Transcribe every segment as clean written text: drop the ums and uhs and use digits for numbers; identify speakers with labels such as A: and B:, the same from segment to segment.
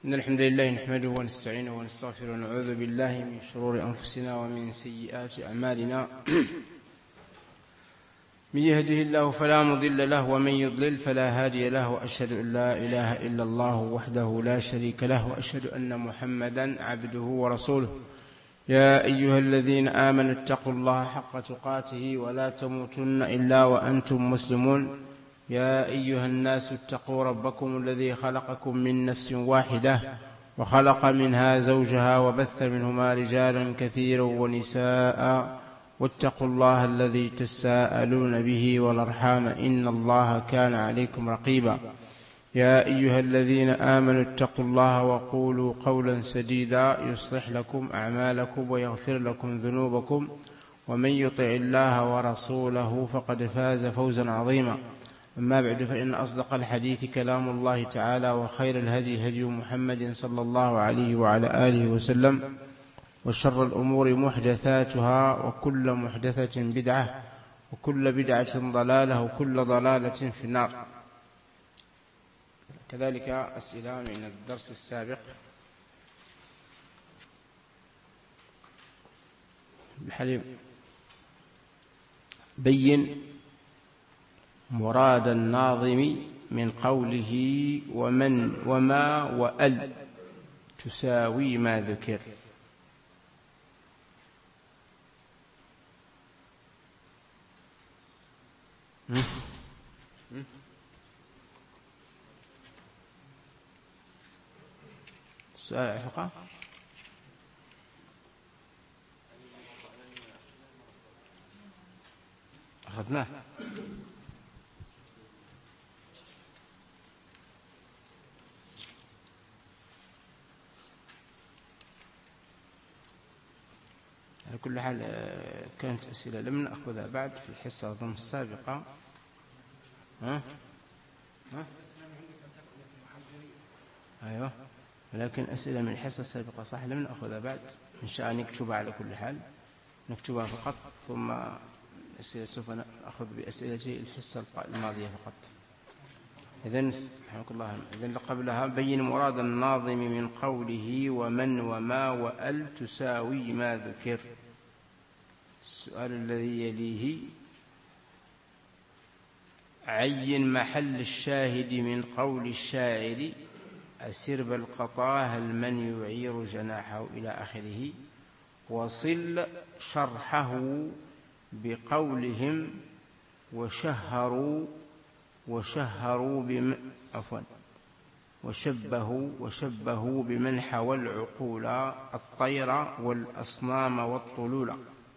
A: إن الحمد لله نحمده ونستعينه ونستغفره ونعوذ بالله من شرور أنفسنا ومن سيئات أعمالنا. من يهده الله فلا مضل له ومن يضلل فلا هادي له، وأشهد أن لا إله إلا الله وحده لا شريك له، وأشهد أن محمدا عبده ورسوله. يا أيها الذين آمنوا اتقوا الله حق تقاته ولا تموتن إلا وأنتم مسلمون. يا أيها الناس اتقوا ربكم الذي خلقكم من نفس واحدة وخلق منها زوجها وبث منهما رجالا كثيرا ونساء، واتقوا الله الذي تساءلون به والأرحام إن الله كان عليكم رقيبا. يا أيها الذين آمنوا اتقوا الله وقولوا قولا سديدا يصلح لكم أعمالكم ويغفر لكم ذنوبكم، ومن يطع الله ورسوله فقد فاز فوزا عظيما. أما بعد، فإن أصدق الحديث كلام الله تعالى، وخير الهدي هدي محمد صلى الله عليه وعلى آله وسلم، وشر الأمور محدثاتها، وكل محدثة بدعة، وكل بدعة ضلالة، وكل ضلالة في النار. كذلك أسئلة من الدرس السابق. الحليم بين مراد الناظم من قوله ومن وما وأل تساوي ما ذكر. سؤال حقا أخذناه. على كل حال كانت أسئلة لم نأخذها بعد في الحصة أظن السابقة. أيوة، ولكن أسئلة من الحصة السابقة صح لم نأخذها بعد. إن شاء الله نكتبها على كل حال، نكتبها فقط، ثم سوف نأخذ بأسئلة الحصة الماضية فقط. إذن رحمك الله، إذن قبلها بين مراد الناظم من قوله ومن وما وأل تساوي ما ذكر. السؤال الذي يليه: عين محل الشاهد من قول الشاعر أسر بالقطا هل من يعير جناحه إلى آخره، وصل شرحه بقولهم وشبهوا بمن حوى العقول الطير والأصنام والطلول.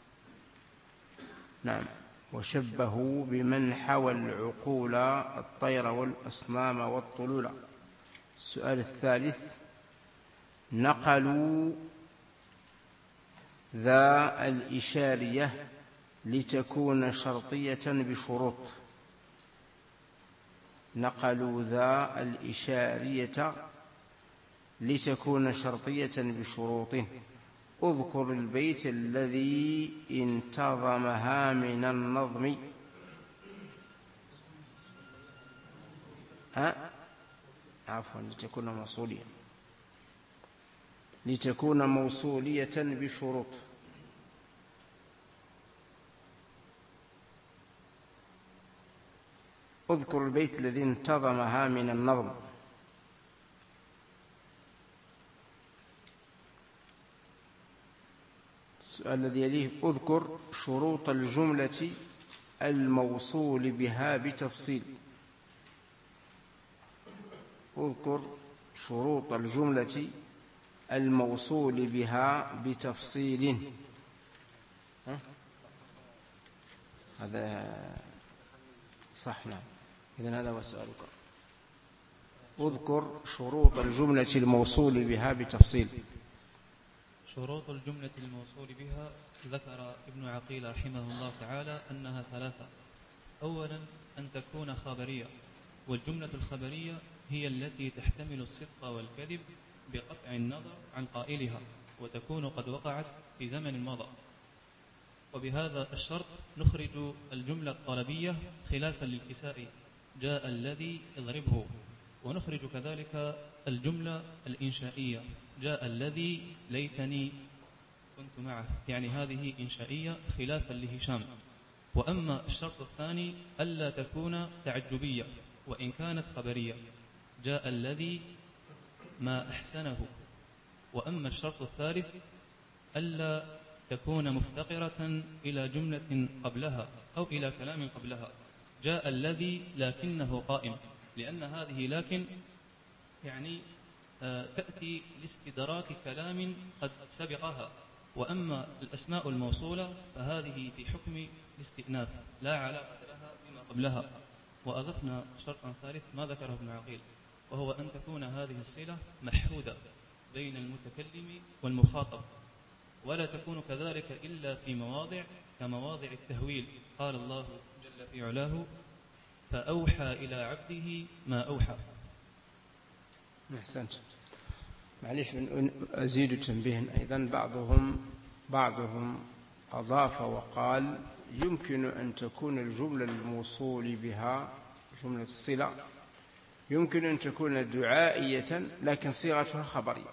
A: نعم، وشبهوا بمن حوى العقول الطير والأصنام والطلول. السؤال الثالث: نقلوا ذا الإشارية لتكون شرطية بشروط. نقلوا ذا الإشارية لتكون شرطية بشروط. اذكر البيت الذي انتظمها من النظم. لتكون موصولية بشروط. اذكر البيت الذي انتظمها من النظم. السؤال الذي يليه: اذكر شروط الجملة الموصول بها بتفصيل. اذكر شروط الجملة الموصول بها بتفصيل. هذا صح. نعم، إذن هذا هو سؤالك. اذكر شروط الجملة الموصول بها بتفصيل.
B: شروط الجملة الموصول بها ذكر ابن عقيل رحمه الله تعالى أنها ثلاثة. أولا، أن تكون خبرية، والجملة الخبرية هي التي تحتمل الصدق والكذب بقطع النظر عن قائلها، وتكون قد وقعت في زمن مضى. وبهذا الشرط نخرج الجملة الطلبية خلافا للكسائي: جاء الذي اضربه، ونخرج كذلك الجملة الإنشائية: جاء الذي ليتني كنت معه، يعني هذه إنشائية خلافا لهشام. وأما الشرط الثاني ألا تكون تعجبية وإن كانت خبرية: جاء الذي ما أحسنه. وأما الشرط الثالث ألا تكون مفتقرة إلى جملة قبلها أو إلى كلام قبلها: جاء الذي لكنه قائم، لأن هذه لكن يعني تأتي لاستدراك كلام قد سبقها. وأما الأسماء الموصولة فهذه في حكم الاستئناف لا علاقة لها بما قبلها. وأضفنا شرطا ثالث ما ذكره ابن عقيل، وهو أن تكون هذه الصلة محودة بين المتكلم والمخاطب، ولا تكون كذلك إلا في مواضع كمواضع التهويل. قال الله جل في علاه: فأوحى إلى عبده ما أوحى.
A: أحسنت. معلش أزيد تنبيها أيضا، بعضهم أضاف وقال يمكن أن تكون الجملة الموصول بها جملة الصلة يمكن أن تكون دعائية لكن صيغتها خبرية.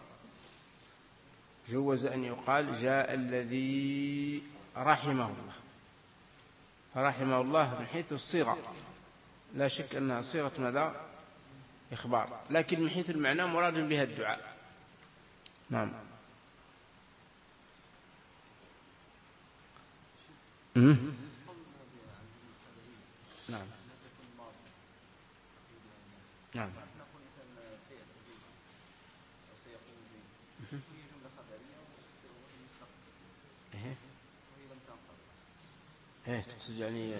A: جوز أن يقال جاء الذي رحمه الله، فرحمه الله من حيث الصيغة لا شك أنها صيغة ماذا؟ إخبار، لكن من حيث المعنى مراد بها الدعاء. نعم. نعم. نعم. تقصد يعني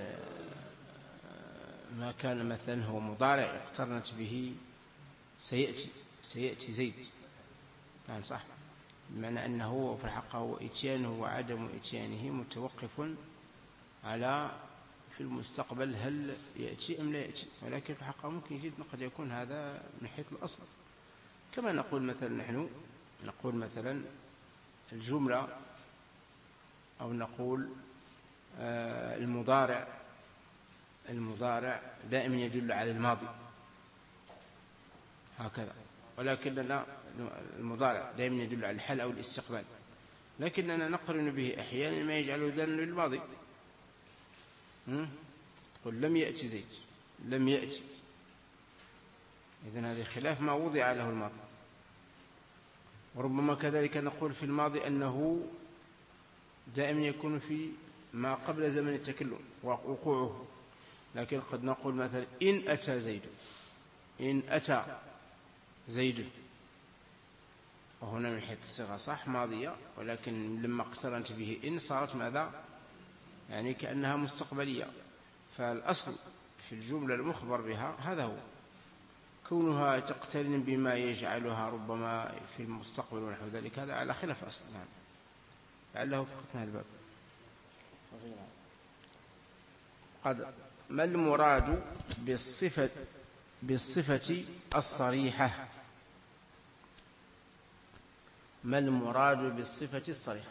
A: ما كان مثلا هو مضارع اقترنت به سيأتي زيد. نعم صح، بمعنى أنه في الحقيقة هو إتيانه وعدم إتيانه متوقف على في المستقبل هل يأتي أم لا يأتي، ولكن في الحقيقة ممكن جدا قد يكون هذا من حيث الأصل. كما نقول مثلا نحن نقول مثلا الجملة أو نقول المضارع دائما يدل على الماضي هكذا، ولكننا المضارع دائما يدل على الحال أو الاستقبال، لكننا نقرن به أحيانا ما يجعله دالا للماضي. قل لم يأتي زيد، لم يأتي، إذن هذا خلاف ما وضع له الماضي. وربما كذلك نقول في الماضي أنه دائما يكون في ما قبل زمن التكلم وقوعه، لكن قد نقول مثلا إن أتى زيد، إن أتى زيد، وهنا من حيث الصيغة صح ماضية، ولكن لما اقترنت به إن صارت ماذا؟ يعني كأنها مستقبلية. فالأصل في الجملة المخبر بها هذا هو، كونها تقترن بما يجعلها ربما في المستقبل ونحو ذلك هذا على خلاف الأصل. نعم، لعله فقط من هذا الباب. ما المراد بالصفة الصريحة؟ ما المراد بالصفة الصريحة؟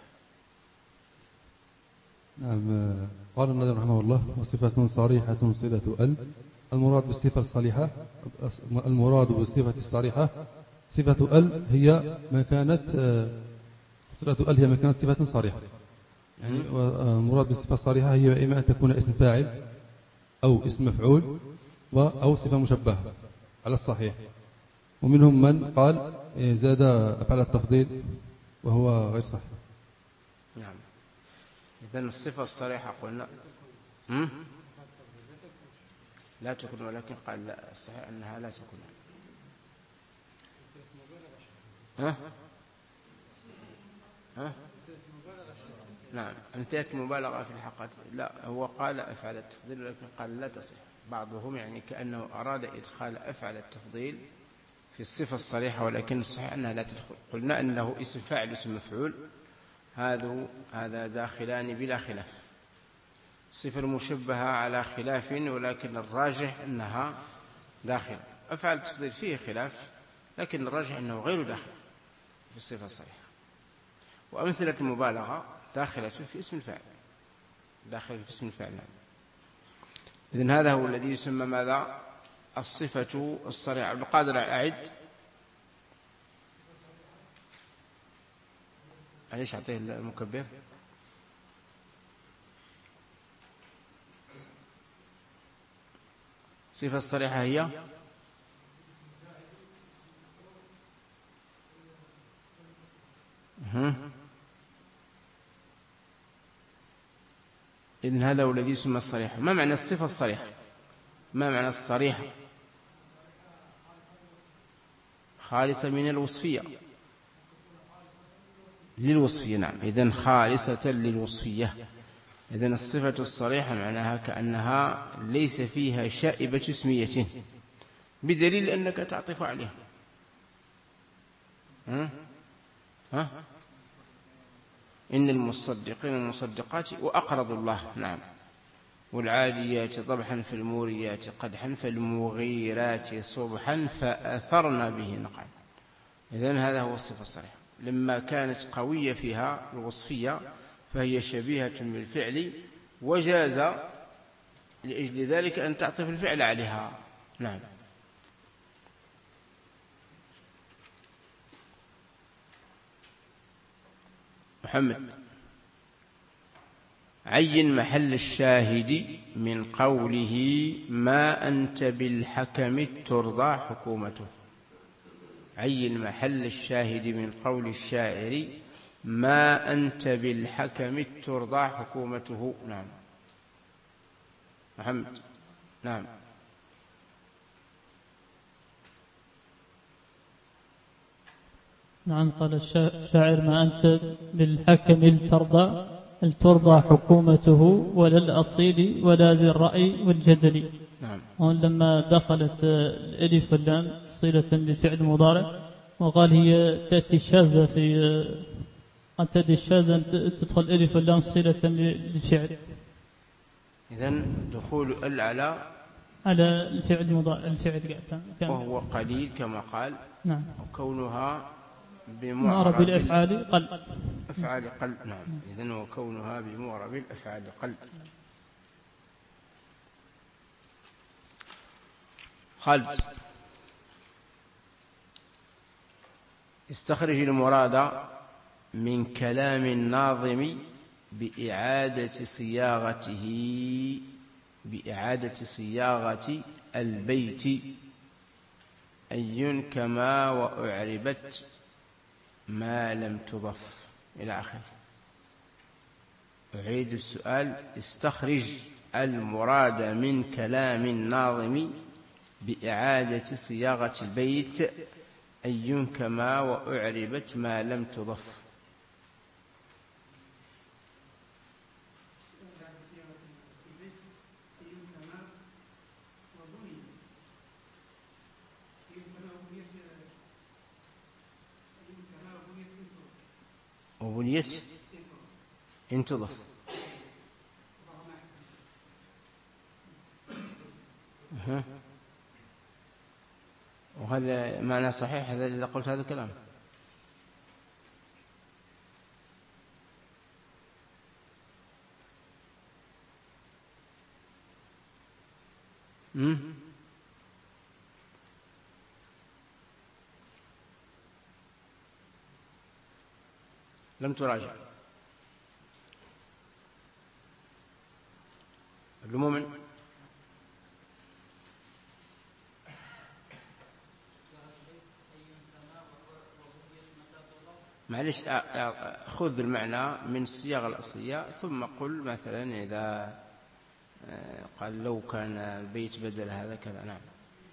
C: نعم، قال الناظم رحمه الله: وصفة صريحة صلة المراد بالصفة الصريحة، المراد بالصفة الصريحة صفة هي ما كانت صلة هي ما كانت صفة صريحة. يعني المراد بالصفة الصريحة هي إما أن تكون اسم فاعل أو اسم مفعول أو صفة مشبهة على الصحيح. ومنهم من قال زاد أفعال التفضيل وهو غير صحيح.
A: نعم، إذن الصفة الصريحة قلنا لا تكون، ولكن قال لا، الصحيح أنها لا تكون. نعم، أمثلة مبالغة في الحقيقة لا، هو قال أفعل التفضيل ولكن قال لا تصح. بعضهم يعني كأنه أراد إدخال أفعل التفضيل في الصفة الصريحة، ولكن الصحيح أنها لا تدخل. قلنا أنه اسم فاعل اسم مفعول هذا داخلان بلا خلاف. الصفة المشبهة على خلاف، ولكن الراجح أنها داخل. أفعل التفضيل فيه خلاف، لكن الراجح أنه غير داخل في الصفة الصريحة. وأمثلة المبالغة داخلة في اسم الفاعل، داخل في اسم الفاعل. إذن هذا هو الذي يسمى ماذا؟ الصفة الصريحة. عبد القادر أعد. معليش أعطيه المكبر. الصفة الصريحة هي إذن هذا هو الذي يسمى الصريحة. ما معنى الصفة الصريحة؟ ما معنى الصريحة؟ خالصة من الوصفية للوصفية. نعم، إذن خالصة للوصفية. إذن الصفة الصريحة معناها كأنها ليس فيها شائبة اسمية، بدليل أنك تعطف عليها. إن المصدقين والمصدقات وأقرضوا الله. نعم. والعاديات ضبحا فالموريات قدحا فالمغيرات صبحا فأثرن به نقعا. إذن هذا هو الصفة الصريحة. لما كانت قوية فيها الوصفية فهي شبيهة بالفعل، وجاز لأجل ذلك أن تعطف الفعل عليها. نعم. محمد، عين محل الشاهد من قوله ما أنت بالحكم ترضى حكومته. عين محل الشاهد من قول الشاعر ما أنت بالحكم ترضى حكومته. نعم. محمد. نعم.
D: نعم. قال الشاعر ما أنت بالحكم ترضى حكومته ولا الأصيل ولا ذي الرأي والجدل.
A: نعم.
D: لما دخلت الألف واللام صلة بفعل مضارع، وقال هي تأتي شاذة قد تأتي شاذة تدخل الألف واللام صلة للفعل.
A: إذن دخول
D: على الفعل المضارع، الفعل
A: وهو قليل كما قال.
D: نعم.
A: وكونها
D: بمعرب الأفعال قل.
A: أفعال قل. نعم. إذن وكونها بمعرب الأفعال قل. خالد، استخرج المراد من كلام الناظم بإعادة صياغة البيت أي كما وأعربت ما لم تضف إلى آخره. أعيد السؤال. استخرج المراد من كلام الناظم بإعادة صياغة البيت أي كما وأعربت ما لم تضف. وبنيت إن تضف. وهذا معنى صحيح هذا إذا قلت هذا الكلام. لم تراجع. المؤمن معلش خذ المعنى من الصياغة الأصلية ثم قل مثلا إذا قال لو كان البيت بدل هذا كذا. نعم.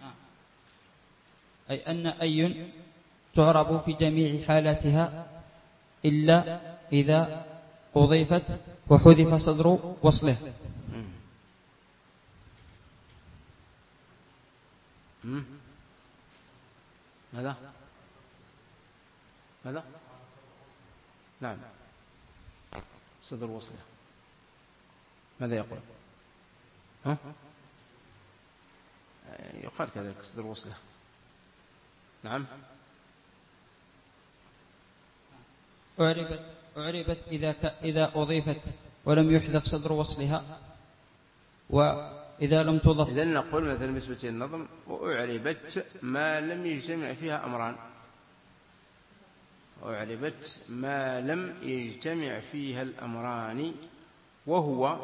E: أي أن أي تعرب في جميع حالاتها إلا إذا أضيفت وحذف صدر وصله.
A: ماذا؟ نعم. صدر وصله ماذا يقول؟ يقال كذلك صدر وصله. نعم.
E: أعربت إذا أضيفت ولم يحذف صدر وصلها، إذا لم تضف.
A: إذن نقول مثلا بالنسبة للنظم وأعربت ما لم يجتمع فيها أمران، أعربت ما لم يجتمع فيها الأمران، وهو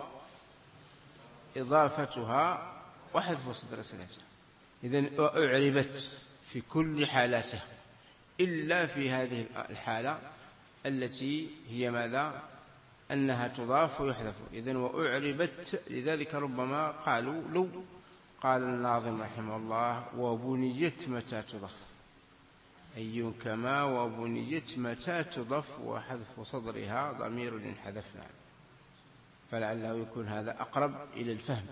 A: إضافتها وحذف صدر صلتها. إذن أعربت في كل حالاتها إلا في هذه الحالة التي هي ماذا؟ أنها تضاف ويحذف. إذن وأعربت، لذلك ربما قالوا لو قال الناظم رحمه الله وبنيت متى تضاف، أي كما وبنيت متى تضاف وحذف صدرها ضمير انحذفنا، فلعله يكون هذا أقرب إلى الفهم.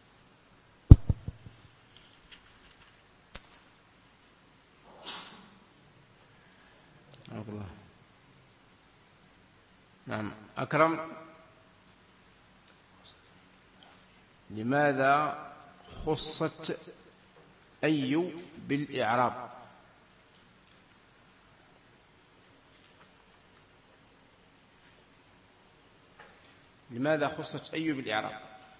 A: الله. نعم. أكرم، لماذا خصت أي بالإعراب؟ لماذا خصت أي بالإعراب؟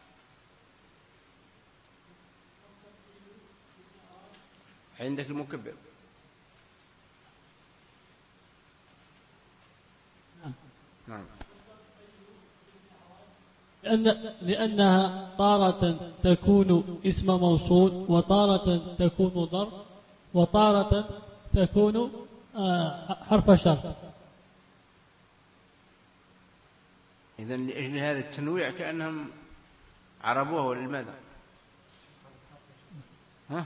A: عندك المكبر. نعم.
D: لأنها تارة تكون اسم موصول، وتارة تكون ظرف، وتارة تكون حرف شرط.
A: إذن لأجل هذا التنويع كأنهم عربوها، ولماذا؟ ها؟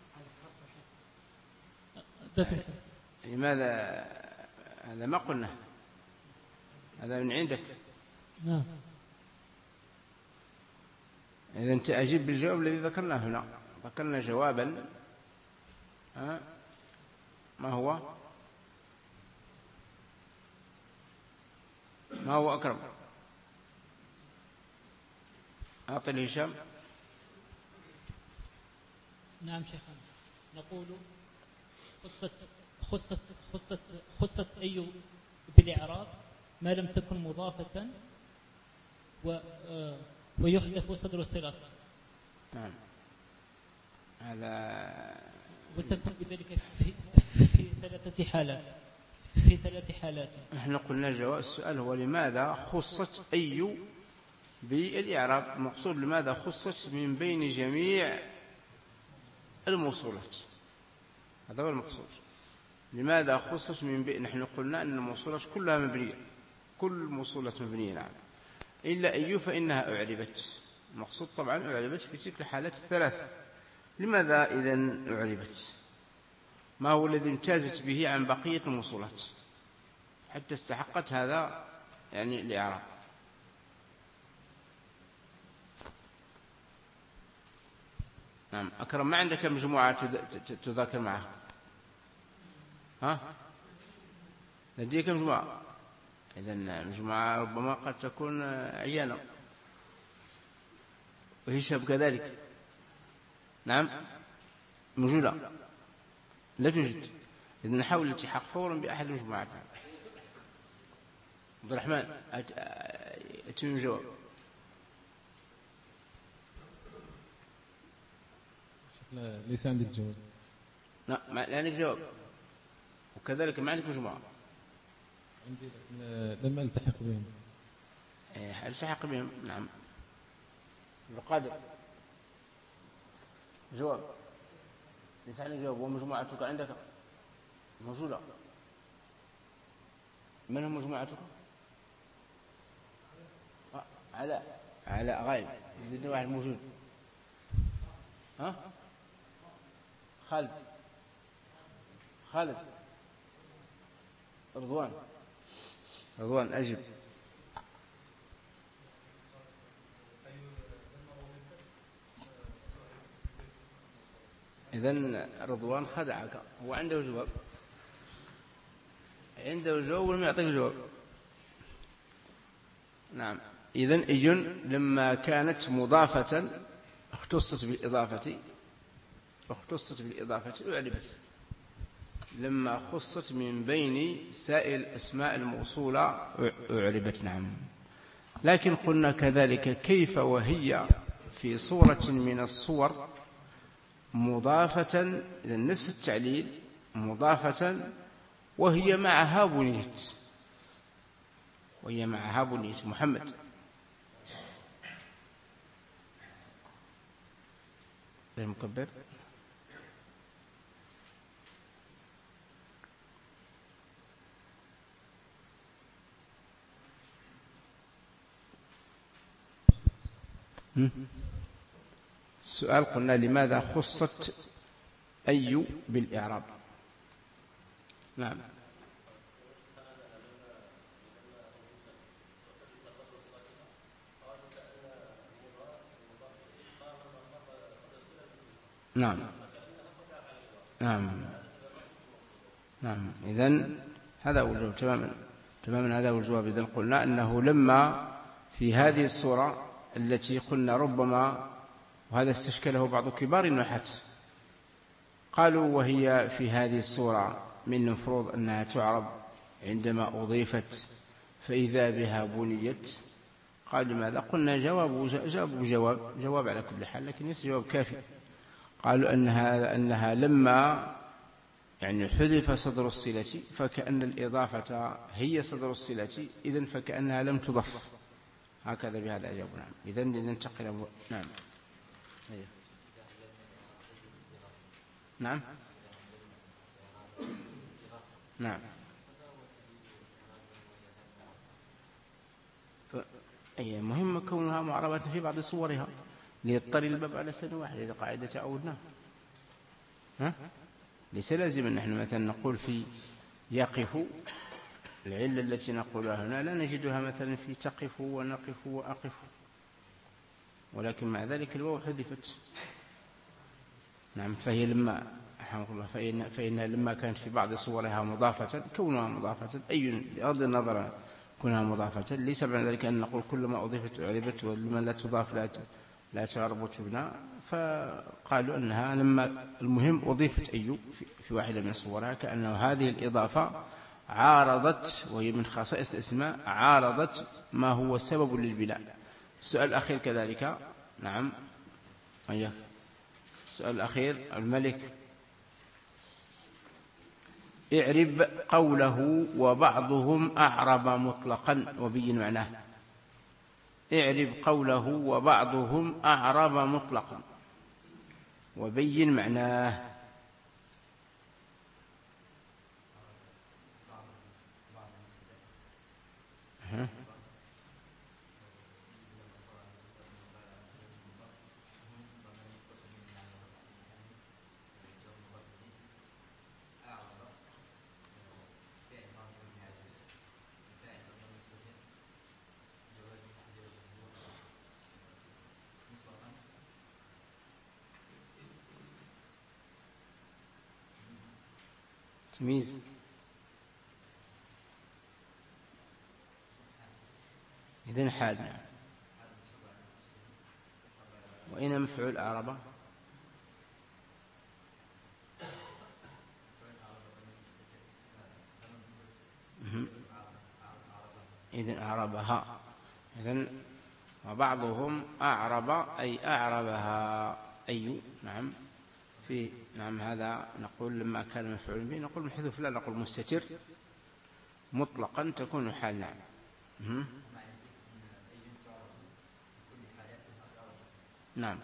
A: لماذا؟ هذا ما قلنا، هذا من عندك.
D: نعم.
A: إذا أنت أجيب بالجواب الذي ذكرناه هنا. ذكرنا جوابا، ما هو؟ ما هو أكرم؟ أعطي الهشام.
D: نعم شيخنا، نقول خصت أي بالإعراب ما لم تكن مضافة ويحذف صدر صلة.
A: نعم. هذا
D: وتكون بذلك في ثلاث حالات.
A: نحن قلنا جواب السؤال هو لماذا خصت أي بالإعراب؟ المقصود لماذا خصت من بين جميع الموصولات، هذا هو المقصود. لماذا خصت من بين؟ نحن قلنا أن الموصولات كلها مبنية، كل موصولة مبنية. نعم. إلا أي فإنها أعربت. المقصود طبعا أعربت في تلك الحالات الثلاث. لماذا إذن أعربت؟ ما هو الذي امتازت به عن بقية الموصولات حتى استحقت هذا يعني الإعراب؟ نعم. أكرم، ما عندك مجموعة تذاكر معها؟ ها؟ لديك مجموعة. إذن مجموعة ربما قد تكون عيانة، وهشام كذلك. نعم، موجودة؟ لا توجد. إذن نحاول الالتحاق فورا بأحد المجموعات. عبد الرحمن، أتم الجواب.
C: ليس عندي الجواب.
A: لا عندك جواب، وكذلك ما عندك مجموعة.
C: عندي لم ألتحق بهم.
A: التحق بهم. نعم. القادر، جواب. ليس عندك جواب، ومجموعتك عندك موجودة. من هم مجموعتك؟ علاء غايب. زدنا واحد موجود. ها؟ خالد. رضوان أجب. إذن رضوان خدعك، هو عنده جواب، ولم يعطيك جواب. نعم. إذن إيون لما كانت مضافة اختصت بالإضافة أعربت. لما خصت من بين سائر الأسماء الموصولة أعربت. نعم. لكن قلنا كذلك كيف وهي في صورة من الصور مضافة، إذا نفس التعليل مضافة وهي معها بنية محمد. المكبر السؤال قلنا لماذا خصت أي بالإعراب؟ نعم. نعم نعم نعم. إذن هذا هو الجواب تماما هذا هو الجواب. إذن قلنا أنه لما في هذه الصورة التي قلنا ربما، وهذا استشكله بعض كبار النحاة، قالوا وهي في هذه الصورة من المفروض أنها تعرب عندما أضيفت فإذا بها بنيت. قال لماذا؟ قلنا جواب على كل حال، لكن ليس جواب كافي. قالوا أنها لما يعني حذف صدر الصلة فكأن الإضافة هي صدر الصلة، إذن فكأنها لم تضف. هكذا بهذا أجاب. نعم. إذن لننتقل. نعم. نعم نعم. أي مهم كونها معربة في بعض صورها ليضطر الباب على سن واحد. إذا قاعدة تعودنا ليس لازم أن نحن مثلا نقول في يقف، العلة التي نقولها هنا لا نجدها مثلا في تقف ونقف وأقف، ولكن مع ذلك الواو حذفت. نعم. فهي لما فإنها لما كانت في بعض صورها مضافة، كونها مضافة أي بغض النظر كونها مضافة ليس معنى ذلك أن نقول كل ما أضيفت أعربت ولما لا تضاف لا تعرب وتبنى. فقالوا أنها لما المهم أضيفت أي في واحدة من صورها، كأنه هذه الإضافة عارضت، وهي من خصائص الأسماء، عارضت ما هو سبب للبناء. السؤال الأخير كذلك. نعم. أيها السؤال الأخير الملك. اعرب قوله وبعضهم أعرب مطلقا وبين معناه. اعرب قوله وبعضهم أعرب مطلقا وبين معناه. تمييز. إذن حال. وأين مفعول أعرب؟ إذن أعربها. إذن وبعضهم أعرب أي أعربها أي. نعم. في نعم. هذا نقول لما كان مفعول به نقول محذوف، لا نقول مستتر مطلقا تكون حال. نعم. نعم.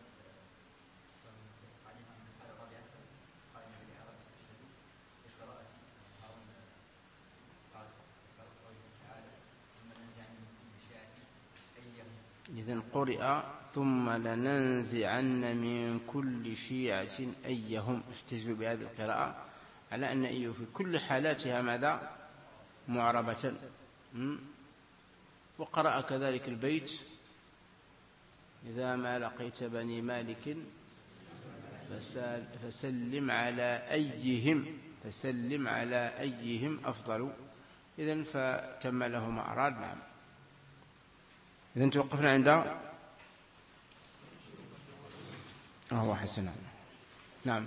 A: إذن قرئ ثم لننزعن من كل شيعة أيهم. احتجوا بهذه القراءة على أن أيه في كل حالاتها ماذا؟ معربة. وقرأ كذلك البيت إذا ما لقيت بني مالك فسلم على أيهم أفضل. إذن فتم له ما أراد. نعم. إذن توقفنا عند هو حسنا. نعم.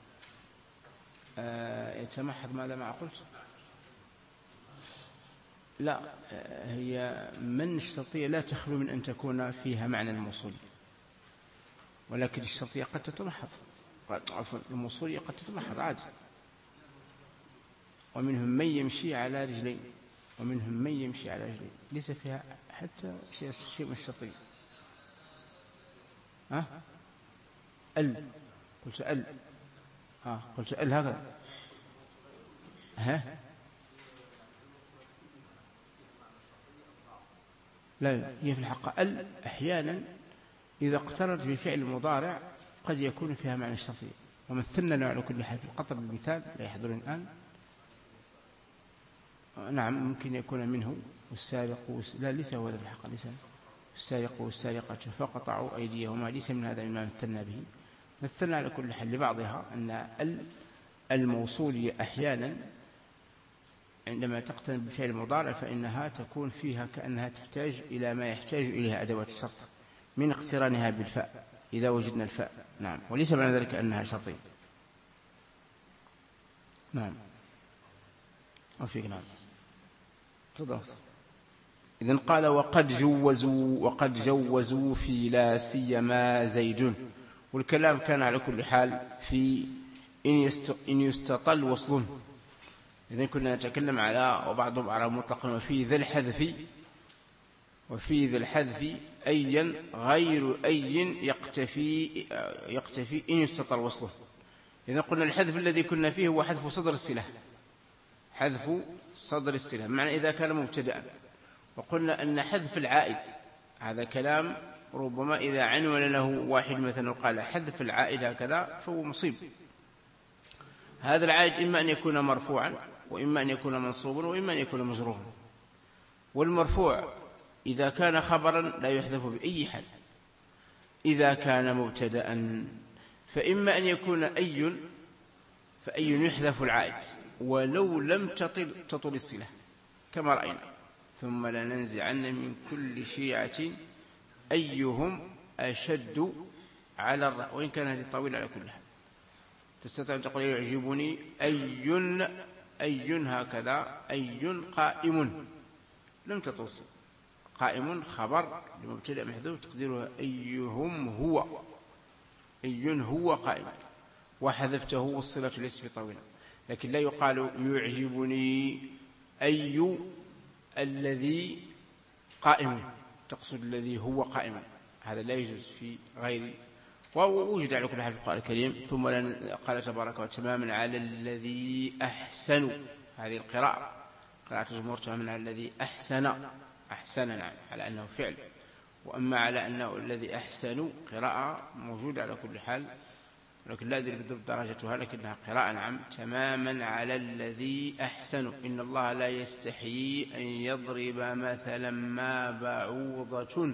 A: يتمحض ماذا ما قلت؟ لا، هي من الشرطية لا تخلو من أن تكون فيها معنى الموصول، ولكن الشرطية قد تتمحض، عفوا الموصولية قد تتمحض عادي. ومنهم من يمشي على رجلين، ومنهم من يمشي على رجلين، ليس فيها حتى شيء من الشرطية. قلت قلت هكذا. لا، هي في الحق أحيانا إذا اقترنت بفعل مضارع قد يكون فيها معنى الشرطية. ومثلنا على كل حال في القطر بالمثال لا يحضرني الآن. نعم، ممكن يكون منه والسارق لا، ليس هو في الحق، ليس السارق والسارقة فقطعوا أيديهما، ليس من هذا مما مثلنا به. مثلنا على كل حال لبعضها أن الموصولية أحيانا عندما تقترن بفعل مضارع فإنها تكون فيها كأنها تحتاج إلى ما يحتاج إليها أدوات الشرط من اقترانها بالفاء إذا وجدنا الفاء. نعم، وليس معنى ذلك أنها شرطية. نعم، وفيك. نعم، تفضل. إذن قال وقد جوزوا في لا سيما زيد. والكلام كان على كل حال في إن يستطل وصل. إذن كنا نتكلم على وبعضهم على مطلقا وفي ذا الحذف أيا غير أي يقتفي إن يستطل وصله. إذن قلنا الحذف الذي كنا فيه هو حذف صدر الصلة، حذف صدر الصلة، معنى إذا كان مبتدأ. وقلنا أن حذف العائد هذا كلام ربما إذا عنون له واحد مثلا قال حذف العائد هكذا فهو مصيب. هذا العائد إما أن يكون مرفوعا، وإما أن يكون منصوبا، وإما أن يكون مجرورا. والمرفوع إذا كان خبرا لا يحذف بأي حال. إذا كان مبتدأ فإما أن يكون فأي يحذف العائد ولو لم تطل الصلة كما رأينا. ثم لننزعن من كل شيعة أيهم أشد على الرأي، وإن كان هذه طويلة على كل حال. تستطيع أن تقول يعجبني أي هكذا، أي قائم لم تطل قائم خبر لمبتدأ محذوف تقديره أيهم هو قائم، وحذفته والصلة ليس بطويلة. لكن لا يقال يعجبني أي الذي قائم، تقصد الذي هو قائم، هذا لا يجوز في غير. ووجد على كل حال في القرآن الكريم. ثم قال تبارك وتماما على الذي أحسن، هذه قراءة الجمهور تماما على الذي أحسن نعم، على أنه فعل. وأما على أنه الذي أحسن قراءة موجودة على كل حال، لكن لا أدري بالضبط درجتها، لكنها قراءة نعم. تماما على الذي أحسن، إن الله لا يستحيي أن يضرب مثلا ما بعوضة.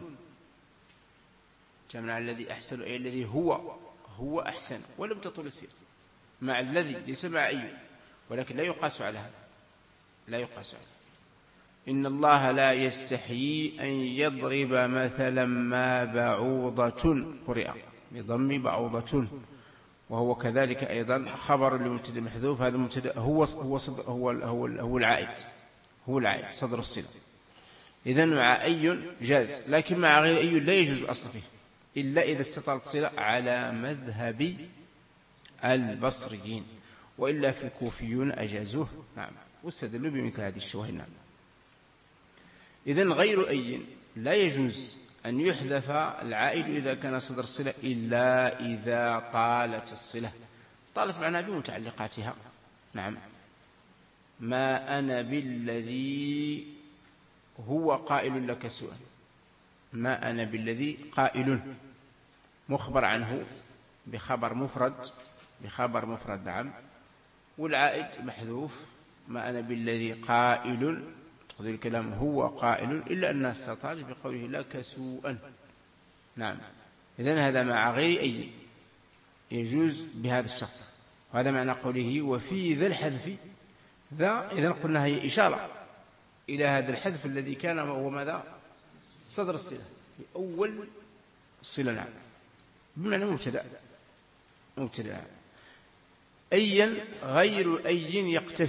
A: تماما على الذي أحسن أي الذي هو أحسن، ولم تطل السير مع الذي ليس مع أي، ولكن لا يقاس على هذا، لا يقاس على. إن الله لا يستحيي أن يضرب مثلا ما بعوضة، قرئ بضم بعوضة، وهو كذلك أيضا خبر لمبتدأ محذوف. هذا المبتدأ هو العائد صدر الصلة. إذن مع أي جاز، لكن مع غير أي لا يجوز الأصل فيه إلا إذا استطالت صلة على مذهب البصريين، وإلا في الكوفيون أجازوه نعم، واستدلوا بمثل هذه الشواهد نعم. إذن غير أي لا يجوز أن يحذف العائد إذا كان صدر الصلة إلا إذا طالت الصلة. طالت معناها بمتعلقاتها نعم. ما أنا بالذي هو قائل لك سؤال، ما أنا بالذي قائل مخبر عنه بخبر مفرد نعم، والعائد محذوف. ما أنا بالذي قائل تقدير الكلام هو قائل، إلا أن استطاعت بقوله لك سوءا نعم. إذن هذا مع غير أي يجوز بهذا الشرط، وهذا معنى قوله وفي ذا الحذف. ذا إذن قلنا هي إشارة إلى هذا الحذف الذي كان وهو ماذا؟ صدر الصلة في أول الصلة نعم، بمعنى مبتدأ. أيا غير أي يقتفي،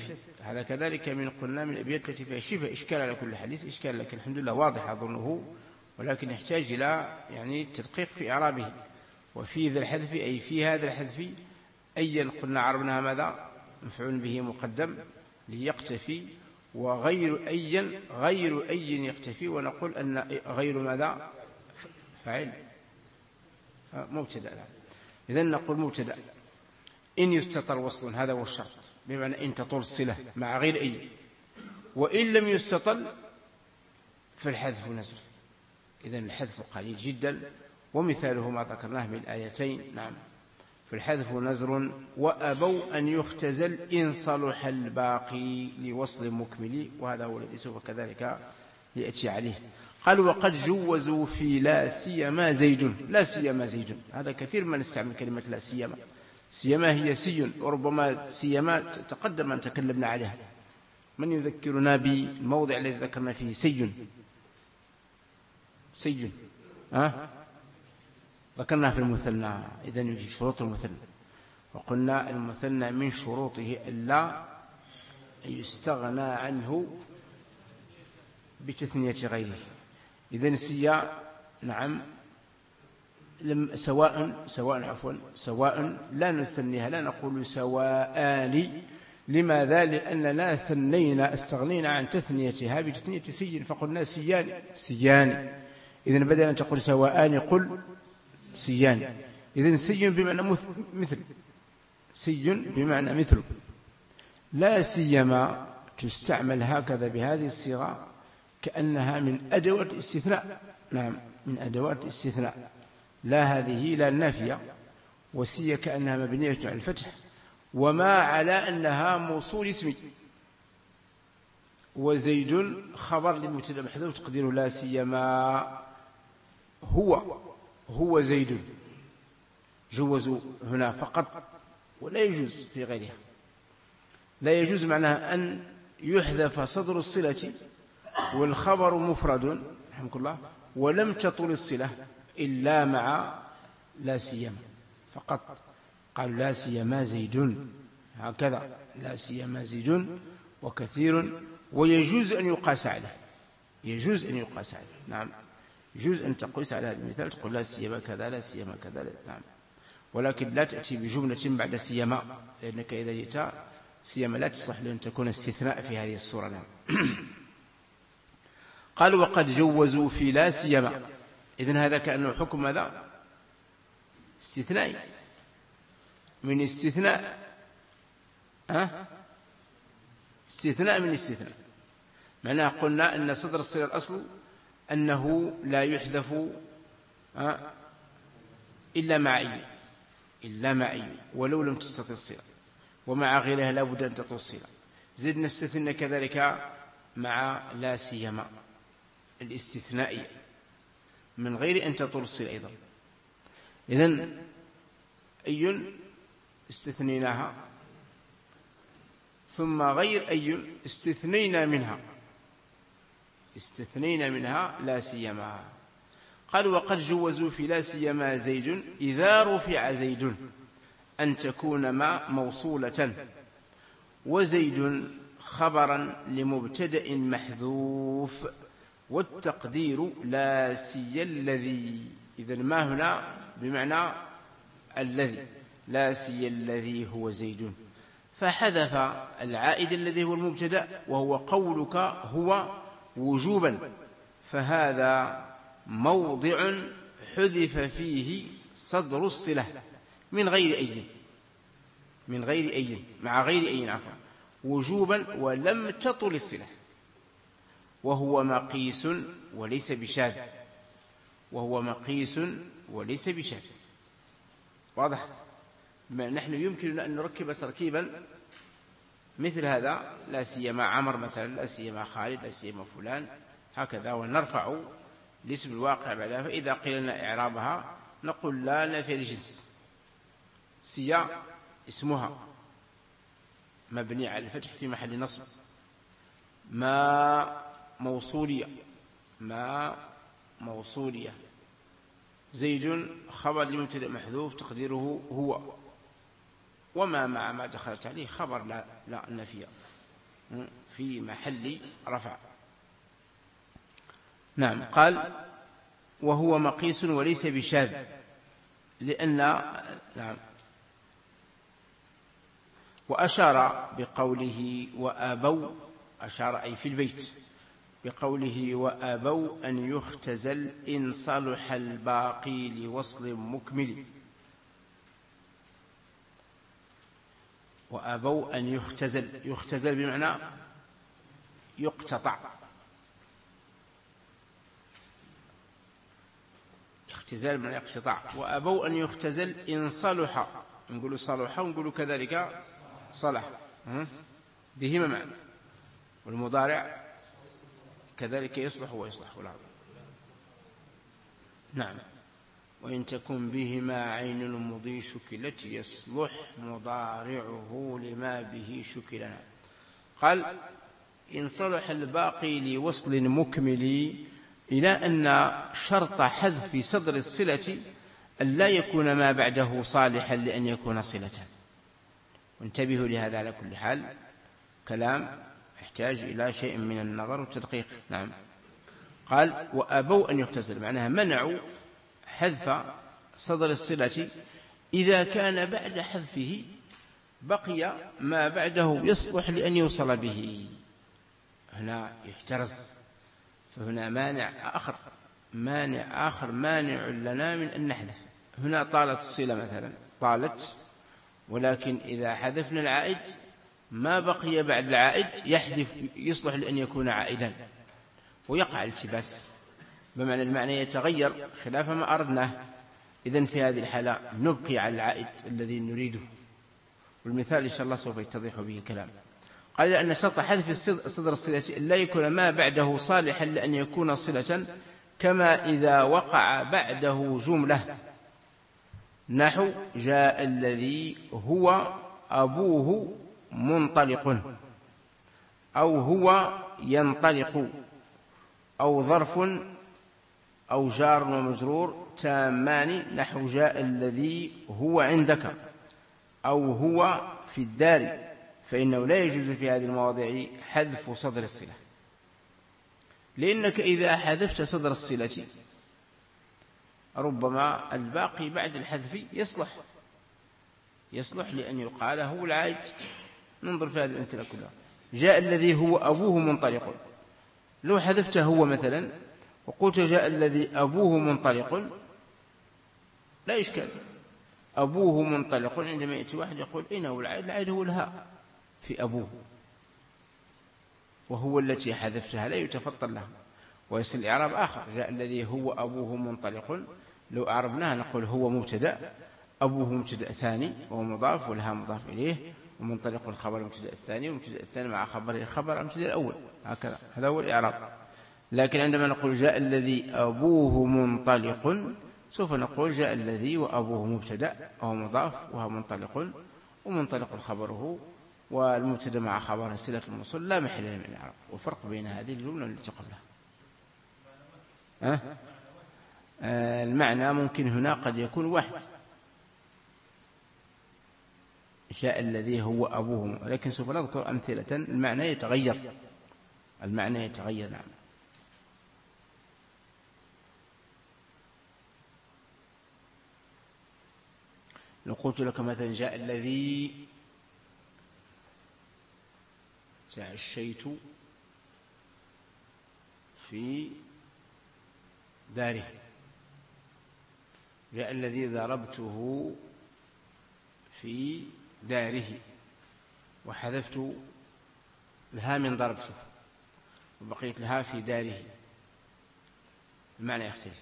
A: هذا كذلك من قلنا من الأبيات التي فيها شبه إشكال على كل حديث إشكال، لكن الحمد لله واضح أظنه، ولكن يحتاج إلى يعني تدقيق في إعرابه. وفي ذا الحذف أي في هذا الحذف أيا قلنا عربناها ماذا؟ مفعول به مقدم ليقتفي، وغير أيا غير أي يقتفي، ونقول أن غير ماذا؟ فاعل مبتدأ. إذن نقول مبتدأ إن يستطر وصل، هذا هو الشرط، بمعنى إن تطول الصلة مع غير أي، وإن لم يستطل فالحذف نزل. إذن الحذف قليل جدا، ومثاله ما ذكرناه من الآيتين. نعم، فالحذف نزر وأبوا أن يختزل إن صلح الباقي لوصل مكمل، وهذا هو الذي سوف كذلك يأتي عليه. قال وقد جوزوا في لا سيما زيد. لا سيما زيد، هذا كثير من استعمل كلمة لا سيما. سيما هي سي، وربما سيما تقدم أن تكلمنا عليها. من يذكرنا بالموضع الذي ذكرنا فيه سي؟ سي ذكرنا في المثنى. إذن في شروط المثنى، وقلنا المثنى من شروطه ألا يستغنى عنه بتثنية غيره. إذن سيا نعم سواء لا نثنيها، لا نقول سواءان. لماذا؟ لأننا ثنينا استغنينا عن تثنيتها بتثنية سي، فقلنا سيان. إذن بدل أن تقول سواءان قل سيان. إذن سي بمعنى مثل، سي بمعنى مثل. لا سيما تستعمل هكذا بهذه الصيغة كأنها من أدوات الاستثناء. نعم، من أدوات الاستثناء. لا هذه لا النافية، وسي كأنها مبنية على الفتح، وما على أنها موصول اسمي. وزيد خبر لمبتدأ محذوف تقديره لا سيما هو زيد. جوزوا هنا فقط، ولا يجوز في غيرها. لا يجوز معناها أن يحذف صدر الصلة والخبر مفرد رحمك الله، ولم تطل الصلة إلا مع لا سيما فقط. قالوا لا سيما زيد، هكذا لا سيما زيد وكثير. ويجوز أن يقاس عليه، يجوز أن يقاس عليه. نعم، يجوز أن تقيس على هذا المثال، تقول لا سيما كذا لا سيما كذا. نعم، ولكن لا تأتي بجملة بعد سيما، لأنك إذا جئت سيما لا تصح لأن تكون استثناء في هذه الصورة. نعم. قال وقد جوزوا في لا سيما. إذن هذا كأنه حكم ماذا؟ استثنائي، من استثناء استثناء من استثناء. معناه قلنا أن صدر الصلة الأصل أنه لا يحذف إلا معي ولو لم تستطع الصلة، ومع غيرها لا بد أن تطول الصلة. زدنا استثنى كذلك مع لا سيما الاستثنائي من غير أن تطول الصلة أيضا. إذن أي استثنيناها، ثم غير أي استثنينا منها لا سيما. قال وقد جوزوا في لا سيما زيد إذا رفع زيد أن تكون ما موصولة، وزيد خبرا لمبتدأ محذوف، والتقدير لا سي الذي. إذن ما هنا بمعنى الذي، لا سي الذي هو زيد، فحذف العائد الذي هو المبتدأ، وهو قولك هو وجوبا، فهذا موضع حذف فيه صدر الصلة من غير أي مع غير أي عفوا وجوبا ولم تطل الصلة، وهو مقيس وليس بشاذ. واضح؟ نحن يمكننا أن نركب تركيبا مثل هذا، لا سيما عمر مثلا، لا سيما خالد، لا سيما فلان، هكذا، ونرفع الاسم الواقع بعدها. فإذا قيل لنا إعرابها نقول لا نافية للجنس. سيا اسمها مبني على الفتح في محل نصب، ما موصولية، زيد خبر لمبتدأ محذوف تقديره هو، وما مع ما دخلت عليه خبر لا النفي. في محل رفع. نعم. قال وهو مقيس وليس بشاذ، لأن نعم. وأشار بقوله وأبوا، أشار أي في البيت، بقوله وأبوا أن يختزل إن صلح الباقي لوصل مكمل. وأبوا أن يختزل، يختزل بمعنى يقتطع، اختزال بمعنى اقتطاع. وأبوا أن يختزل إن صلح، نقول صلح ونقول كذلك صلح، بهما معنى. والمضارع كذلك يصلح ويصلح والعظم. نعم. وإن تكن بهما عين المضي شكلت يصلح مضارعه لما به شكلنا. قال إن صلح الباقي لوصل مكمل، إلى أن شرط حذف صدر الصلة أن لا يكون ما بعده صالحا لأن يكون صلة. وانتبهوا لهذا على كل حال، كلام يحتاج إلى شيء من النظر والتدقيق. نعم. قال وأبوا أن يختزل، معناها منعوا حذف صدر الصلة إذا كان بعد حذفه بقي ما بعده يصلح لأن يوصل به. هنا يحترز، فهنا مانع آخر مانع لنا من أن نحذف. هنا طالت الصلة مثلا، طالت، ولكن إذا حذفنا العائد ما بقي بعد العائد يحذف يصلح لأن يكون عائدا، ويقع التباس، بمعنى المعنى يتغير خلاف ما أردناه. إذن في هذه الحالة نبقي على العائد الذي نريده، والمثال إن شاء الله سوف يتضح به الكلام. قال لأن شرط حذف صدر الصلة لا يكون ما بعده صالحا لأن يكون صلة، كما إذا وقع بعده جملة، نحو جاء الذي هو أبوه منطلق، أو هو ينطلق، أو ظرف أو جار ومجرور تامان، نحو جاء الذي هو عندك، أو هو في الدار، فإنه لا يجوز في هذه المواضع حذف صدر الصلة، لأنك إذا حذفت صدر الصلة ربما الباقي بعد الحذف يصلح لأن يقال هو العائد. ننظر في هذه الأمثلة كلها. جاء الذي هو أبوه منطلق، لو حذفته هو مثلا وقلت جاء الذي أبوه منطلق لا إشكال. أبوه منطلق، عندما يأتي واحد يقول أين هو العائد؟ العائد هو الهاء في أبوه، وهو التي حذفتها لا يتفطن له، ويصل الإعراب آخر. جاء الذي هو أبوه منطلق، لو أعربناها نقول هو مبتدأ، أبوه مبتدأ ثاني وهو مضاف، والهاء مضاف إليه، ومنطلق الخبر المبتدأ الثاني، والمبتدأ الثاني مع خبره الخبر المبتدأ الأول، هكذا. هذا هو الإعراب. لكن عندما نقول جاء الذي أبوه منطلق سوف نقول جاء الذي وأبوه مبتدأ وهو مضاف وهو منطلق، ومنطلق خبره، والمبتدأ مع خبره صلة الموصول لا محل له من الإعراب. والفرق بين هذه الجملة التي قبلها المعنى ممكن هنا قد يكون واحد، جاء الذي هو أبوه، لكن سوف نذكر أمثلة المعنى يتغير. نعم. لو قلت لك مثلا جاء الذي تعشيت في داره، جاء الذي ضربته في داره، وحذفت الها من ضربته وبقيت لها في داره، المعنى يختلف.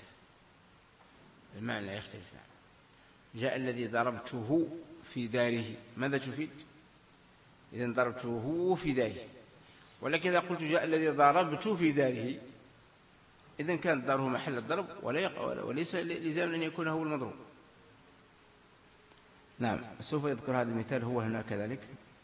A: جاء الذي ضربته في داره، ماذا تفيد؟ إذن ضربته في داره. ولكن إذا قلت جاء الذي ضربت في داره، إذن كانت داره محل الضرب وليس لزاما أن يكون هو المضروب. نعم. سوف يذكر هذا المثال هو هنا كذلك.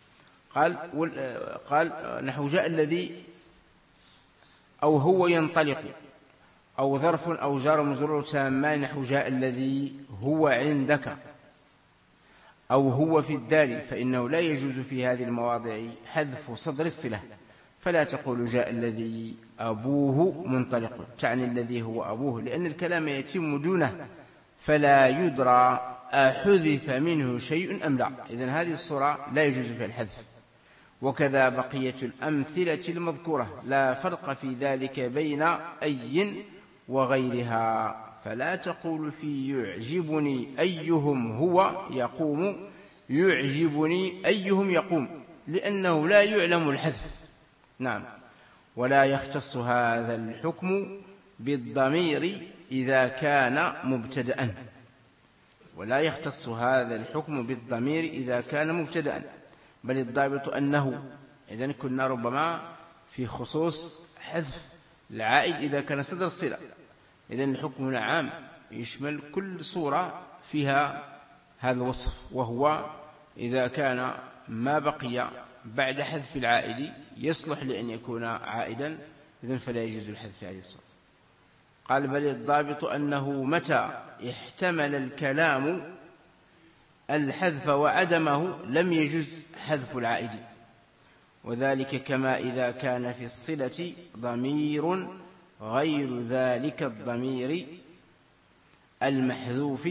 A: قال نحو جاء الذي أو هو ينطلق، أو ظرف أو جار مجرور تامان، نحو جاء الذي هو عندك، أو هو في الدار، فإنه لا يجوز في هذه المواضع حذف صدر الصلة. فلا تقول جاء الذي أبوه منطلق، تعني الذي هو أبوه، لأن الكلام يتم دونه فلا يدرى أحذف منه شيء أم لا. إذن هذه الصورة لا يجوز فيها الحذف. وكذا بقية الأمثلة المذكورة لا فرق في ذلك بين أي وغيرها. فلا تقول في يعجبني أيهم هو يقوم يعجبني أيهم يقوم، لأنه لا يعلم الحذف. نعم. ولا يختص هذا الحكم بالضمير إذا كان مبتدأ، ولا يختص هذا الحكم بالضمير إذا كان مبتدأ، بل الضابط أنه، إذن كنا ربما في خصوص حذف العائد إذا كان صدر الصلة. إذن الحكم هنا عام يشمل كل صورة فيها هذا الوصف، وهو إذا كان ما بقي بعد حذف العائد يصلح لأن يكون عائدا، إذن فلا يجوز الحذف في هذه الصورة. قال بل الضابط أنه متى احتمل الكلام الحذف وعدمه لم يجوز حذف العائد، وذلك كما إذا كان في الصلة ضمير غير ذلك الضمير المحذوف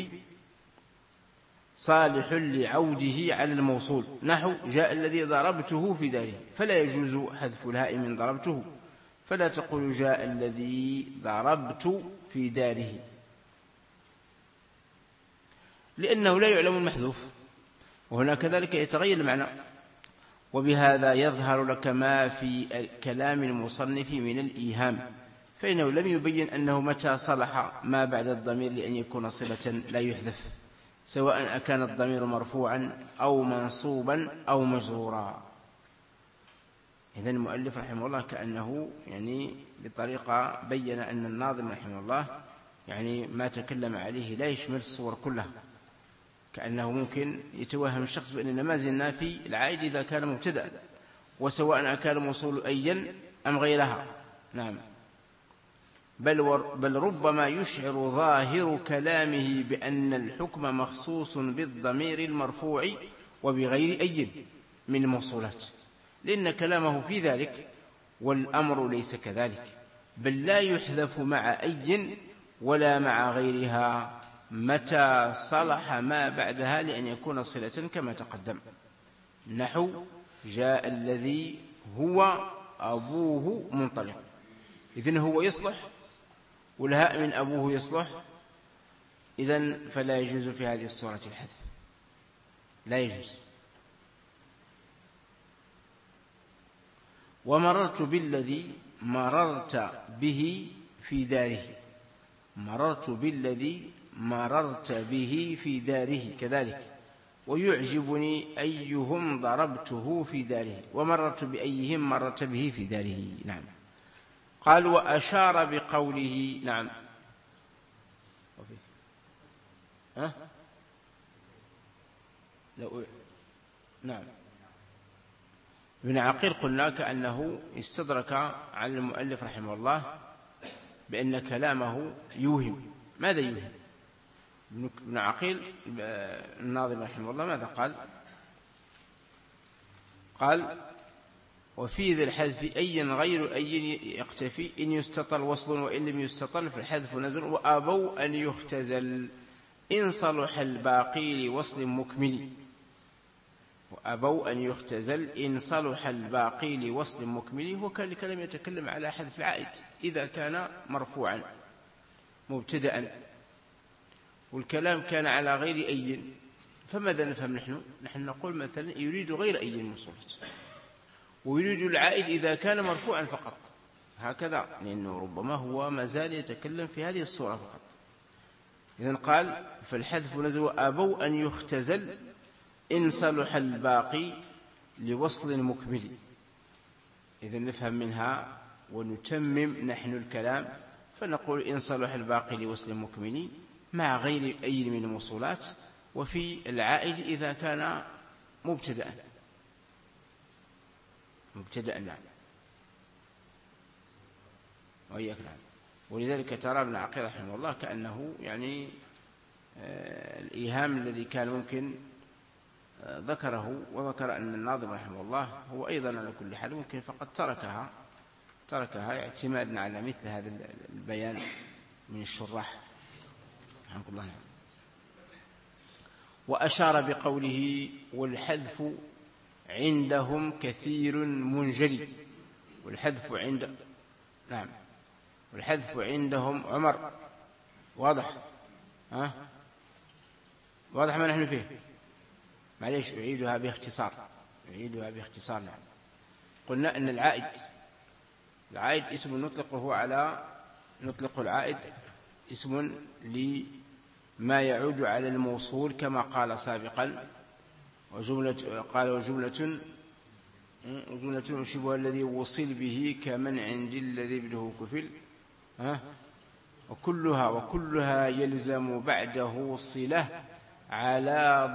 A: صالح لعوده على الموصول، نحو جاء الذي ضربته في داره، فلا يجوز حذف الهاء من ضربته، فلا تقول جاء الذي ضربت في داره، لأنه لا يعلم المحذوف، وهنا كذلك يتغير المعنى. وبهذا يظهر لك ما في كلام المصنف من الإيهام، فإنه لم يبين أنه متى صلح ما بعد الضمير لأن يكون صلة لا يحذف، سواء أكان الضمير مرفوعا أو منصوبا أو مجرورا. إذن المؤلف رحمه الله كأنه بطريقة بين أن الناظم رحمه الله ما تكلم عليه لا يشمل الصور كلها، كأنه ممكن يتوهم الشخص بأننا ما زلنا في العائد إذا كان مبتدأ، وسواء أكان موصول أيا أم غيرها. نعم. بل ربما يشعر ظاهر كلامه بأن الحكم مخصوص بالضمير المرفوع وبغير أي من الموصولات، لأن كلامه في ذلك، والأمر ليس كذلك، بل لا يحذف مع أي ولا مع غيرها متى صلح ما بعدها لأن يكون صلة كما تقدم، نحو جاء الذي هو أبوه منطلق، إذن هو يصلح والهاء من أبوه يصلح، إذن فلا يجوز في هذه الصورة الحذف، لا يجوز. ومررت بالذي مررت به في داره، مررت بالذي مررت به في داره كذلك. ويعجبني أيهم ضربته في داره، ومررت بأيهم مررت به في داره. نعم. قال وأشار بقوله. نعم. نعم. ابن عقيل قلنا كأنه استدرك على المؤلف رحمه الله بأن كلامه يوهم. ماذا يوهم؟ ابن عقيل الناظم رحمه الله ماذا قال؟ قال وفي ذي الحذف أي غير أي يقتفي إن يستطل وصل وإن لم يستطل فالحذف نزل. وأبوا أن يختزل إن صلح الباقي لوصل مكمل. وأبوا أن يختزل إن صلح الباقي لوصل مكمل. وكان الكلام يتكلم على حذف العائد إذا كان مرفوعا مبتدأ، والكلام كان على غير أي، فماذا نفهم نحن نقول مثلا يريد غير أي الموصولات، ويريد العائد إذا كان مرفوعا فقط، هكذا، لأنه ربما هو ما زال يتكلم في هذه الصورة فقط. إذن قال فالحذف نزل. أبوا أن يختزل إن صلح الباقي لوصل مكمل. إذن نفهم منها ونتمم نحن الكلام فنقول إن صلح الباقي لوصل مكمل مع غير أي من الموصولات، وفي العائد إذا كان مبتدأ. نعم. وإياك. نعم. ولذلك ترى ابن عقيل رحمه الله كأنه الإيهام الذي كان ممكن ذكره، وذكر أن الناظم رحمه الله هو أيضا على كل حال ممكن فقد تركها اعتمادا على مثل هذا البيان من الشراح رحمه الله. وأشار بقوله والحذف عندهم كثير منجلي. والحذف والحذف عندهم عمر واضح واضح ما نحن فيه. معليش أعيدها باختصار. نعم. قلنا أن العائد اسم نطلق العائد اسم لما يعود على الموصول كما قال سابقا. وجملة يشبه الذي وصل به كمن عند الذي ابنه كفل. وكلها يلزم بعده صلة على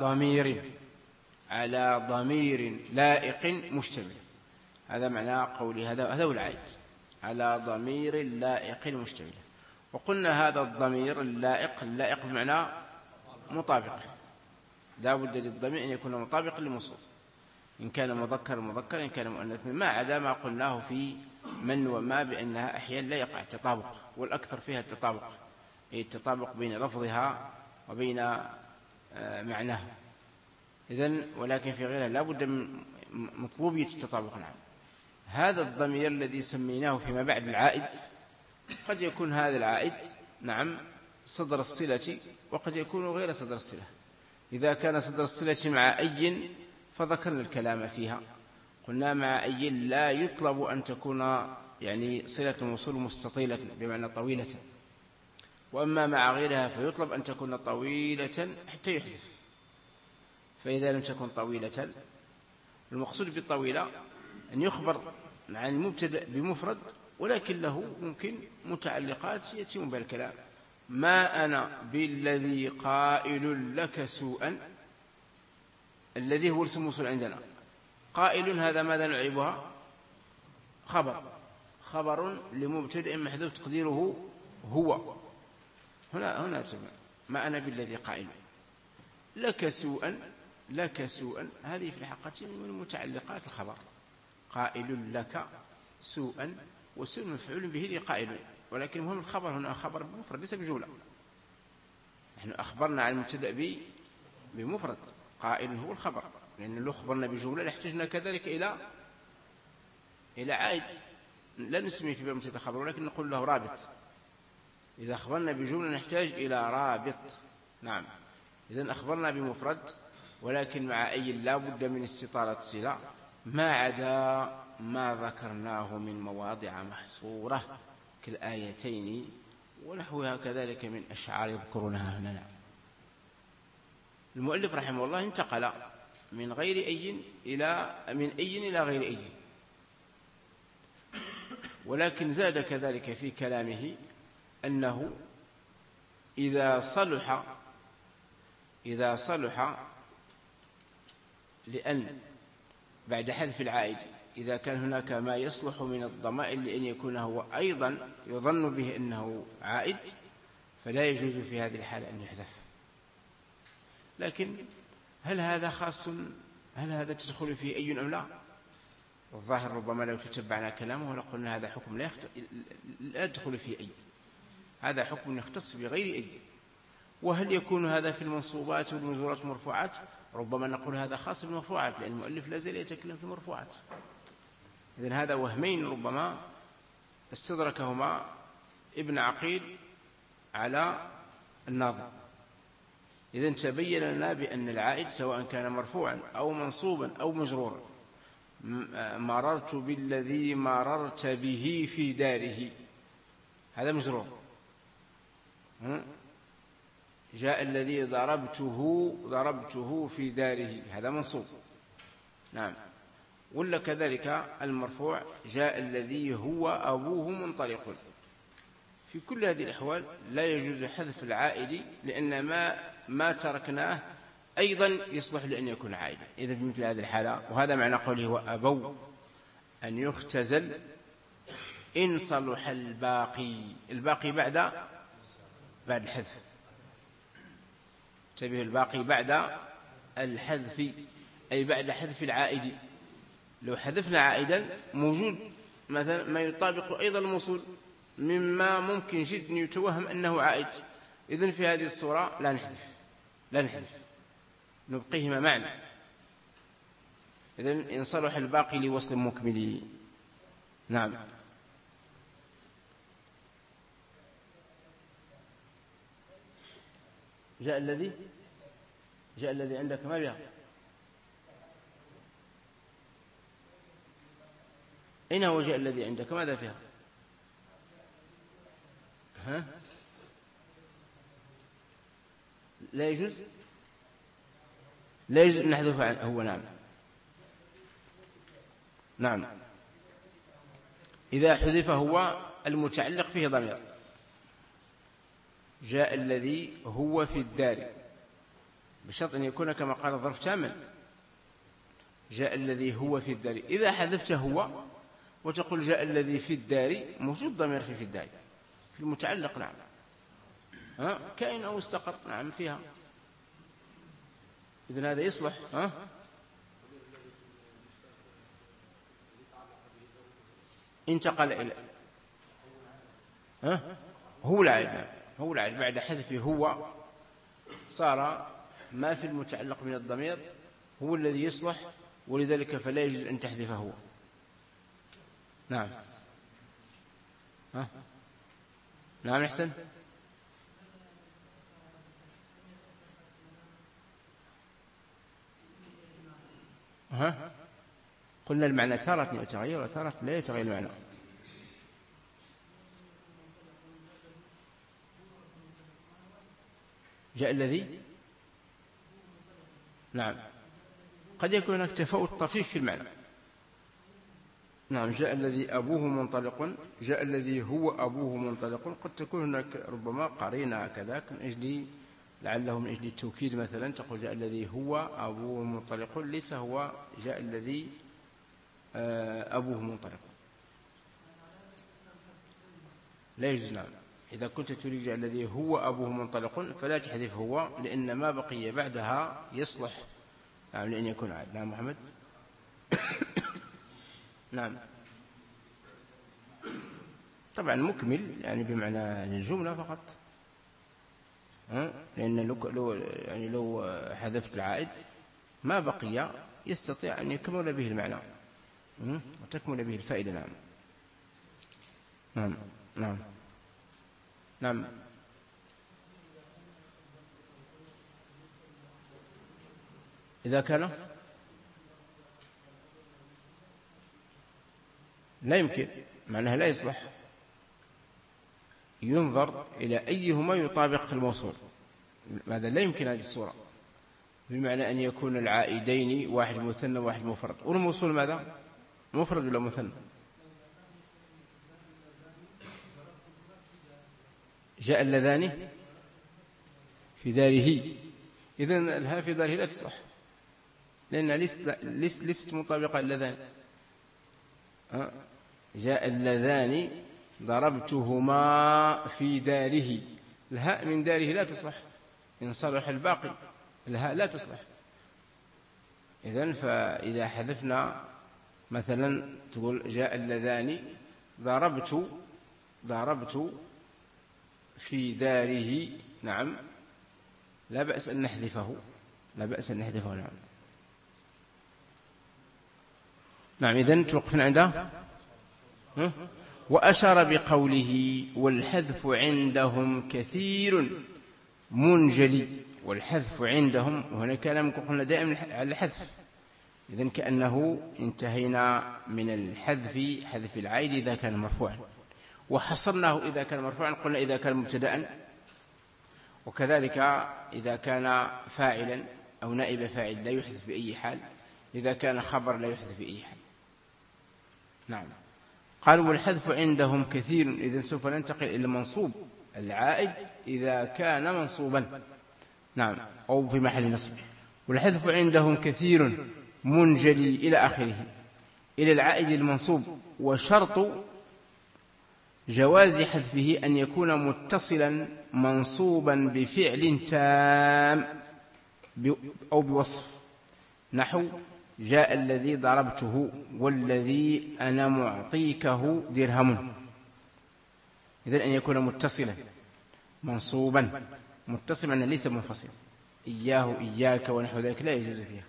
A: ضمير لائق مشتمل. هذا معنى قولي، هذا هو العائد، على ضمير لائق مشتمل. وقلنا هذا الضمير اللائق بمعنى مطابق، لا بد للضمير أن يكون مطابقا للموصول، إن كان مذكر إن كان مؤنث، ما عدا ما قلناه في من وما بأنها أحيانا لا يقع التطابق، والأكثر فيها التطابق، أي التطابق بين لفظها وبين معناه. إذن ولكن في غيرها لا بد من مطلوبية التطابق. نعم. هذا الضمير الذي سميناه فيما بعد العائد، قد يكون هذا العائد صدر الصلة، وقد يكون غير صدر الصلة. إذا كان صدر الصلة مع أي فذكرنا الكلام فيها، قلنا مع أي لا يطلب أن تكون صلة الموصول مستطيلة بمعنى طويلة، وأما مع غيرها فيطلب أن تكون طويلة حتى يحذف. فإذا لم تكن طويلة، المقصود بالطويلة أن يخبر عن المبتدأ بمفرد ولكن له ممكن متعلقات يتم بها الكلام. ما أنا بالذي قائل لك سوءا، الذي هو اسم موصول عندنا، قائل هذا ماذا نعربها؟ خبر لمبتدأ محذوف تقديره هو. هنا ما أنا بالذي قائل لك سوءا، هذه في الحقيقة من متعلقات الخبر. قائل لك سوءا، وسوء مفعول به لقائل، ولكن المهم الخبر هنا خبر بمفرد ليس بجملة. نحن أخبرنا عن المبتدأ بمفرد، قائل هو الخبر، لأن لو خبرنا بجملة لاحتجنا كذلك إلى عائد، لا نسمي في مبتدأ خبر ولكن نقول له رابط. إذا أخبرنا بجملة نحتاج إلى رابط. نعم. إذن أخبرنا بمفرد ولكن مع أي لا بد من استطالة صلة، ما عدا ما ذكرناه من مواضع محصورة كالآيتين ونحوها كذلك من أشعار يذكرونها هنا. المؤلف رحمه الله انتقل من أي إلى غير أي، ولكن زاد كذلك في كلامه أنه إذا صلح لأن بعد حذف العائد إذا كان هناك ما يصلح من الضمائر لأن يكون هو أيضا يظن به أنه عائد، فلا يجوز في هذه الحالة أن يحذف. لكن هل هذا خاص؟ هل هذا تدخل فيه أي أم لا؟ الظاهر ربما لو تتبعنا كلامه لقلنا هذا حكم لا يدخل فيه أي، هذا حكم يختص بغير أي. وهل يكون هذا في المنصوبات والمجرورات والمرفوعات؟ ربما نقول هذا خاص بالمرفوعات، لأن المؤلف لا زال يتكلم في المرفوعات. إذن هذا وهمين ربما استدركهما ابن عقيل على الناظم. إذن تبين لنا بأن العائد سواء كان مرفوعا أو منصوبا أو مجرورا. مررت بالذي مررت به في داره، هذا مجرور. جاء الذي ضربته في داره، هذا منصوب. نعم. ولا كذلك المرفوع جاء الذي هو أبوه منطلق. في كل هذه الأحوال لا يجوز حذف العائد، لأن ما تركناه أيضا يصلح لأن يكون عائدا. إذا في مثل هذه الحالة، وهذا معنى قوله وأبوا أن يختزل إن صلح الباقي بعد الحذف. انتبه، الباقي بعد الحذف أي بعد حذف العائد. لو حذفنا عائدا موجود مثلا ما يطابق أيضا الموصول مما ممكن جدا يتوهم أنه عائد. إذن في هذه الصورة لا نحذف نبقيهما معا. إذن إن صلح الباقي لوصل مكمل. نعم. جاء الذي عندك ما بها. أين هو جاء الذي عندك؟ ماذا فيها؟ ها؟ لا يجوز أن نحذف هو. نعم إذا حذف هو المتعلق فيه ضمير. جاء الذي هو في الدار، بشرط أن يكون كما قال الظرف تاما. جاء الذي هو في الدار. إذا حذفت هو وتقول جاء الذي في الدار، موجود ضمير في الدار في المتعلق. نعم كائن أو استقر. نعم فيها. إذن هذا يصلح. انتقل إلى هو العائد. هو العائد بعد حذفه هو صار ما في المتعلق من الضمير هو الذي يصلح، ولذلك فلا يجوز أن تحذفه هو. نعم. نعم أحسن. قلنا المعنى تارة يتغير وتارة لا يتغير المعنى. جاء الذي. نعم قد يكون هناك تفاوت طفيف في المعنى. نعم جاء الذي أبوه منطلق، جاء الذي هو أبوه منطلق. قد تكون هناك ربما قرينة كذاك من أجل لعله من أجل التوكيد مثلا تقول جاء الذي هو أبوه منطلق، ليس هو جاء الذي أبوه منطلق. لا يجوز. نعم إذا كنت تريد جاء الذي هو أبوه منطلق فلا تحذف هو، لأن ما بقي بعدها يصلح نعم لأن يكون عاد. نعم محمد. نعم طبعا مكمل يعني بمعنى الجملة فقط. لأن لو حذفت العائد ما بقي يستطيع أن يكمل به المعنى وتكمل به الفائدة. نعم. نعم نعم نعم. إذا كان لا يمكن معناها لا يصلح، ينظر إلى أيهما يطابق في الموصول. ماذا لا يمكن هذه الصورة، بمعنى أن يكون العائدين واحد مثنى وواحد مفرد. والموصول ماذا؟ مفرد ولا مثنى؟ جاء اللذان في داره. إذن الها في داره لا تصلح لأنها ليست مطابقة اللذان. جاء اللذان ضربتهما في داره. الهاء من داره لا تصلح، إن صلح الباقي الهاء لا تصلح. إذن فإذا حذفنا مثلا تقول جاء اللذان ضربت في داره. نعم لا بأس أن نحذفه. نعم. نعم إذن توقفنا عنده. وأشار بقوله والحذف عندهم كثير منجلي. والحذف عندهم وهنا كلام قلنا دائما على الحذف. إذن كأنه انتهينا من الحذف، حذف العائد إذا كان مرفوعا، وحصرناه إذا كان مرفوعا قلنا إذا كان مبتدأ، وكذلك إذا كان فاعلا أو نائب فاعل لا يحذف بأي حال، إذا كان خبر لا يحذف بأي حال. نعم. قال والحذف عندهم كثير. إذن سوف ننتقل إلى منصوب العائد إذا كان منصوبا. نعم أو في محل نصب. والحذف عندهم كثير منجلي إلى آخره، إلى العائد المنصوب. وشرط جواز حذفه أن يكون متصلا منصوبا بفعل تام أو بوصف. نحو جاء الذي ضربته والذي أنا معطيكه درهم. إذن أن يكون متصلا منصوبا، متصلا ليس منفصلا، إياه إياك ونحو ذلك لا يجوز فيها.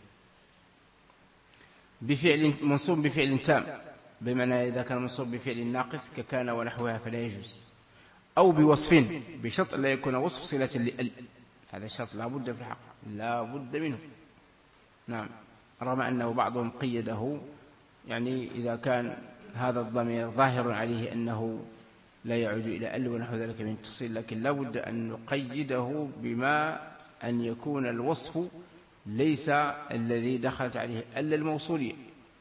A: بفعل منصوب بفعل تام، بمعنى إذا كان منصوب بفعل ناقص ككان ونحوها فلا يجوز. أو بوصف بشرط لا يكون وصف صلة لأل، هذا الشرط لا بد في الحق، لا بد منه. نعم، رغم أنه بعضهم قيده، يعني إذا كان هذا الضمير ظاهر عليه أنه لا يعود إلى أل ونحو ذلك من التصيل، لكن لا بد أن نقيده بما أن يكون الوصف ليس الذي دخلت عليه أل الموصولية.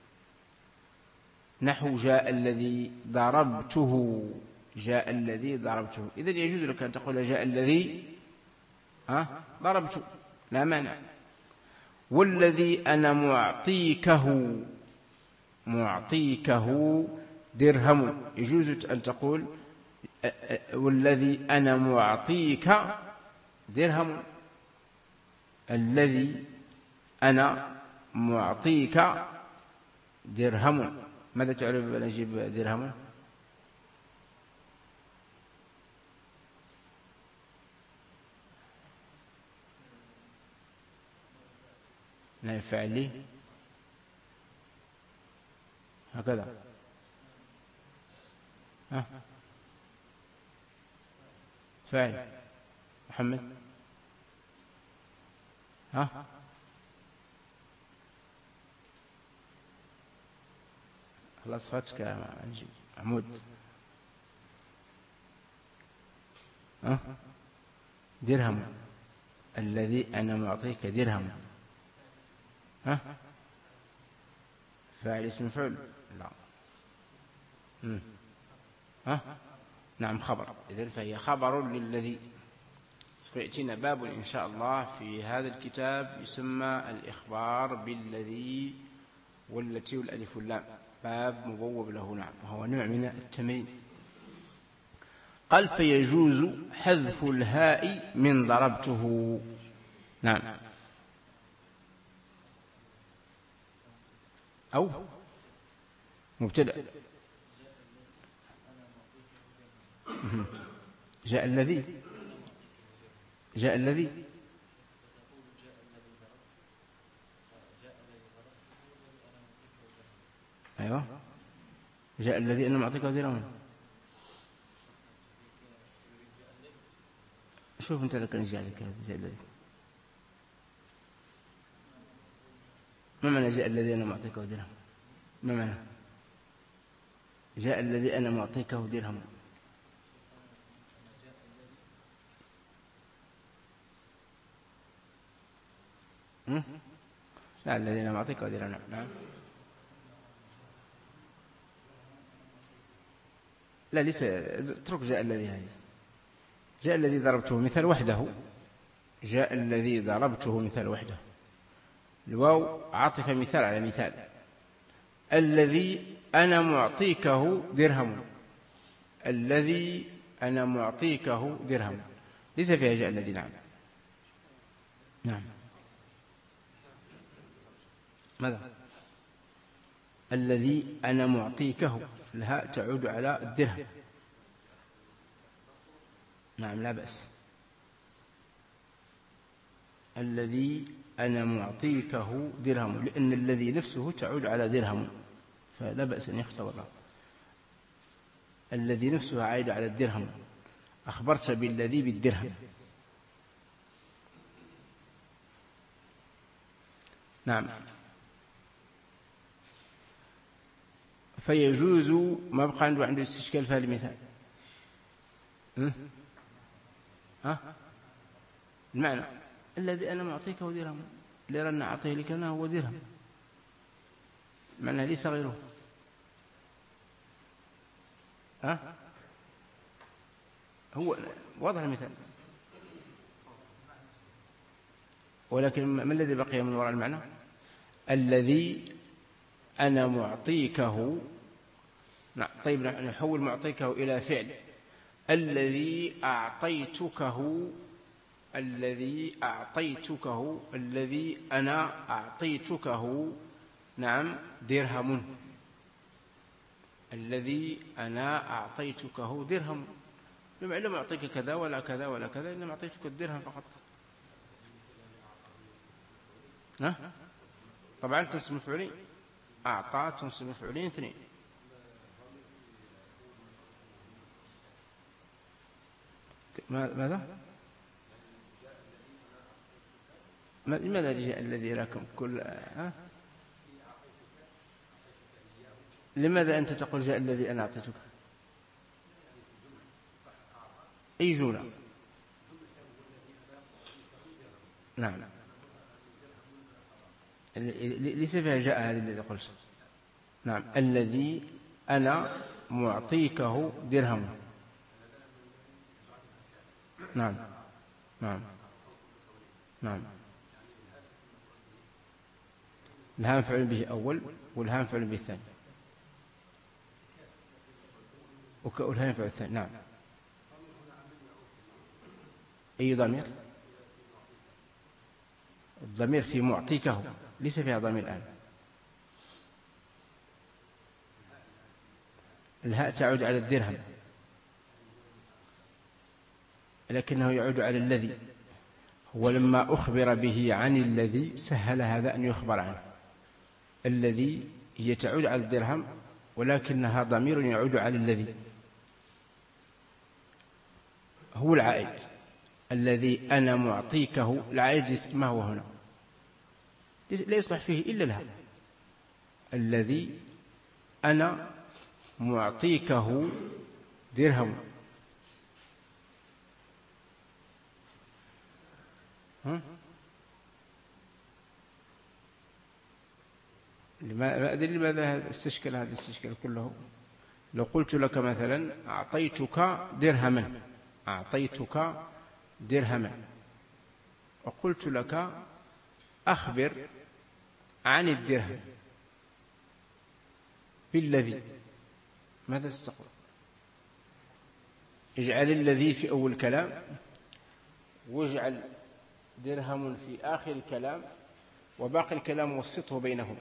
A: نحو جاء الذي ضربته، جاء الذي ضربته. إذن يجوز لك أن تقول جاء الذي ضربته، لا مانع. والذي أنا معطيكه، معطيكه درهم، يجوز أن تقول والذي أنا معطيك درهم، الذي أنا معطيك درهم. ماذا تعرف نجيب درهم؟ لا يفعل لي هكذا. فاعل محمد. خلاص فتك يا محمود. درهم، الذي أنا معطيك درهم. فاعل اسم فعل؟ لا. نعم خبر، إذن فهي خبر للذي. فيأتينا باب إن شاء الله في هذا الكتاب يسمى الإخبار بالذي والتي والألف واللام، باب مبوب له. نعم، وهو نوع من التمرين. قال فيجوز حذف الهاء من ضربته. نعم، أو مبتدأ. جاء الذي، جاء الذي، أيوة، جاء الذي أنا معطيك درهم. شوف أنت لك نجي عليك جاء الذي، ما معنى جاء الذي أنا معطيك درهم؟ ما معنى جاء الذي أنا معطيكه درهم؟ لا، الذي أنا معطيكه درهم. نعم، لا ليس، اترك جاء الذي. هذه جاء الذي ضربته مثال وحده، جاء الذي ضربته مثال وحده. الواو عاطف مثال على مثال. الذي أنا معطيكه درهم، الذي أنا معطيكه درهم، ليس فيها جاء الذي. نعم، نعم. ماذا؟ الذي أنا معطيكه، الهاء تعود على الدرهم. نعم، لا بأس. الذي أنا معطيكه درهم، لأن الذي نفسه تعود على درهم، فلا بأس أن يختبر. الذي نفسه عائد على الدرهم، أخبرت بالذي بالدرهم. نعم. فيجوز، ما بقى عنده استشكال في هذا المثال. المعنى الذي أنا معطيكه درهم، لأن أعطيه لك أنا هو درهم، معنى ليس غيره. هو واضح المثال، ولكن ما الذي بقي من وراء المعنى؟ الذي أنا معطيكه. نعم، طيب نحول معطيكه إلى فعل. الذي أعطيتكه الذي أعطيتكه، الذي أنا أعطيتكه، نعم، درهم. الذي أنا أعطيتكه درهم، لم أعطيك كذا ولا كذا ولا كذا، إنما أعطيتك الدرهم فقط. طبعا تنصب مفعولين، أعطى تنصب مفعولين اثنين. ماذا؟ لماذا جاء الذي لكم كل لماذا أنت تقول جاء الذي أنا أعطيتك؟ أي جملة؟ نعم، ليس فيها جاء هذه الذي قلت. نعم، الذي أنا معطيكه درهم. نعم نعم نعم. الهاء مفعول به أول، والهاء مفعول به الثاني، والهاء مفعول الثاني. نعم. أي ضمير؟ الضمير في معطيكه، ليس فيها ضمير الآن. الهاء تعود على الدرهم، لكنه يعود على الذي. هو لما أخبر به عن الذي سهل هذا أن يخبر عنه. الذي هي تعود على الدرهم، ولكنها ضمير يعود على الذي، هو العائد. الذي أنا معطيكه، العائد ما هو هنا؟ لا يصلح فيه إلا الهاء. الذي أنا معطيكه درهم. ما أدري لماذا استشكل هذا الاستشكال كله. لو قلت لك مثلا أعطيتك درهما، أعطيتك درهما، وقلت لك أخبر عن الدرهم بالذي، ماذا ستقول؟ اجعل الذي في أول الكلام، واجعل درهم في آخر الكلام، وباقي الكلام وسطه بينهم.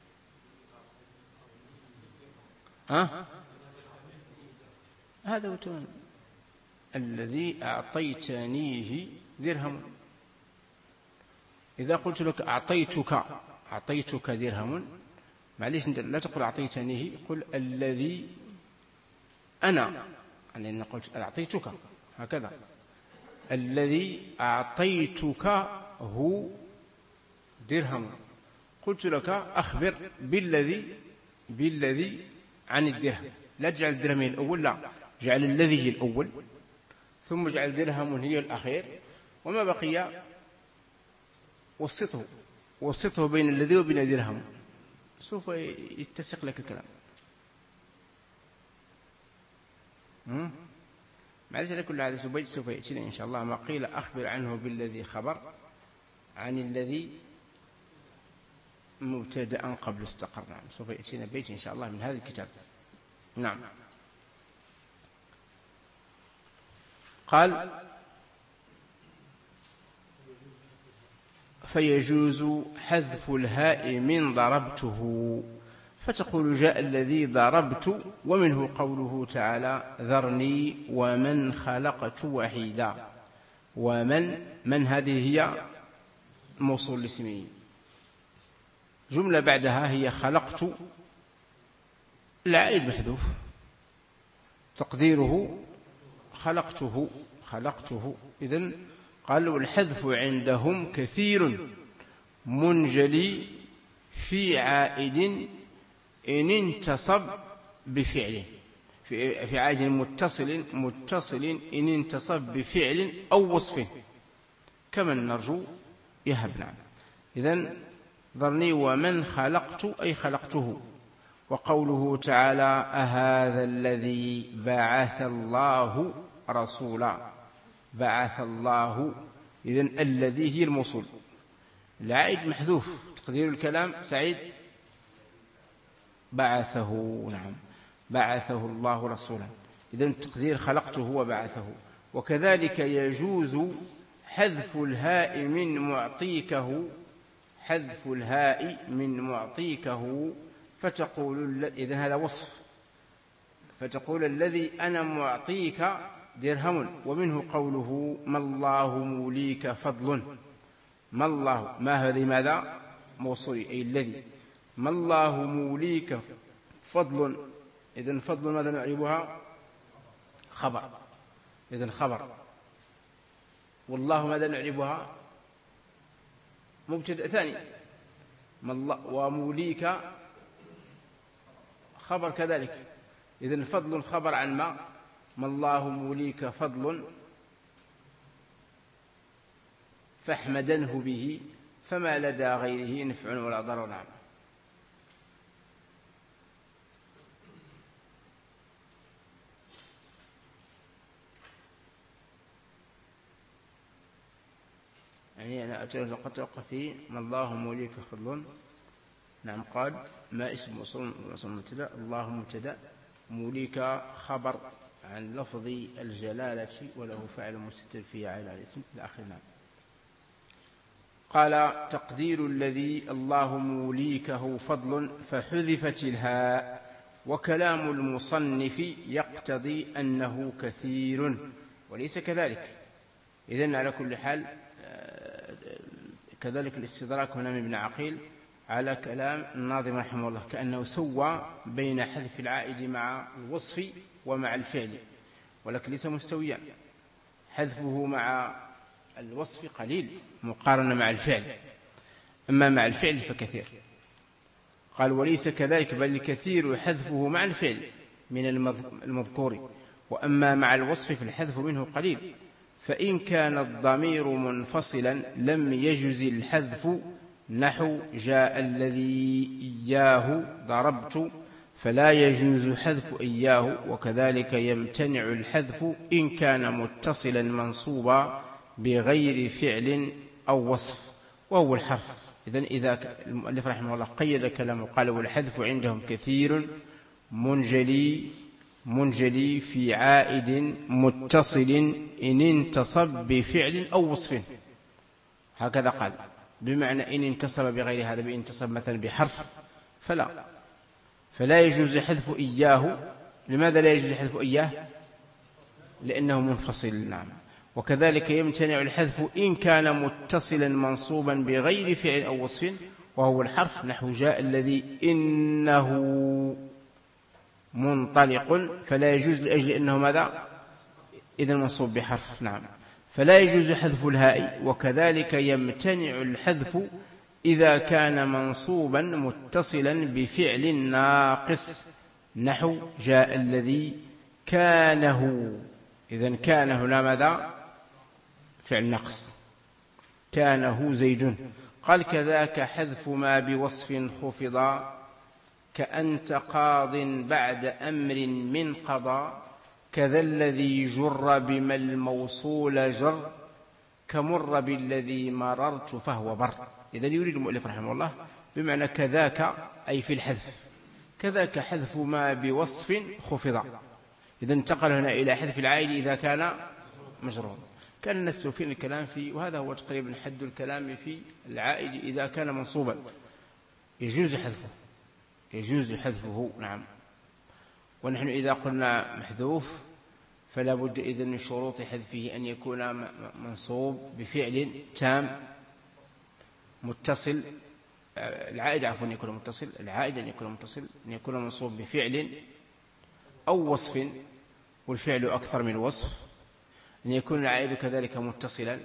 A: هذا وتون. الذي أعطيتنيه درهم. إذا قلت لك أعطيتك درهم، معليش لا تقول أعطيتنيه، قل الذي أنا، يعني قلت أعطيتك هكذا. الذي أعطيتك هو درهم. قلت لك أخبر بالذي عن الدرهم. لا تجعل الدرهم هي الأول، لا، جعل الذي هي الأول، ثم جعل درهم هي الأخير، وما بقي وسطه بين الذي وبين درهم، سوف يتسق لك الكلام. معلش على كل هذا سوف يأتينا إن شاء الله ما قيل أخبر عنه بالذي خبر عن الذي مبتدأ قبل استقر. نعم، سوف يأتينا بيت إن شاء الله من هذا الكتاب. نعم. قال فيجوز حذف الهاء من ضربته، فتقول جاء الذي ضربت، ومنه قوله تعالى ذرني ومن خلقت وحيدا. ومن هذه هي موصول الاسمي، جملة بعدها هي خلقت، العائد محذوف، تقديره خلقته. إذن قالوا الحذف عندهم كثير منجلي في عائد إن انتصب بفعله، في عائد متصل إن انتصب بفعل أو وصف، كمن نرجو يهبنا. إذن ذرني ومن خلقت أي خلقته. وقوله تعالى أهذا الذي بعث الله رسولا، بعث الله، إذن الذي هي الموصول، العائد محذوف، تقدير الكلام سعيد بعثه. نعم، بعثه الله رسولا، إذن تقدير خلقته وبعثه. وكذلك يجوز حذف الهاء من معطيكه، حذف الهاء من معطيكه، فتقول إذن هذا وصف، فتقول الذي أنا معطيك درهم، ومنه قوله ما الله موليك فضل. ما الله، ما هذه ماذا موصولي، أي الذي، ما الله موليك فضل. إذن فضل ماذا نعربها؟ خبر، إذن خبر. والله ماذا نعربها؟ مبتدأ ثاني. ما الله وموليك خبر كذلك. إذن فضل خبر عن ما الله موليك فضل، فاحمدنه به، فما لدى غيره نفع ولا ضرر. نعم. يعني أنا قد توقف في ما الله موليك فضل. نعم. قال ما اسم موصول مبتدأ، الله مبتدأ، موليك خبر عن لفظ الجلالة، وله فعل مستتر فيه على الاسم إلى آخر. نعم. قال تقدير الذي الله موليكه فضل، فحذفت الهاء، وكلام المصنف يقتضي أنه كثير وليس كذلك. إذن على كل حال كذلك الاستدراك هنا من ابن عقيل على كلام الناظم رحمه الله، كأنه سوى بين حذف العائد مع الوصف ومع الفعل، ولكن ليس مستويا. حذفه مع الوصف قليل مقارنة مع الفعل، أما مع الفعل فكثير. قال وليس كذلك، بل كثير حذفه مع الفعل من المذكور، وأما مع الوصف فالحذف منه قليل. فإن كان الضمير منفصلا لم يجز الحذف، نحو جاء الذي إياه ضربت، فلا يجوز حذف إياه. وكذلك يمتنع الحذف إن كان متصلا منصوبا بغير فعل أو وصف، وهو الحرف. إذا المؤلف رحمه الله قيد كلامه قال والحذف عندهم كثير منجلي في عائد متصل إن انتصب بفعل أو وصف. هكذا قال، بمعنى إن انتصب بغير هذا، بإن انتصب مثلا بحرف فلا يجوز حذف إياه. لماذا لا يجوز حذف إياه؟ لأنه منفصل. نعم. وكذلك يمتنع الحذف إن كان متصلا منصوبا بغير فعل أو وصف، وهو الحرف، نحو جاء الذي إنه منطلق، فلا يجوز لأجل أنه ماذا؟ إذا منصوب بحرف. نعم. فلا يجوز حذف الهاء. وكذلك يمتنع الحذف إذا كان منصوبا متصلا بفعل ناقص، نحو جاء الذي كانه. إذن كان هنا ماذا؟ فعل نقص، كانه زيد. قال كذاك حذف ما بوصف خفضا، كأنت قاض بعد أمر من قضى، كذا الذي جر بما الموصول جر، كمر بالذي مررت فهو بر. إذن يريد المؤلف رحمه الله بمعنى كذاك أي في الحذف، كذاك حذف ما بوصف خفضا. إذا انتقل هنا إلى حذف العائد إذا كان مجرور. كان نستوفي الكلام فيه، وهذا هو تقريبا حد الكلام في العائد إذا كان منصوبا يجوز حذفه. نعم. ونحن إذا قلنا محذوف فلا بد إذن من شروط حذفه أن يكون منصوب بفعل تام متصل. العائد عفوا يكون متصل، العائد أن يكون متصل، أن يكون منصوب بفعل أو وصف، والفعل أكثر من وصف، أن يكون العائد كذلك متصلا،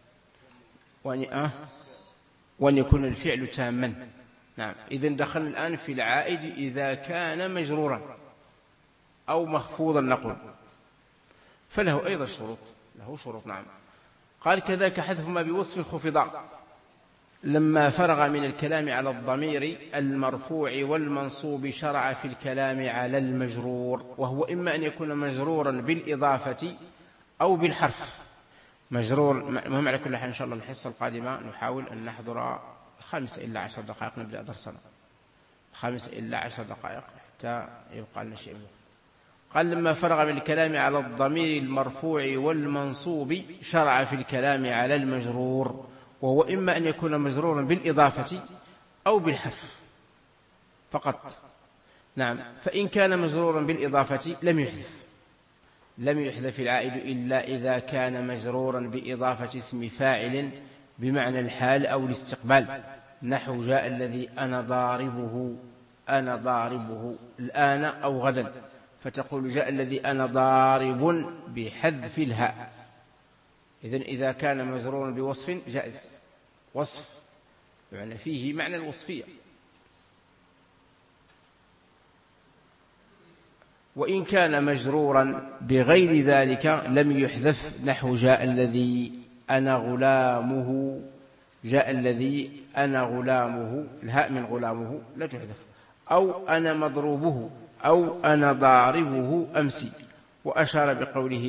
A: وأن يكون الفعل تاما. نعم. إذن دخلنا الآن في العائد إذا كان مجرورا أو مخفوضا نقول، فله أيضا شروط، له شروط. نعم. قال كذاك حذف ما بوصف خفضا، لما فرغ من الكلام على الضمير المرفوع والمنصوب شرع في الكلام على المجرور، وهو إما أن يكون مجرورا بالإضافة أو بالحرف. مجرور مهم. على كل حال إن شاء الله الحصة القادمة نحاول أن نحضر 5 إلى 10 دقائق نبدأ درسنا، 5 إلى 10 دقائق حتى يبقى لنا شيء منه. قال لما فرغ من الكلام على الضمير المرفوع والمنصوب شرع في الكلام على المجرور، وهو إما أن يكون مجرورا بالإضافة أو بالحذف فقط. نعم، فإن كان مجرورا بالإضافة لم يحذف العائد إلا إذا كان مجرورا بإضافة اسم فاعل بمعنى الحال أو الاستقبال، نحو جاء الذي أنا ضاربه الآن أو غدا، فتقول جاء الذي أنا ضارب بحذف الهاء. إذن إذا كان مجرورا بوصف جائز، وصف يعني فيه معنى الوصفية. وإن كان مجرورا بغير ذلك لم يحذف، نحو جاء الذي أنا غلامه، جاء الذي أنا غلامه، الهاء من غلامه لا تحذف، أو أنا مضروبه، أو أنا ضاربه أمسي. وأشار بقوله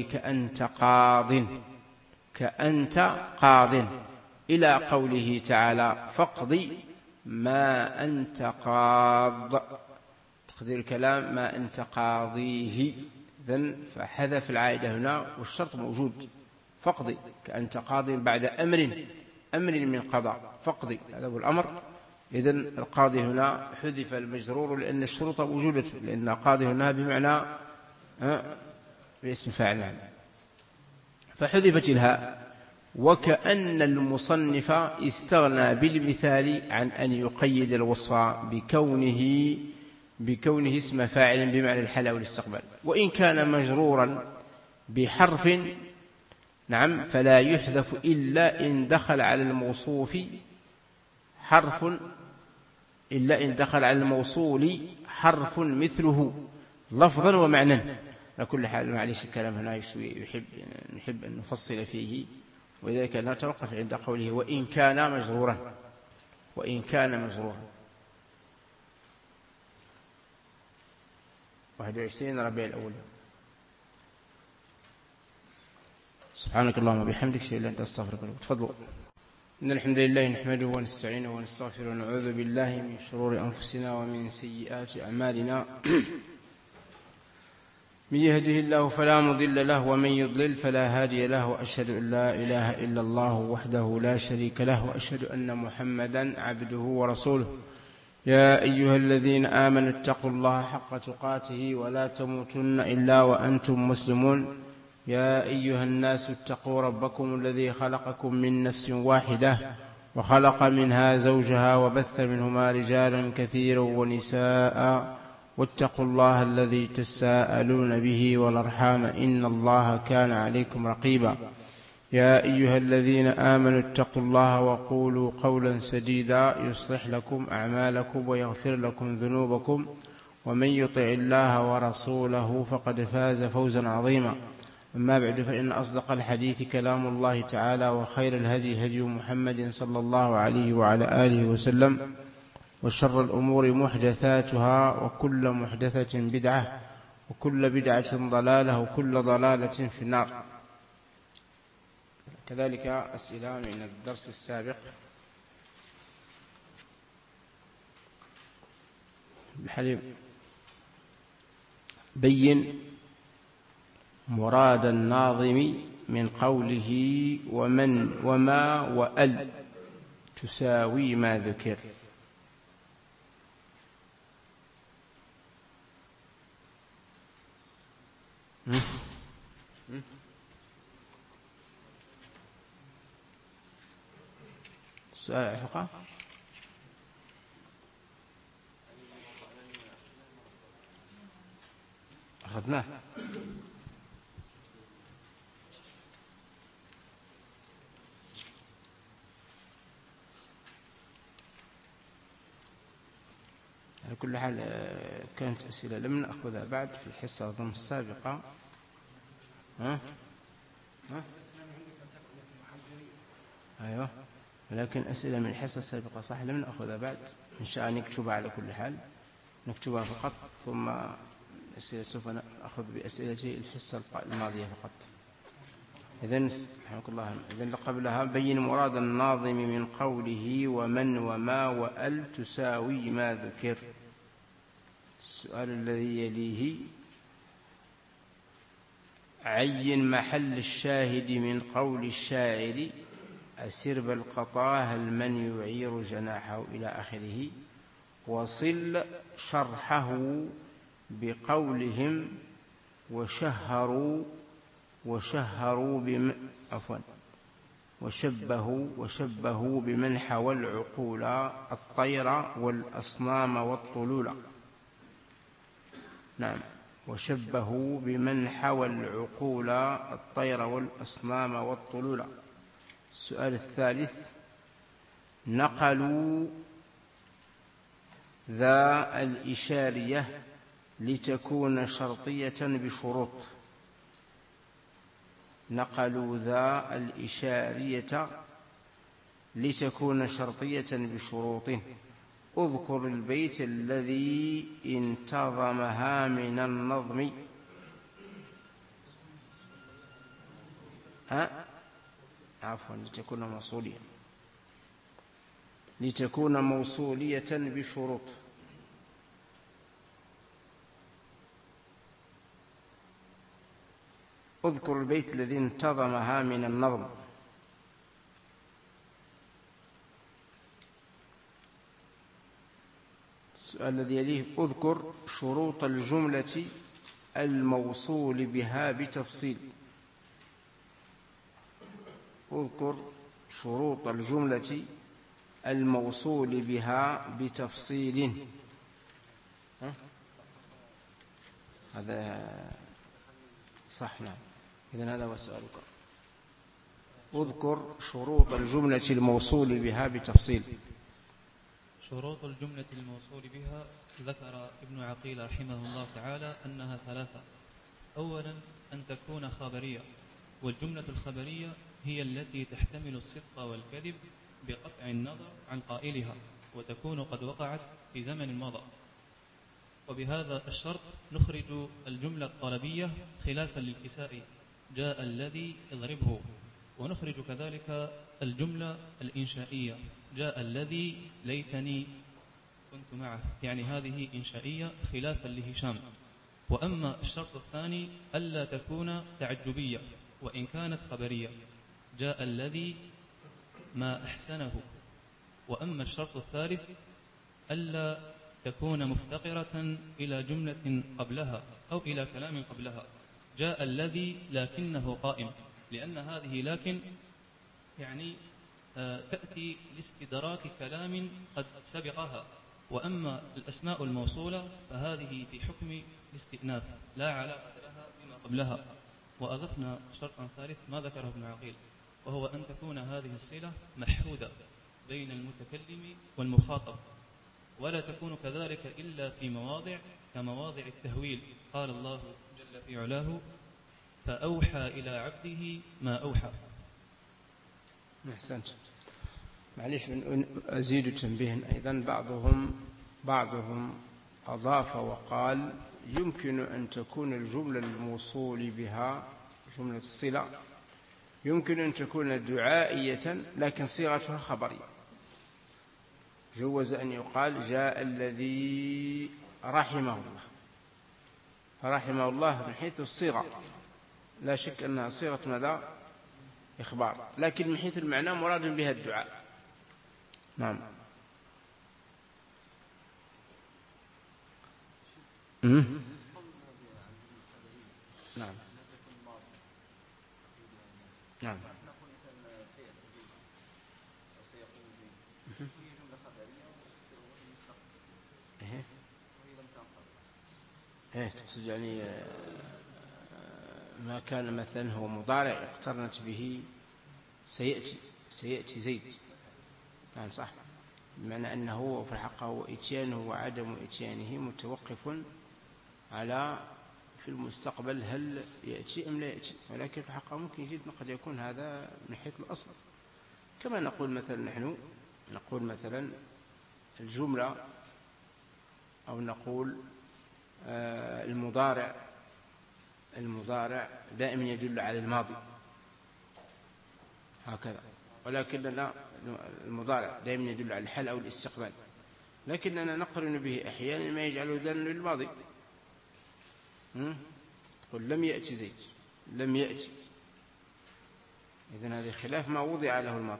A: كأنت قاض إلى قوله تعالى فاقض ما أنت قاض، تقدير الكلام ما أنت قاضيه، إذن فحذف العائدة هنا والشرط موجود، فاقض كأنت قاض بعد أمر من قضاء، فاقض هذا هو الأمر. إذن القاضي هنا حذف المجرور لأن الشروط موجودة، لأن قاضي هنا بمعنى باسم فاعل، فحذفت الهاء. وكأن المصنف استغنى بالمثال عن أن يقيد الوصف بكونه اسم فاعل بمعنى الحال والاستقبال. وإن كان مجرورا بحرف نعم فلا يحذف إلا إن دخل على الموصوف حرف مثله لفظا ومعنى. على كل حال معليش الكلام هنا نحب أن نفصل فيه، ولذلك نتوقف عند قوله وإن كان مجرورا. 21 ربيع الأول. سبحانك اللهم وبحمدك، أشهد أن لا إله إلا أنت أستغفرك وأتوب إليك. تفضلوا. إن الحمد لله نحمده ونستعينه ونستغفره ونعوذ بالله من شرور أنفسنا ومن سيئات أعمالنا. من يهده الله فلا مضل له ومن يضلل فلا هادي له، وأشهد أن لا إله إلا الله وحده لا شريك له، وأشهد أن محمدا عبده ورسوله. يا أيها الذين آمنوا اتقوا الله حق تقاته ولا تموتن إلا وأنتم مسلمون. يا أيها الناس اتقوا ربكم الذي خلقكم من نفس واحدة وخلق منها زوجها وبث منهما رجالا كثيرا ونساء، واتقوا الله الذي تساءلون به والأرحام إن الله كان عليكم رقيبا. يا أيها الذين آمنوا اتقوا الله وقولوا قولا سديدا يصلح لكم أعمالكم ويغفر لكم ذنوبكم، ومن يطع الله ورسوله فقد فاز فوزا عظيما. أما بعد، فإن أصدق الحديث كلام الله تعالى، وخير الهدي هدي محمد صلى الله عليه وعلى آله وسلم، وشر الأمور محدثاتها، وكل محدثة بدعة، وكل بدعة ضلالة، وكل ضلالة في النار. كذلك أسئلة من الدرس السابق. الحليم بين مراد الناظم من قوله ومن وما وأل تساوي ما ذكر. سؤال حقا أخذناه. على كل حال كانت أسئلة لم نأخذها بعد في الحصة أظن السابقة. أيوة، ولكن أسئلة من الحصة السابقة صح لم نأخذها بعد. إن شاء الله نكتبها على كل حال، نكتبها فقط، ثم الأسئلة سوف نأخذ بأسئلة الحصة الماضية فقط. إذن رحمك الله. إذن قبلها بين مراد الناظم من قوله ومن وما وأل تساوي ما ذكر. السؤال الذي يليه عين محل الشاهد من قول الشاعر أسر بالقطا هل من يعير جناحه إلى آخره. وصل شرحه بقولهم وشبهوا بمن حوى العقول الطير والأصنام والطلول. نعم، وشبهوا بمن حوى العقول الطير والأصنام والطلول. السؤال الثالث: نقلوا ذا الإشارية لتكون شرطية بشروط. نقلوا ذا الإشارية لتكون شرطية بشروط. اذكر البيت الذي انتظمها من النظم. لتكون موصولية بشروط. اذكر البيت الذي انتظمها من النظم. السؤال الذي يليه: اذكر شروط الجملة الموصول بها بتفصيل. اذكر شروط الجملة الموصول بها بتفصيل. هذا صح. نعم، إذن هذا هو سؤالك. اذكر شروط الجملة الموصول بها بتفصيل.
B: شروط الجملة الموصول بها ذكر ابن عقيل رحمه الله تعالى أنها ثلاثة. أولا أن تكون خبرية، والجملة الخبرية هي التي تحتمل الصدق والكذب بقطع النظر عن قائلها، وتكون قد وقعت في زمن مضى. وبهذا الشرط نخرج الجملة الطلبية خلافا للكسائي جاء الذي اضربه، ونخرج كذلك الجملة الإنشائية جاء الذي ليتني كنت معه، يعني هذه إنشائية خلافا لهشام. وأما الشرط الثاني ألا تكون تعجبية وإن كانت خبرية جاء الذي ما أحسنه. وأما الشرط الثالث ألا تكون مفتقرة إلى جملة قبلها أو إلى كلام قبلها جاء الذي لكنه قائم، لأن هذه لكن يعني تأتي لاستدراك كلام قد سبقها. وأما الأسماء الموصولة فهذه في حكم الاستئناف لا علاقة لها بما قبلها. وأضفنا شرطا ثالث ما ذكره ابن عقيل، وهو أن تكون هذه الصلة محودة بين المتكلم والمخاطب، ولا تكون كذلك إلا في مواضع كمواضع التهويل. قال الله جل في علاه: فأوحى إلى عبده ما أوحى.
A: أحسنت. معلش أزيد تنبيه أيضا. بعضهم أضاف وقال: يمكن أن تكون الجملة الموصول بها جملة الصلة يمكن أن تكون دعائية لكن صيغتها خبرية. جوز أن يقال جاء الذي رحمه الله، فرحمه الله من حيث الصيغة لا شك أنها صيغة ماذا؟ إخبار، لكن من حيث المعنى مراد بها الدعاء. نعم. نعم. نعم. تقصد يعني ما كان مثلا هو مضارع اقترنت به سيأتي زيد. نعم صح، بمعنى أنه في الحقيقة هو إتيانه وعدم إتيانه متوقف على في المستقبل هل يأتي أم لا يأتي، ولكن في الحقيقة ممكن جدا قد يكون هذا من حيث الأصل. كما نقول مثلا نحن نقول مثلا الجملة أو نقول المضارع دائما يدل على الماضي هكذا، ولكننا المضارع دائما يدل على الحال أو الاستقبال، لكننا نقرن به أحيانا ما يجعله دالا للماضي. قل لم يأتي زيد، لم يأتي. إذن هذا خلاف ما وضع له الماضي.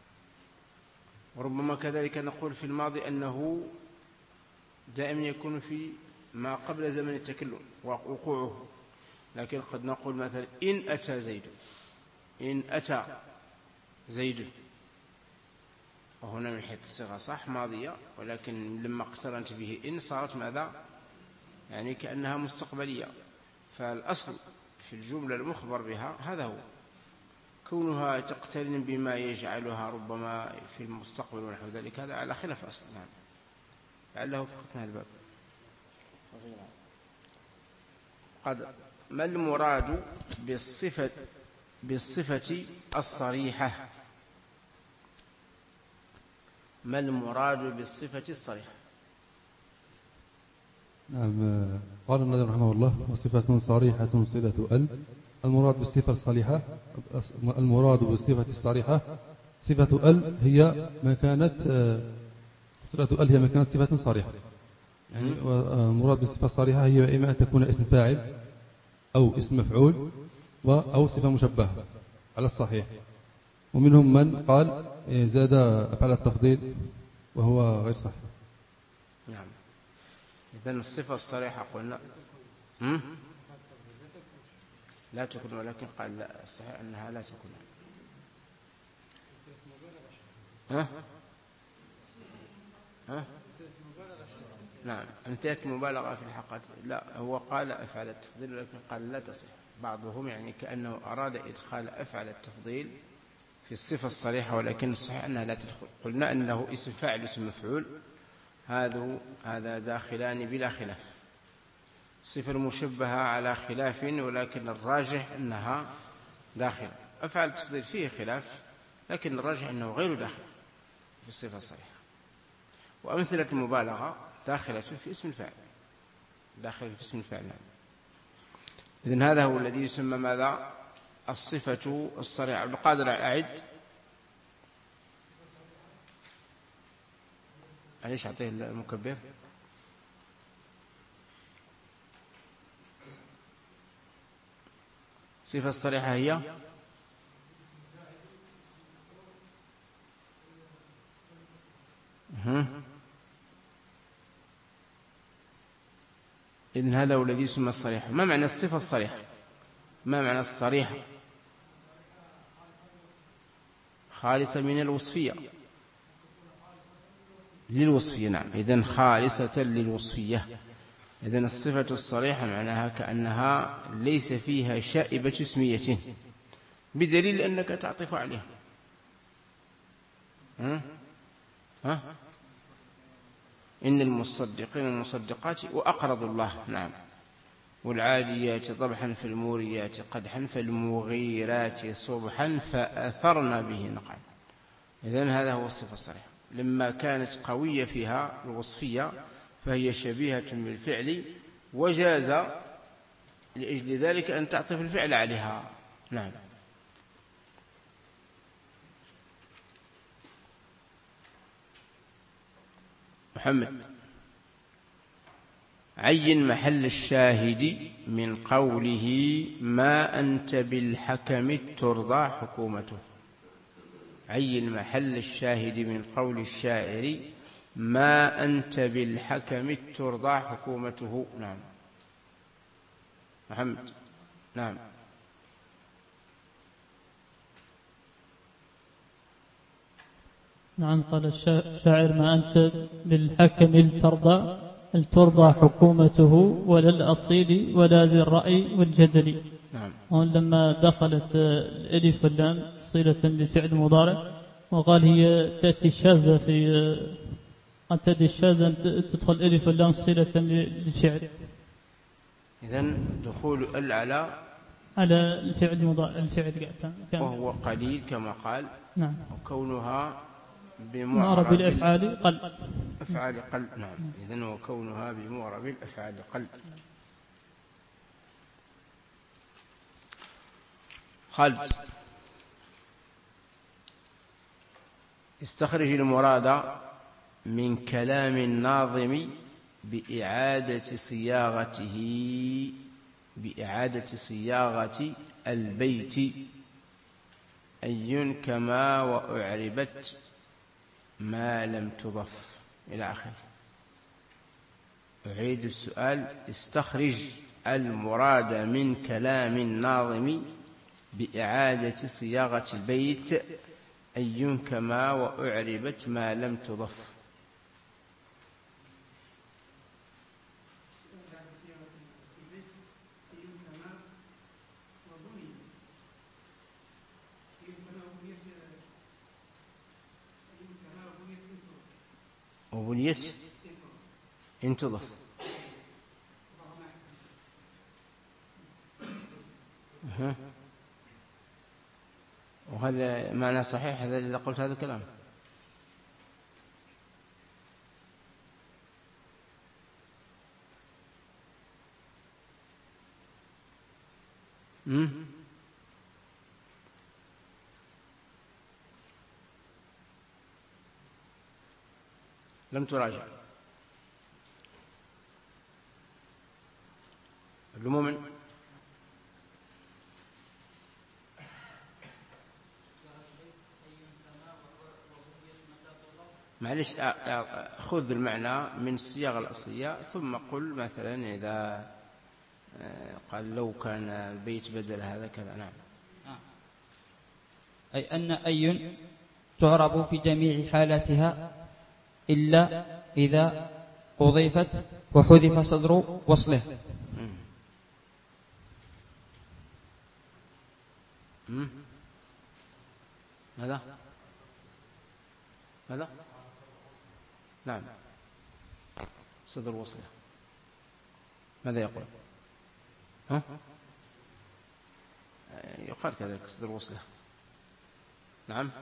A: وربما كذلك نقول في الماضي أنه دائما يكون في ما قبل زمن التكلم وقوعه، لكن قد نقول مثلا إن أتى زيد، إن أتى زيد، وهنا من حيث الصيغة صح ماضية، ولكن لما اقترنت به إن صارت ماذا؟ يعني كأنها مستقبلية. فالأصل في الجملة المخبر بها هذا هو، كونها تقترن بما يجعلها ربما في المستقبل ونحو ذلك هذا على خلاف الأصل. نعم، لعله فقط من هذا الباب. قد ما المراد بالصفة الصريحة؟ ما المراد بالصفة الصريحة؟
C: نعم، قال الناظم رحمه الله: وصفة صريحة صلة ال. المراد بالصفة الصريحة، المراد بالصفة الصريحة صفة ال هي ما كانت صلة ال هي ما كانت صفة صريحة. يعني المراد بالصفة الصريحة هي إما أن تكون اسم فاعل أو اسم مفعول أو صفة مشبهة على الصحيح. ومنهم من قال زاد أفعال التفضيل وهو غير صحيح.
A: نعم. إذن الصفة الصريحة قلنا لا تكون، ولكن قال لا، الصحيح أنها لا تكون. نعم، أمثلة مبالغة في الحقات. لا، هو قال أفعل التفضيل، ولكن قال لا تصح. بعضهم يعني كأنه أراد إدخال أفعل التفضيل في الصفة الصريحة، ولكن الصحيح أنها لا تدخل. قلنا أنه اسم فاعل اسم مفعول هذا داخلان بلا خلاف. الصفة المشبهة على خلاف، ولكن الراجح أنها داخلة. أفعل التفضيل فيه خلاف، لكن الراجح أنه غير داخل في الصفة الصريحة. وأمثلة المبالغة داخلة في اسم الفاعل، داخلة في اسم الفاعل. إذن هذا هو الذي يسمى ماذا؟ الصفة الصريحة. عبد القادر أعد، معليش أعطيه المكبر. الصفة الصريحة هي إذن هذا هو الذي يسمى الصريحة. ما معنى الصفة الصريحة؟ ما معنى الصريحة؟ خالصة من الوصفية للوصفية. نعم، إذن خالصة للوصفية. إذن الصفة الصريحة معناها كأنها ليس فيها شائبة اسمية، بدليل أنك تعطف عليها. إن المصدقين والمصدقات وأقرضوا الله. نعم. والعاديات ضبحا فالموريات قدحا فالمغيرات صبحا فأثرن به نقعا. إذن هذا هو الصفة الصريحة. لما كانت قوية فيها الوصفية فهي شبيهة بالفعل، وجاز لأجل ذلك أن تعطف الفعل عليها. نعم. محمد: عين محل الشاهد من قوله ما أنت بالحكم ترضى حكومته. عين محل الشاهد من قول الشاعر ما أنت بالحكم ترضى حكومته. نعم. محمد. نعم.
D: نعم. قال الشاعر ما أنت بالحكم ترضى حكومته ولا الأصيل ولا ذي الرأي والجدل.
A: نعم.
D: لما دخلت الألف واللام صلة بفعل مضارع، وقال هي تأتي شاذة في أن تأتي شاذة تدخل الألف واللام صلة للفعل.
A: إذن دخول ال
D: على الفعل المضارع، الفعل
A: وهو قليل كما قال.
D: نعم.
A: وكونها
D: بمعرب الأفعال قل.
A: أفعال قل. نعم. إذن وكونها بمعرب الأفعال قل. خالد: استخرج المراد من كلام الناظم بإعادة صياغة البيت أي كما وأعربت ما لم تضف إلى آخره. أعيد السؤال: استخرج المراد من كلام الناظم بإعادة صياغة البيت أي كما وأعربت ما لم تضف. وبنيت إن تضف. وهذا معنى صحيح هذا إذا قلت هذا الكلام. لم تراجع. المؤمن معلش خذ المعنى من الصياغة الأصلية ثم قل مثلا إذا قال لو كان البيت بدل هذا كذا. نعم.
E: أي أن أي تعرب في جميع حالاتها إلا إذا أضيفت وحذف صدر وصله.
A: ماذا؟ نعم، صدر وصله. ماذا يقول؟ يقال كذلك صدر وصله. نعم.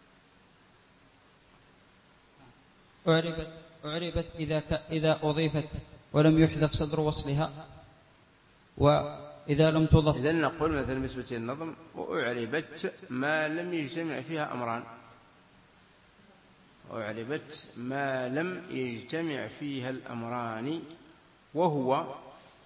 E: أعربت إذا أضيفت ولم يحذف صدر وصلها، وإذا لم تضف.
A: إذن نقول مثلا بالنسبة للنظم: وأعربت ما لم يجتمع فيها أمران. وأعربت ما لم يجتمع فيها الأمران، وهو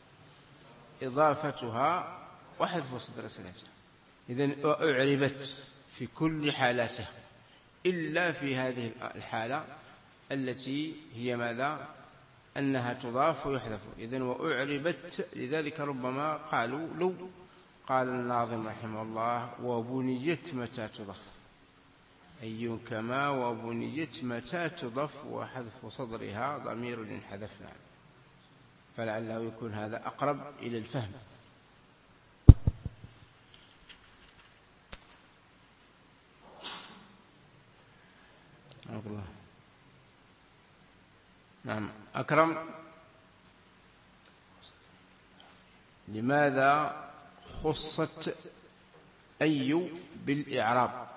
A: إضافتها وحذف صدر وصلها. إذن أعربت في كل حالاتها إلا في هذه الحالة التي هي ماذا؟ أنها تضاف ويحذف. إذن وأعربت. لذلك ربما قالوا لو قال الناظم رحمه الله: وبنيت متى تضاف أي كما وبنيت متى تضاف وحذف صدرها ضمير انحذفنا. فلعله يكون هذا أقرب إلى الفهم. الله. نعم. أكرم: لماذا خصت أي بالإعراب؟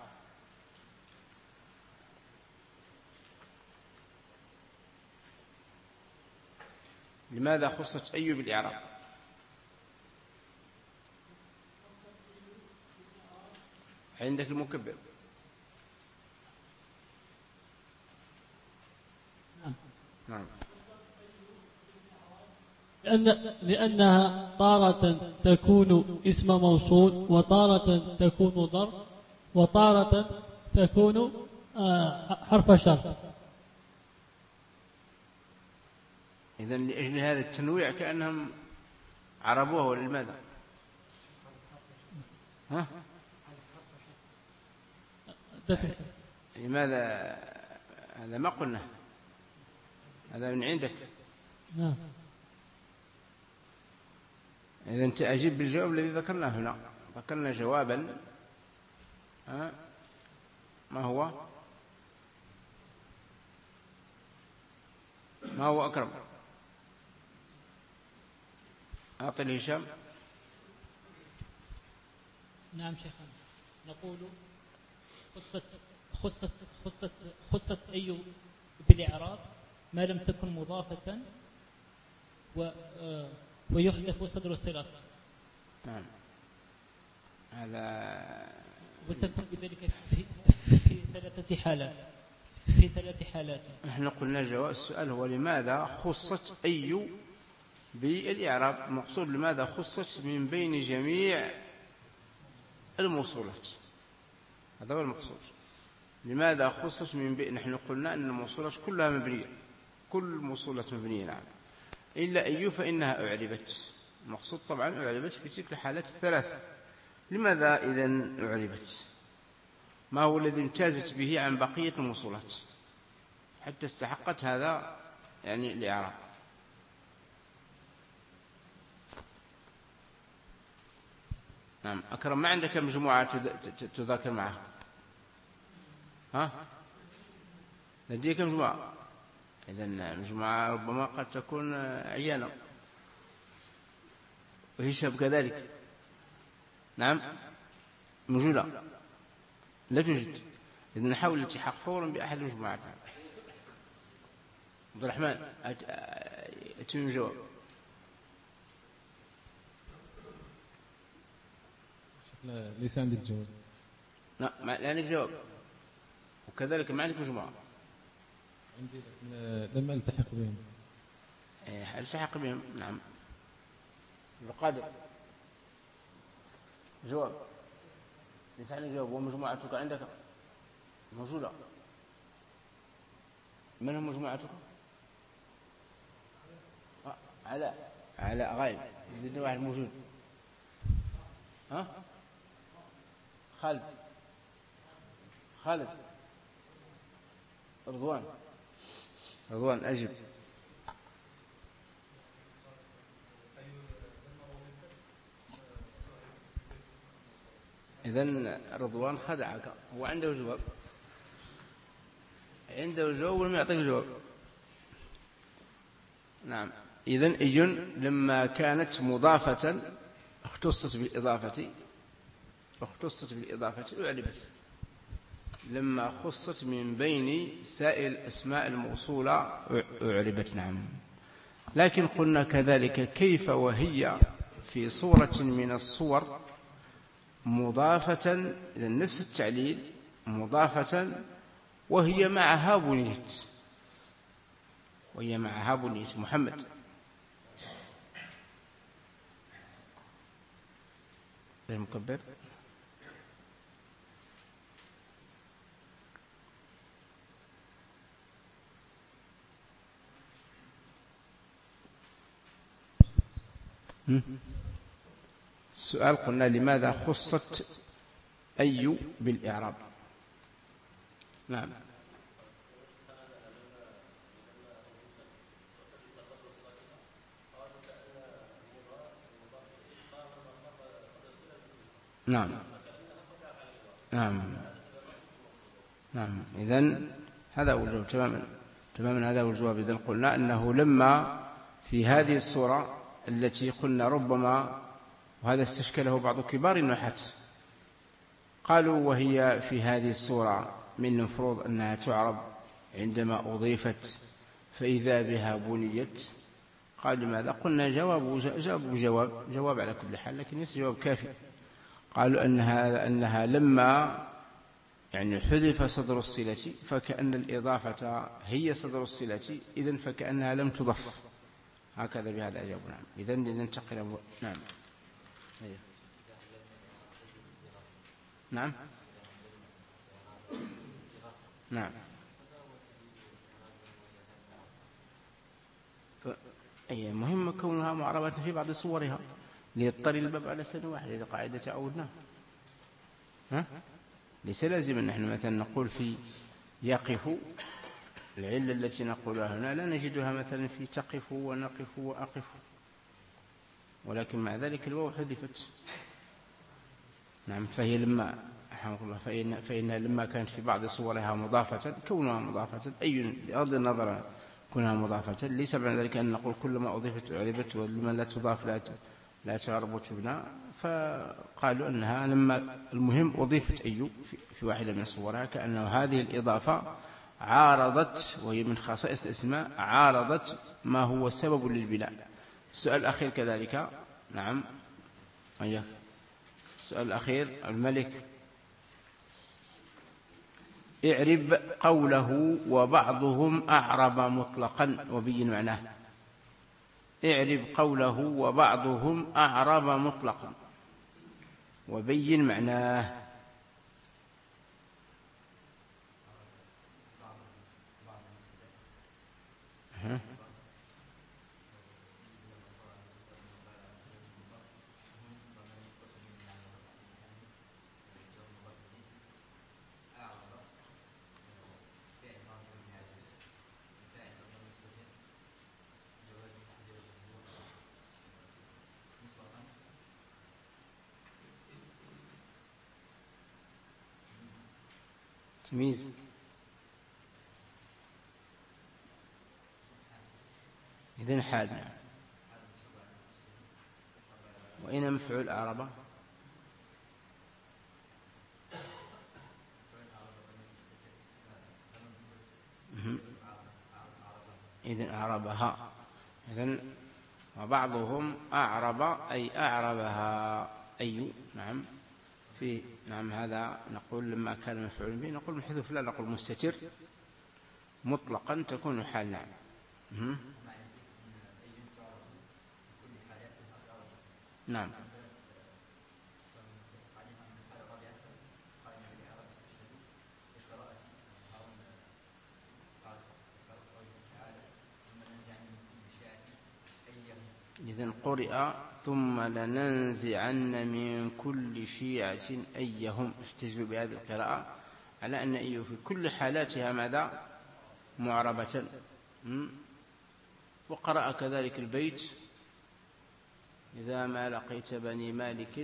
A: لماذا خصت أي بالإعراب؟ عندك المكبر. نعم.
D: لأنها تارة تكون اسم موصول، وتارة تكون ظرف، وتارة تكون حرف شرط.
A: إذن لأجل هذا التنويع كأنهم عربوه. ولماذا؟ لماذا؟ هذا ما قلنا، هذا من عندك.
D: نعم.
A: إذا أنت أجيب بالجواب الذي ذكرناه هنا. ذكرنا جوابا، ما هو؟ ما هو أكرم؟ أعطي الهشام.
D: نعم شيخنا، نقول خصت أي بالإعراب ما لم تكن مضافة ويحذف صدر الصلة.
A: نعم. هذا
D: وتكون بذلك في ثلاث حالات.
A: نحن قلنا جواب السؤال هو: لماذا خصت أي بالإعراب؟ المقصود لماذا خصت من بين جميع الموصولات، هذا هو المقصود. لماذا خصص نحن قلنا أن الموصولات كلها مبنية، كل موصولات مبنية نعم، إلا أي فإنها أعربت. المقصود طبعا أعربت في تلك الحالات الثلاث. لماذا إذن أعربت؟ ما هو الذي امتازت به عن بقية الموصولات حتى استحقت هذا يعني الإعراب؟ نعم. أكرم، ما عندك مجموعة تذاكر معها؟ ها؟ لديك مجموعة؟ إذن مجموعة ربما قد تكون عيانة، وهشام كذلك. نعم موجودة؟ لا توجد. إذن نحاول الالتحاق فورا بأحد المجموعات. عبد الرحمن أتم الجواب.
F: ليس عندي الجواب.
A: لا ما عندك جواب، وكذلك ما عندك مجموعة.
F: عندي لم ألتحق بهم.
A: التحق بهم نعم. القادر جواب. ليس عندك جواب، ومجموعتك عندك موجودة. من هم مجموعتك؟ علاء غايب. زدنا واحد موجود. ها؟ خالد. رضوان أجب. إذن رضوان خدعك، هو عنده جواب، ولم يعطيك جواب. نعم. إذن لما كانت مضافة اختصت بالإضافة أعربت. لما خصت من بين سائر الأسماء الموصولة أعربت. نعم. لكن قلنا كذلك كيف وهي في صورة من الصور مضافة، إذن نفس التعليل مضافة وهي معها بنيت محمد. المكبر السؤال قلنا لماذا خصت أي بالإعراب؟ نعم. نعم. إذن هذا هو الجواب تماما هذا هو الجواب. إذن قلنا أنه لما في هذه الصورة التي قلنا ربما، وهذا استشكله بعض كبار النحاة، قالوا وهي في هذه الصورة من المفروض أنها تعرب عندما أضيفت فإذا بها بنيت. قال لماذا؟ قلنا جواب على كل حال، لكن ليس جواب كافي. قالوا أنها لما يعني حذف صدر الصلة فكأن الإضافة هي صدر الصلة، إذن فكأنها لم تضف. هكذا بهذا أجاب. نعم. إذن لننتقل. نعم. أي مهم كونها معربة في بعض صورها ليضطر الباب على سنة واحدة. إذا قاعدة تعودنا ليس لازم أن نحن مثلا نقول في يقف، العلة التي نقولها هنا لا نجدها مثلا في تقف ونقف وأقف، ولكن مع ذلك الواو حذفت. نعم. فهي لما فإنها لما كانت في بعض صورها مضافة، كونها مضافة أي بغض النظر كونها مضافة، ليس معنى ذلك أن نقول كل ما أضيفت أعربت ولما لا تضاف لا تعرب وتبنى. فقالوا أنها لما المهم أضيفت أي في واحدة من صورها كأنه هذه الإضافة عارضت، وهي من خصائص الاسماء، عارضت ما هو سبب للبناء. السؤال الأخير كذلك. نعم. السؤال الأخير الملك. اعرب قوله وبعضهم أعرب مطلقا وبين معناه. اعرب قوله وبعضهم أعرب مطلقا وبين معناه. تمييز إذن حال. وأين مفعول أعرب؟ إذن أعربها. إذن وبعضهم أعرب أي أعربها أي. نعم في نعم هذا نقول لما كان مفعول به نقول محذوف، لا نقول مستتر مطلقا تكون حال. نعم نعم إذن قرئ ثم لننزعن من كل شيعة أيهم. احتجوا بهذه القراءة على أن أيه في كل حالاتها ماذا؟ معربة. وقرأ كذلك البيت إذا ما لقيت بني مالك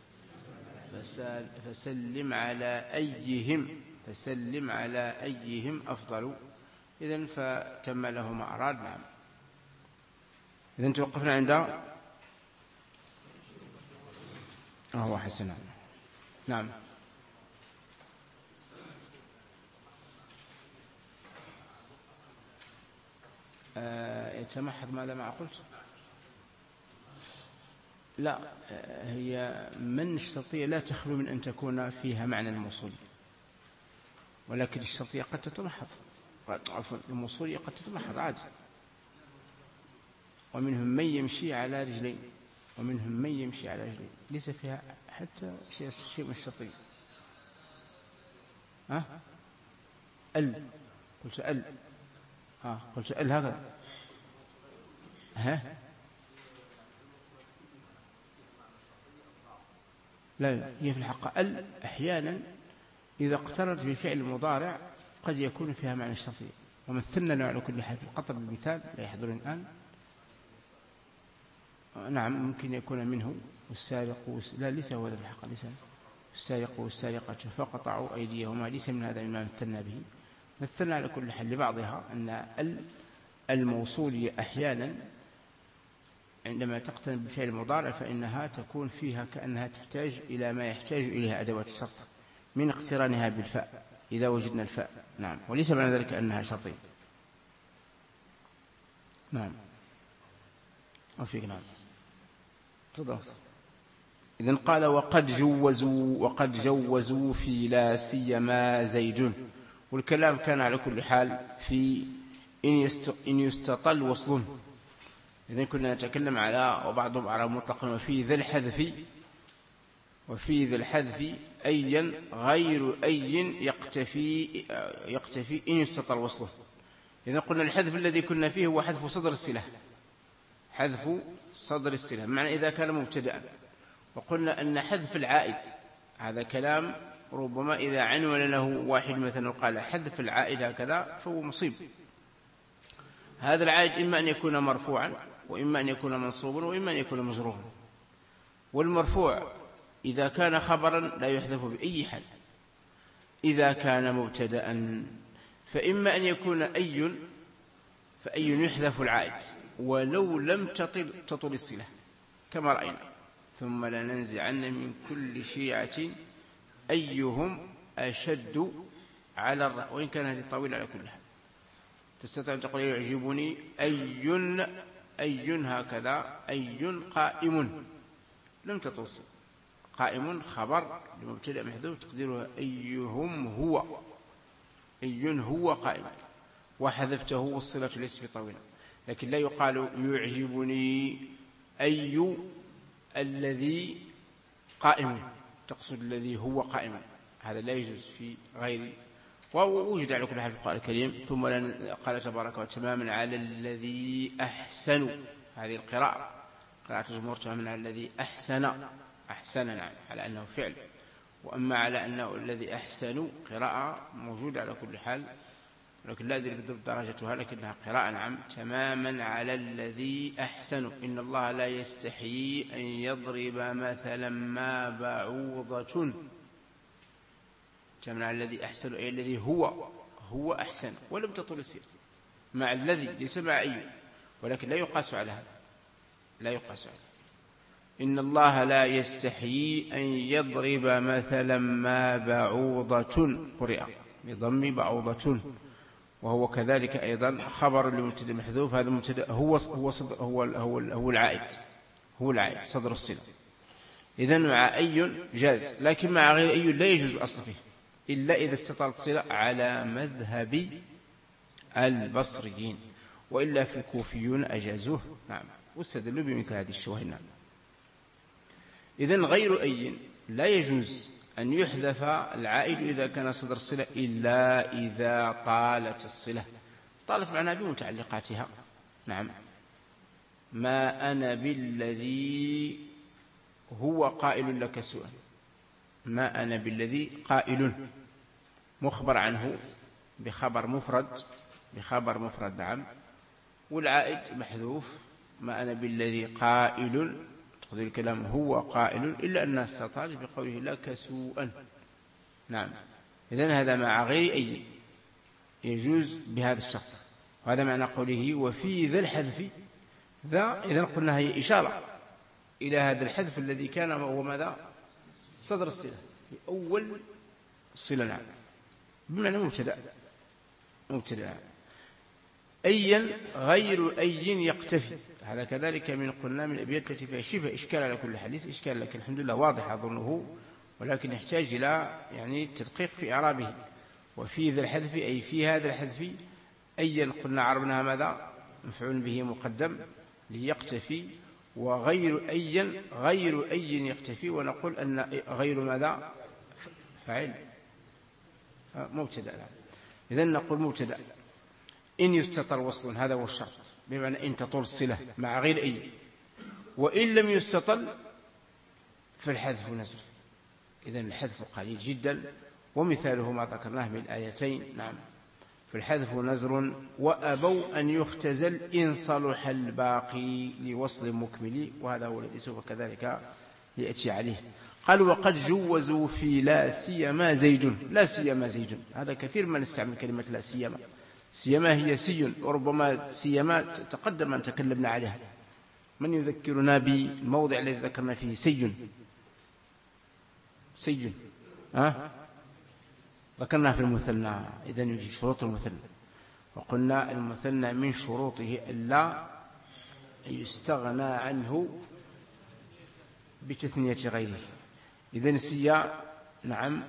A: فسلم على أيهم، فسلم على أيهم أفضل. إذن فتم له ما أراد. نعم إذن توقفنا عند هو حسنا. نعم يتمحض ماذا ما قلت؟ لا، هي من الشرطية لا تخلو من أن تكون فيها معنى الموصول، ولكن الشرطية قد تتمحض، عفوا الموصولية قد تتمحض عادي. ومنهم من يمشي على رجلين، ومنهم من يمشي على رجلين، ليس فيها حتى شيء من الشرطية. قلت قلت هكذا. لا هي في الحق أحيانا إذا اقترنت بفعل المضارع قد يكون فيها معنى الشرطية. ومثلنا على كل حال في القطر بالمثال لا يحضرني الآن. نعم ممكن يكون منه والسارق لا ليس هو في الحق، ليس السارق والسارقة فقطعوا أيديهما، ليس من هذا مما مثلنا به. مثلنا على كل حال لبعضها أن الموصولية أحيانا عندما تقترن بفعل المضارع فإنها تكون فيها كأنها تحتاج إلى ما يحتاج إليها أدوات الشرط من اقترانها بالفاء إذا وجدنا الفاء. نعم وليس معنى ذلك أنها شرطية. نعم وفيك. نعم تفضل. إذن قال وقد جوزوا في لا سيما زيد. والكلام كان على كل حال في إن يستطل وصل. إذن كنا نتكلم على وبعضهم على مطلقا وفي ذي الحذف أيا غير أي يقتفي إن يستطل وصله. إذن قلنا الحذف الذي كنا فيه هو حذف صدر الصلة، حذف صدر الصلة معنى إذا كان مبتدأ. وقلنا أن حذف العائد هذا كلام ربما إذا عنون له واحد مثلا قال حذف العائد هكذا فهو مصيب. هذا العائد إما أن يكون مرفوعا وإما أن يكون منصوبا وإما أن يكون مجرورا. والمرفوع إذا كان خبرا لا يحذف بأي حال. إذا كان مبتدأ فإما أن يكون فأي يحذف العائد ولو لم تطل الصلة كما رأينا. ثم لننزعن من كل شيعة أيهم أشد على الرحمة، وإن كان هذه طويلة على كلها. تستطيع أن تقول يعجبني أي هكذا أي قائم لم تطل الصلة. قائم خبر لمبتدأ محذوف تقديره أيهم هو قائم، وحذفته والصلة ليس بطويلة. لكن لا يقال يعجبني أي الذي قائم، تقصد الذي هو قائم، هذا لا يجوز في غير، ووجد على كل حال في القرآن الكريم. ثم قال تبارك وتماما على الذي أحسن، هذه القراءة قراءة الجمهور تماما على الذي أحسن نعم على أنه فعل، وأما على أنه الذي أحسن قراءة موجودة على كل حال، لكن لا أدري بالضبط درجتها، لكنها قراءة نعم تماما على الذي أحسن. إن الله لا يستحيي أن يضرب مثلا ما بعوضة، تماما على الذي أحسن أي الذي هو أحسن، ولم تطل السير مع الذي ليس مع أي، ولكن لا يقاس على هذا، لا يقاس على. إن الله لا يستحيي أن يضرب مثلا ما بعوضة، قرئ بضم بعوضة، وهو كذلك أيضا خبر لمبتدا محذوف. هذا المبتدا هو العائد صدر الصلة. إذن مع أي جاز، لكن مع غير أي لا يجوز الأصل فيه إلا إذا استطالت صلة على مذهب البصريين، وإلا في الكوفيون أجازوه نعم، واستدلوا بمثل هذه الشبهة نعم. إذن غير أي لا يجوز أن يحذف العائد إذا كان صدر الصلة إلا إذا طالت الصلة، طالت معناها بمتعلقاتها نعم. ما أنا بالذي هو قائل لك سؤال، ما أنا بالذي قائل مخبر عنه بخبر مفرد نعم، والعائد محذوف. ما أنا بالذي قائل، تقدير الكلام هو قائل، إلا أنه استطال بقوله لك سوءا نعم. إذن هذا مع غير أي يجوز بهذا الشرط، وهذا معنى قوله وفي ذا الحذف. ذا إذن قلنا هي إشارة إلى هذا الحذف الذي كان هو ماذا؟ صدر الصلة في أول الصلة نعم، بمعنى مبتدأ. أيا غير أي يقتفي، هذا كذلك من قلنا من الأبيات التي فيها شبه إشكال على كل حديث إشكال، لكن الحمد لله واضح أظنه، ولكن يحتاج إلى يعني تدقيق في إعرابه. وفي ذا الحذف أي في هذا الحذف، أيا قلنا عربناها ماذا؟ مفعول به مقدم ليقتفي، وغير أي يقتفي، ونقول أن غير ماذا؟ فاعل مبتدأ. إذن نقول مبتدأ إن يستطر وصل، هذا هو الشرط، بمعنى إن تطول الصلة مع غير أي، وإن لم يستطل فالحذف نزر. إذن الحذف قليل جدا، ومثاله ما ذكرناه من الآيتين نعم. فالحذف نزر وأبوا أن يختزل إن صلح الباقي لوصل مكمل، وهذا هو الذي سوف كذلك يأتي عليه. قال وقد جوزوا في لا سيما زيد، لا سيما زيد، هذا كثير من استعمل كلمة لا سيما، سيما هي سي، وربما سيما تقدم أن تكلمنا عليها. من يذكرنا بالموضع الذي ذكرنا فيه سي ذكرنا في المثنى. إذن يجي شروط المثنى، وقلنا المثنى من شروطه ألا يستغنى عنه بتثنية غيره. إذن سيا نعم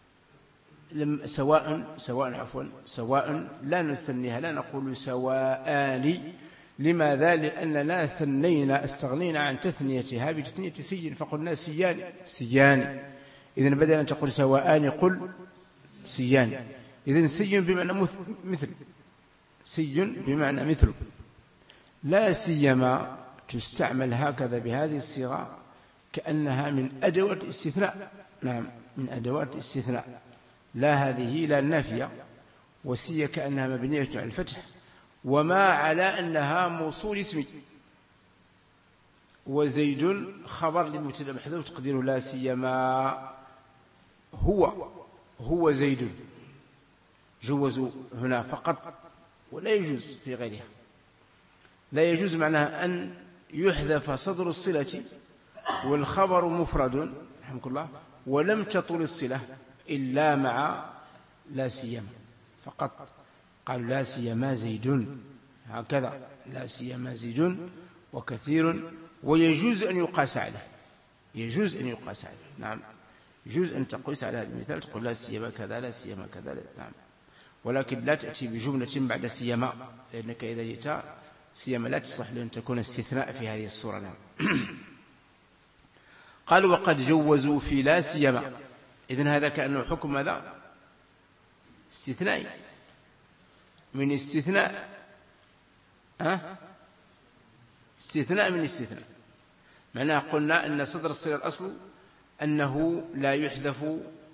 A: سواء لا نثنيها، لا نقول سواءان. لماذا؟ لأننا ثنينا استغنينا عن تثنيتها بتثنية سي، فقلنا سيان. إذن بدل أن تقول سواءان قل سيان. إذن سي بمعنى مثل، سي بمعنى مثل. لا سيما تستعمل هكذا بهذه الصيغة كأنها من أدوات الاستثناء نعم، من أدوات الاستثناء. لا هذه لا النافية، وسي كأنها مبنية على الفتح، وما على أنها موصول اسمي. وزيد خبر للمبتدا محذوف تقديره لا سيما هو زيد. جوزوا هنا فقط، ولا يجوز في غيرها. لا يجوز معناها أن يحذف صدر الصلة والخبر مفرد رحمك الله، ولم تطل الصلة إلا مع لا سيما فقط. قالوا لا سيما زيد، هكذا لا سيما زيد وكثير. ويجوز أن يقاس عليه، نعم، يجوز أن تقيس على هذا المثال، تقول لا سيما كذا لا سيما كذا نعم، ولكن لا تأتي بجملة بعد سيما، لأنك إذا جئت سيما لا تصح لأن تكون استثناء في هذه الصورة نعم. قال وقد جوزوا في لا سيما. إذن هذا كأنه حكم ماذا؟ استثنائي من استثناء، استثناء من استثناء. معناه قلنا أن صدر الصلة الأصل أنه لا يحذف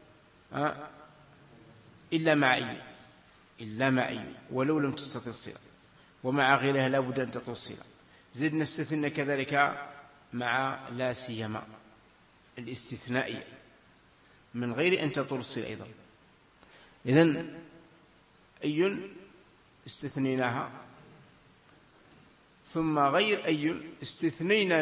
A: إلا معي، إلا معي ولو لم تستطع الصلة، ومع غيرها لا بد أن تطول الصلة. زدنا استثنى كذلك مع لا سيما الاستثنائية من غير أن تطول الصلة أيضا. إذن أي استثنيناها، ثم غير أي استثنينا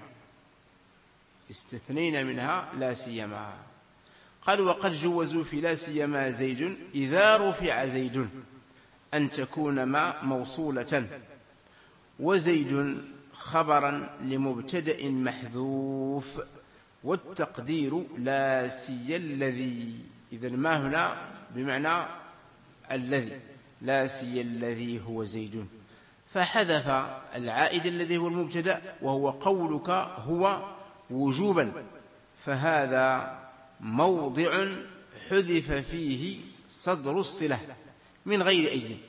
A: منها لا سيما. قال وقد جوزوا في لا سيما زيد إذا رفع زيد أن تكون ما موصولة، وزيد خبرا لمبتدأ محذوف، والتقدير لا سي الذي. إذن ما هنا بمعنى الذي، لا سي الذي هو زيد، فحذف العائد الذي هو المبتدأ وهو قولك هو وجوبا، فهذا موضع حذف فيه صدر الصلة من غير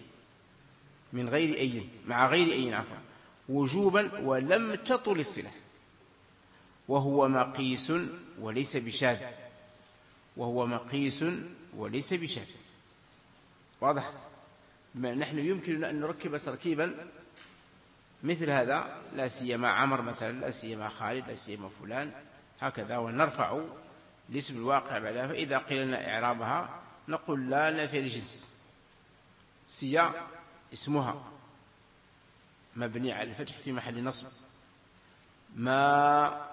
A: أي مع غير أي عفوا وجوبا ولم تطل الصلة، وهو مقيس وليس بشاذ، واضح؟ نحن يمكننا أن نركب تركيبا مثل هذا، لا سيما عمر مثلا، لا سيما خالد، لا سيما فلان، هكذا، ونرفع الاسم الواقع بعدها. فإذا قيل لنا إعرابها نقول لا نفي الجنس، سيا اسمها مبني على الفتح في محل نصب، ما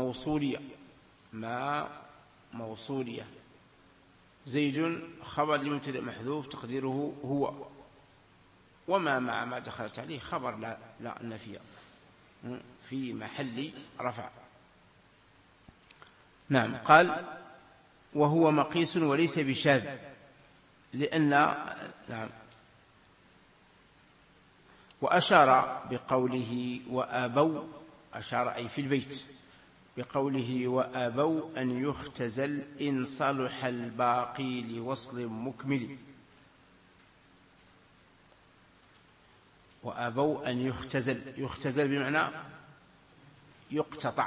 A: موصولية، زيد خبر لمبتدأ محذوف تقديره هو، وما مع ما دخلت عليه خبر لا نفي في محل رفع. نعم. قال وهو مقيس وليس بشاذ، لأن نعم. وأشار بقوله وأبوا، أشار أي في البيت، بقوله وأبوا أن يختزل إن صلح الباقي لوصل مكمل. وأبوا أن يختزل بمعنى يقتطع،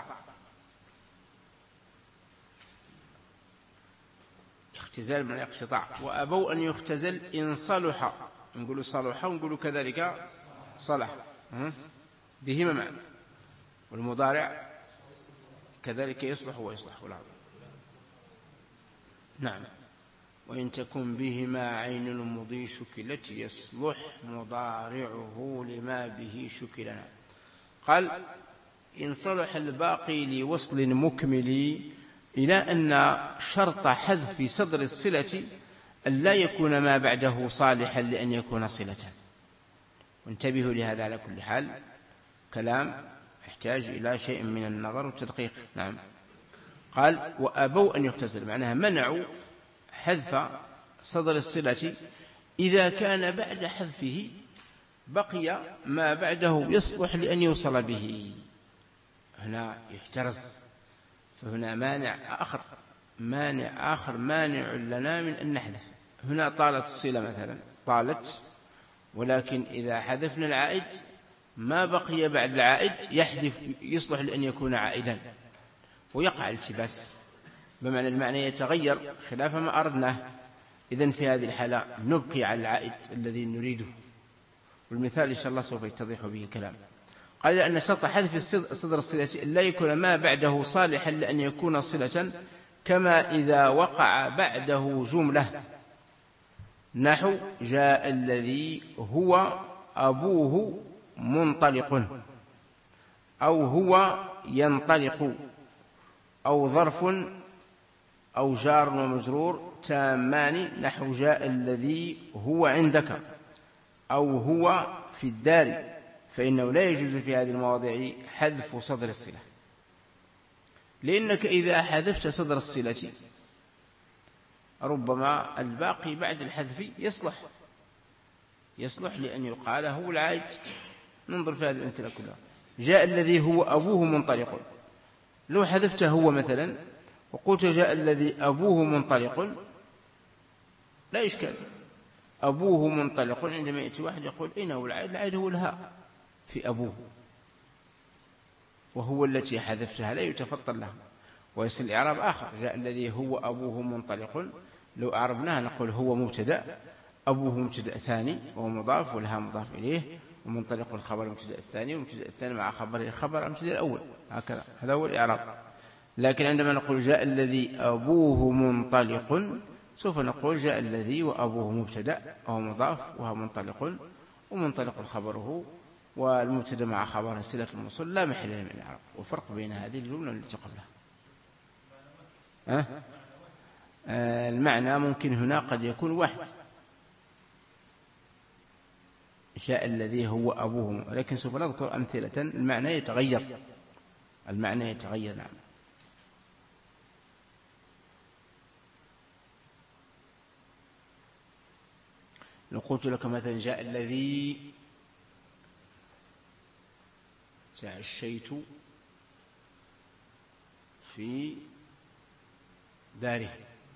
A: اختزال بمعنى اقتطاع. وأبوا أن يختزل إن صلح، نقول صلح ونقول كذلك صلح بهما معنى، والمضارع كذلك يصلح ويصلح والعظيم. نعم. وإن تكن بهما عين المضي شكلت يصلح مضارعه لما به شكلنا. قال إن صلح الباقي لوصل مكمل، إلى أن شرط حذف صدر الصلة أن لا يكون ما بعده صالحا لأن يكون صلة. وانتبهوا لهذا على كل حال، كلام يحتاج إلى شيء من النظر والتدقيق. نعم. قال وأبوا أن يختزل، معناها منعوا حذف صدر الصلة إذا كان بعد حذفه بقي ما بعده يصلح لأن يوصل به. هنا يحترز، فهنا مانع آخر مانع لنا من أن نحذف. هنا طالت الصلة مثلا، طالت، ولكن إذا حذفنا العائد ما بقي بعد العائد يصلح لأن يكون عائدا، ويقع التباس، بمعنى المعنى يتغير خلاف ما أردناه. إذن في هذه الحالة نبقي على العائد الذي نريده، والمثال إن شاء الله سوف يتضح به الكلام. قال لأن شرط حذف صدر الصلة لا يكون ما بعده صالحا لأن يكون صلة، كما إذا وقع بعده جملة، نحو جاء الذي هو أبوه منطلق، أو هو ينطلق، أو ظرف أو جار ومجرور تامان، نحو جاء الذي هو عندك، أو هو في الدار، فإنه لا يجوز في هذه المواضع حذف صدر الصلة، لأنك إذا حذفت صدر الصلة ربما الباقي بعد الحذف يصلح لأن يقال هو العائد. ننظر في هذه الأمثلة كلها. جاء الذي هو أبوه منطلق، لو حذفته هو مثلا وقلت جاء الذي أبوه منطلق لا إشكال. أبوه منطلق، عندما يأتي واحد يقول أين هو العائد؟ العائد هو الهاء في أبوه، وهو التي حذفتها لا يتفطن لها، ويصل الإعراب آخر. جاء الذي هو أبوه منطلق، لو أعربناها نقول هو مبتدأ، أبوه مبتدأ ثاني وهو مضاف، والها مضاف إليه، ومنطلق الخبر مبتدأ الثاني، ومبتدأ الثاني مع خبره خبر مبتدأ الأول، هكذا. هذا هو الإعراب. لكن عندما نقول جاء الذي أبوه منطلق سوف نقول جاء الذي وأبوه مبتدأ وهو مضاف وهو منطلق، ومنطلق خبره، والمبتدأ مع خبره صلة الموصول لا محل له من الإعراب. والفرق بين هذه الجملة والتي قبلها المعنى ممكن هنا قد يكون واحد، جاء الذي هو أبوه، لكن سوف نذكر أمثلة المعنى يتغير، المعنى يتغير. نعم. لو قلت لك مثلا جاء الذي تعشيت في داره،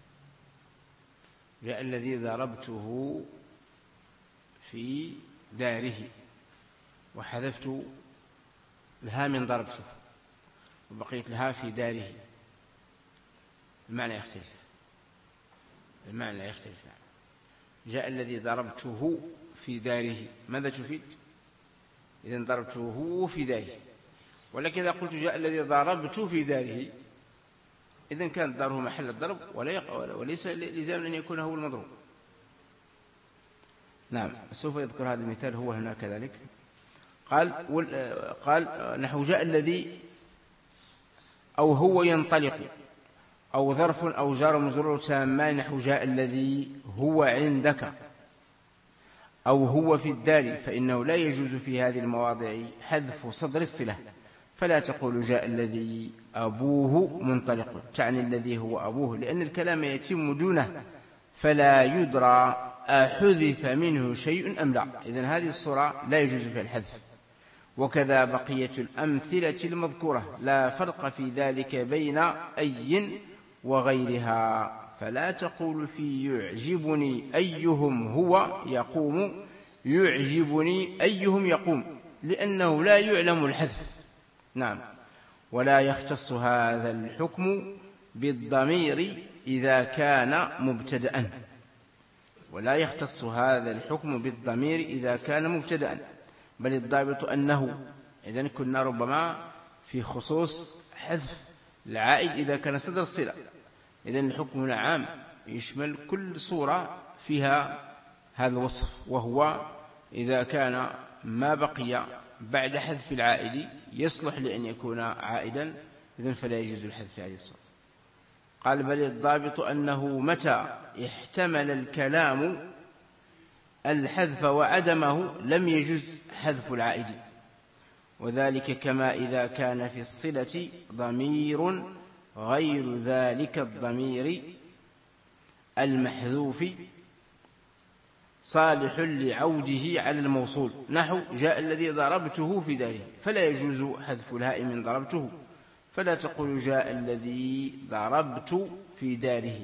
A: جاء الذي ضربته في داره، وحذفت الها من ضربته وبقيت الها في داره، المعنى يختلف، المعنى لا يختلف. جاء الذي ضربته في داره، ماذا تفيد؟ إذن ضربته في داره. ولكن إذا قلت جاء الذي ضربت في داره، إذن كانت داره محل الضرب وليس لزاما أن يكون هو المضروب. نعم. سوف يذكر هذا المثال هو هنا كذلك. قال نحو جاء الذي، أو هو ينطلق، أو ظرف أو جار مجرور تامان، نحو جاء الذي هو عندك أو هو في الدار، فإنه لا يجوز في هذه المواضع حذف صدر الصلة، فلا تقول جاء الذي أبوه منطلق، تعني الذي هو أبوه، لأن الكلام يتم دونه فلا يدرى أحذف منه شيء أم لا. إذن هذه الصورة لا يجوز فيها الحذف. وكذا بقية الأمثلة المذكورة لا فرق في ذلك بين أي وغيرها، فلا تقول في يعجبني أيهم هو يقوم يعجبني أيهم يقوم، لأنه لا يعلم الحذف. نعم. ولا يختص هذا الحكم بالضمير إذا كان مبتدأ، ولا يختص هذا الحكم بالضمير إذا كان مبتدأ، بل الضابط أنه، إذن كنا ربما في خصوص حذف العائد إذا كان صدر الصلة. إذن الحكم هنا عام يشمل كل صورة فيها هذا الوصف، وهو إذا كان ما بقي بعد حذف العائد يصلح لأن يكون عائدا، إذن فلا يجوز الحذف في هذه الصورة. قال بل الضابط أنه متى احتمل الكلام الحذف وعدمه لم يجوز حذف العائد، وذلك كما إذا كان في الصلة ضمير غير ذلك الضمير المحذوف صالح لعوده على الموصول، نحو جاء الذي ضربته في داره، فلا يجوز حذف الهاء من ضربته، فلا تقول جاء الذي ضربت في داره،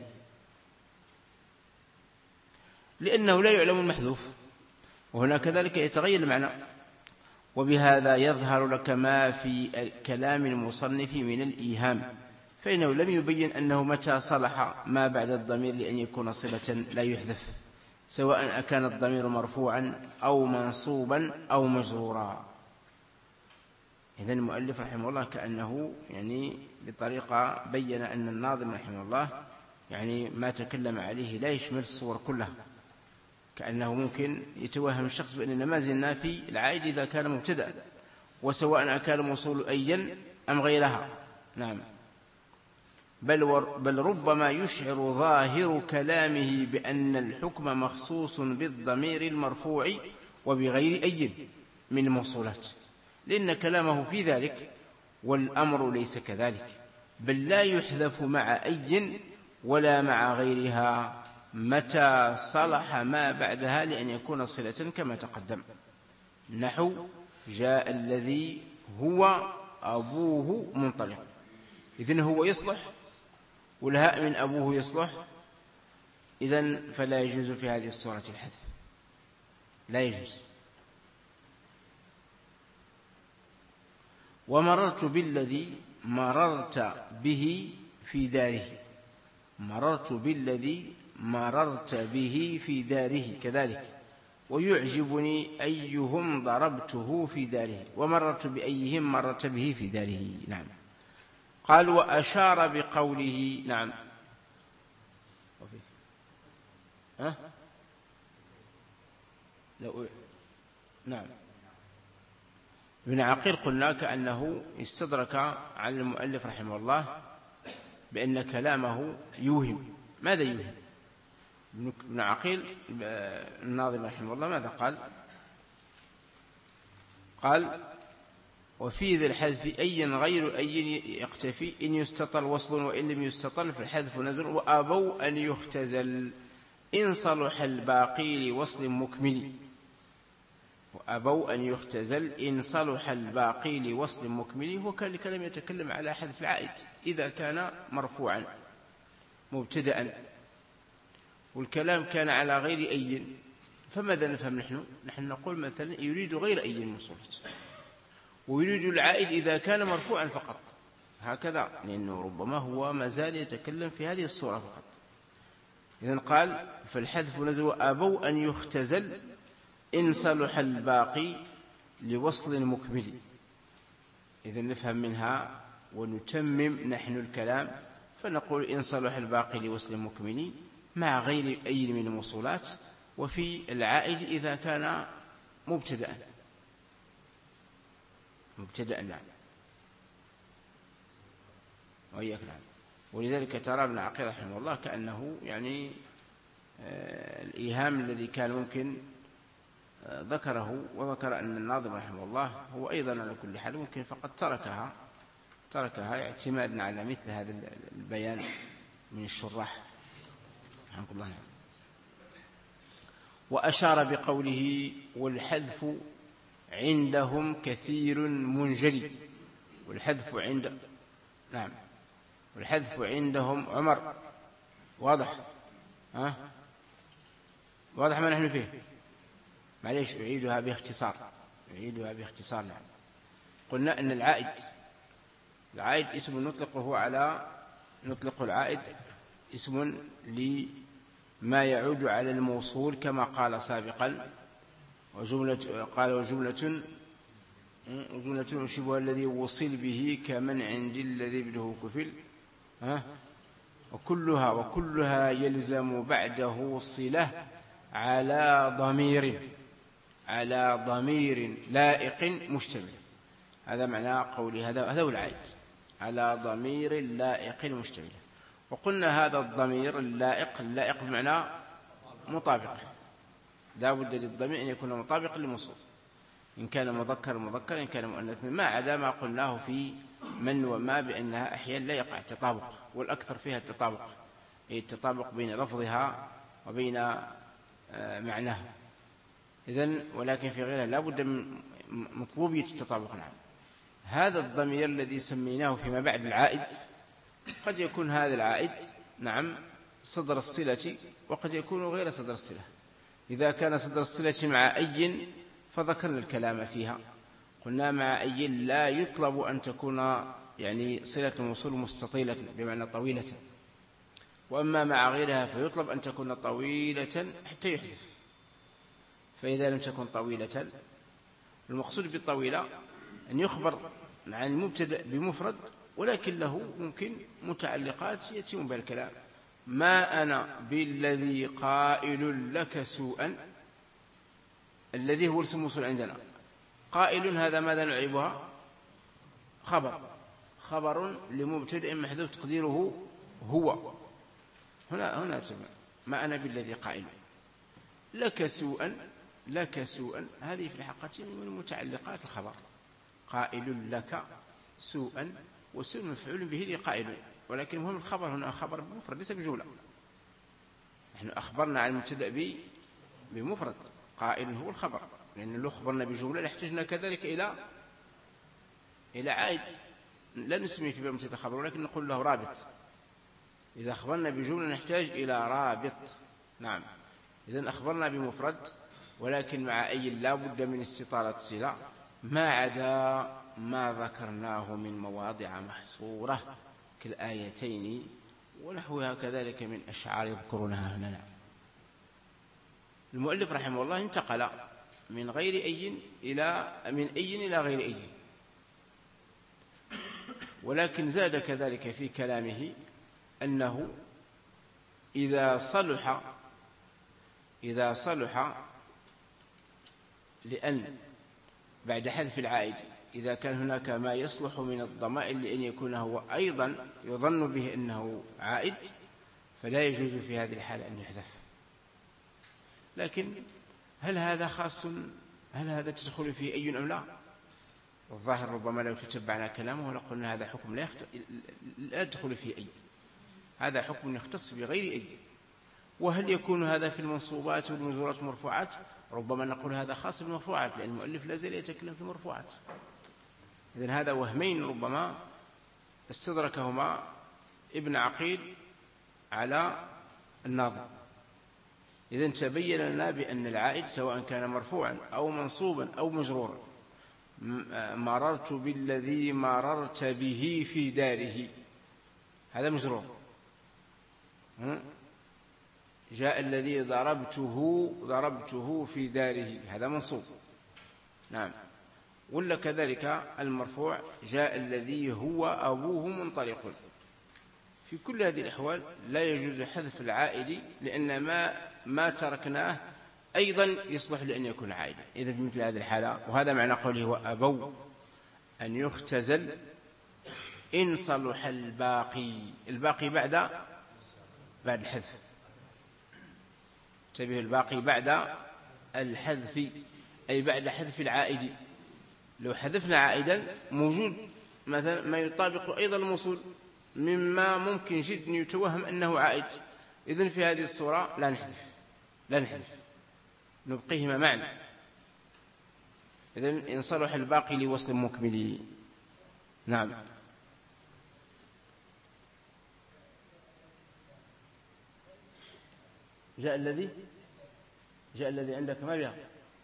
A: لأنه لا يعلم المحذوف، وهنا كذلك يتغير المعنى. وبهذا يظهر لك ما في كلام المصنف من الإيهام، فإنه لم يبين أنه متى صلح ما بعد الضمير لأن يكون صلة لا يحذف، سواء أكان الضمير مرفوعا أو منصوبا أو مجرورا. إذن المؤلف رحمه الله كأنه بطريقة بين أن الناظم رحمه الله ما تكلم عليه لا يشمل الصور كلها، كأنه ممكن يتوهم الشخص بأننا ما زلنا في العائد إذا كان مبتدأ، وسواء أكان موصول أيا أم غيرها. نعم. بل ربما يشعر ظاهر كلامه بأن الحكم مخصوص بالضمير المرفوع وبغير أي من الموصولات، لأن كلامه في ذلك، والأمر ليس كذلك، بل لا يحذف مع أي ولا مع غيرها متى صلح ما بعدها لأن يكون صلة كما تقدم، نحو جاء الذي هو أبوه منطلق، إذن هو يصلح والهاء من أبوه يصلح، إذن فلا يجوز في هذه الصورة الحذف، لا يجوز. ومررت بالذي مررت به في داره، مررت بالذي مررت به في داره كذلك. ويعجبني أيهم ضربته في داره، ومررت بأيهم مررت به في داره. نعم. قال وأشار بقوله. نعم. نعم. ابن عقيل قلنا كأنه استدرك على المؤلف رحمه الله بأن كلامه يوهم. ماذا يوهم؟ ابن عقيل الناظم رحمه الله ماذا قال؟ قال وفي ذي الحذف أي غير أي يقتفي، إن يستطل وصل وإن لم يستطل فالحذف نزل. وأبوا أن يختزل إن صلح الباقي لوصل مكمل. وأبوا أن يختزل إن صلح الباقي لوصل مكمل. هو كان الكلام يتكلم على حذف العائد إذا كان مرفوعا مبتدأ، والكلام كان على غير أي، فماذا نفهم نحن نقول مثلا يريد غير أي الموصولات، ويريد العائد إذا كان مرفوعا فقط، هكذا، لأنه ربما هو ما زال يتكلم في هذه الصورة فقط. إذن قال فالحذف نزل. أبوا أن يختزل إن صلح الباقي لوصل مكمل. إذن نفهم منها ونتمم نحن الكلام فنقول إن صلح الباقي لوصل مكمل مع غير أي من الموصولات، وفي العائد إذا كان مبتدأ. نعم. وإياك. نعم. ولذلك ترى ابن عقيل رحمه الله كأنه يعني الإيهام الذي كان ممكن ذكره، وذكر أن الناظم رحمه الله هو أيضا على كل حال ممكن فقد تركها اعتمادا على مثل هذا البيان من الشراح رحمه الله. نعم. وأشار بقوله والحذف عندهم كثير منجلي. والحذف عند نعم والحذف عندهم عمر واضح. واضح ما نحن فيه. معليش أعيدها باختصار. نعم. قلنا أن العائد اسم نطلق العائد اسم لما يعود على الموصول كما قال سابقا. وجملة يشبه الذي وصل به كمن عند الذي ابنه كفل. وكلها يلزم بعده صلة على ضمير لائق مشتمل. هذا معنى قولي هذا هو العائد على ضمير لائق مشتمل. وقلنا هذا الضمير اللائق بمعنى مطابق، لا بد للضمير أن يكون مطابقا للموصول، إن كان مذكر إن كان مؤنث، ما عدا ما قلناه في من وما بأنها أحيانا لا يقع التطابق، والأكثر فيها التطابق بين لفظها وبين معناه. إذن ولكن في غيرها لا بد من مطلوبية التطابق. نعم. هذا الضمير الذي سميناه فيما بعد العائد قد يكون هذا العائد نعم صدر الصلة، وقد يكون غير صدر الصلة. إذا كان صدر الصلة مع أي فذكرنا الكلام فيها، قلنا مع أي لا يطلب أن تكون يعني صلة الموصول مستطيلة بمعنى طويلة، وأما مع غيرها فيطلب أن تكون طويلة حتى يحذف. فإذا لم تكن طويلة، المقصود بالطويلة أن يخبر عن المبتدأ بمفرد ولكن له ممكن متعلقات يتم بها الكلام. ما أنا بالذي قائل لك سوءا، الذي هو اسم موصول عندنا. قائل هذا ماذا نعربها؟ خبر لمبتدأ محذوف تقديره هو. هنا ما أنا بالذي قائل لك سوءا هذه في الحقيقة من متعلقات الخبر. قائل لك سوءا، وسوء مفعول به لقائل، ولكن مهم الخبر هنا خبر بمفرد ليس بجملة. نحن أخبرنا عن المبتدأ بمفرد، قائل هو الخبر، لأن لو خبرنا بجملة لاحتجنا كذلك إلى عائد لا نسميه في باب مبتدأ الخبر، ولكن نقول له رابط. إذا أخبرنا بجملة نحتاج إلى رابط. نعم. إذن أخبرنا بمفرد ولكن مع أي لا بد من استطالة صلة، ما عدا ما ذكرناه من مواضع محصورة كالآيتين ونحوها كذلك من أشعار يذكرونها هنا. المؤلف رحمه الله انتقل من غير أي إلى غير أي، ولكن زاد كذلك في كلامه أنه إذا صلح لأن بعد حذف العائد إذا كان هناك ما يصلح من الضمائر لأن يكون هو أيضا يظن به أنه عائد، فلا يجوز في هذه الحالة أن يحذف. لكن هل هذا خاص؟ هل هذا تدخل فيه أي أم لا؟ الظاهر ربما لو تتبعنا كلامه لقلنا هذا حكم لا يدخل فيه أي، هذا حكم يختص بغير أي. وهل يكون هذا في المنصوبات والمجرورات والمرفوعات؟ ربما نقول هذا خاص بالمرفوعات لأن المؤلف لا زال يتكلم في المرفوعات. إذن هذا وهمين ربما استدركهما ابن عقيل على الناظم. إذن تبين لنا بأن العائد سواء كان مرفوعا أو منصوبا أو مجرورا. مررت بالذي مررت به في داره، هذا مجرور. جاء الذي ضربته في داره، هذا منصوب. نعم. ولا كذلك المرفوع جاء الذي هو أبوه منطلق. في كل هذه الأحوال لا يجوز حذف العائد لأن ما تركناه أيضا يصلح لأن يكون عائدا. إذا في مثل هذه الحالة، وهذا معنى قوله وأبوا أن يختزل إن صلح الباقي بعد الحذف. انتبه، الباقي بعد الحذف أي بعد حذف العائد. لو حذفنا عائدا موجود مثلا ما يطابق أيضا الموصول مما ممكن جدا يتوهم أنه عائد، إذن في هذه الصورة لا نحذف نبقيهما معا. إذن إن صلح الباقي لوصل مكمل. نعم. جاء الذي عندك ما بها.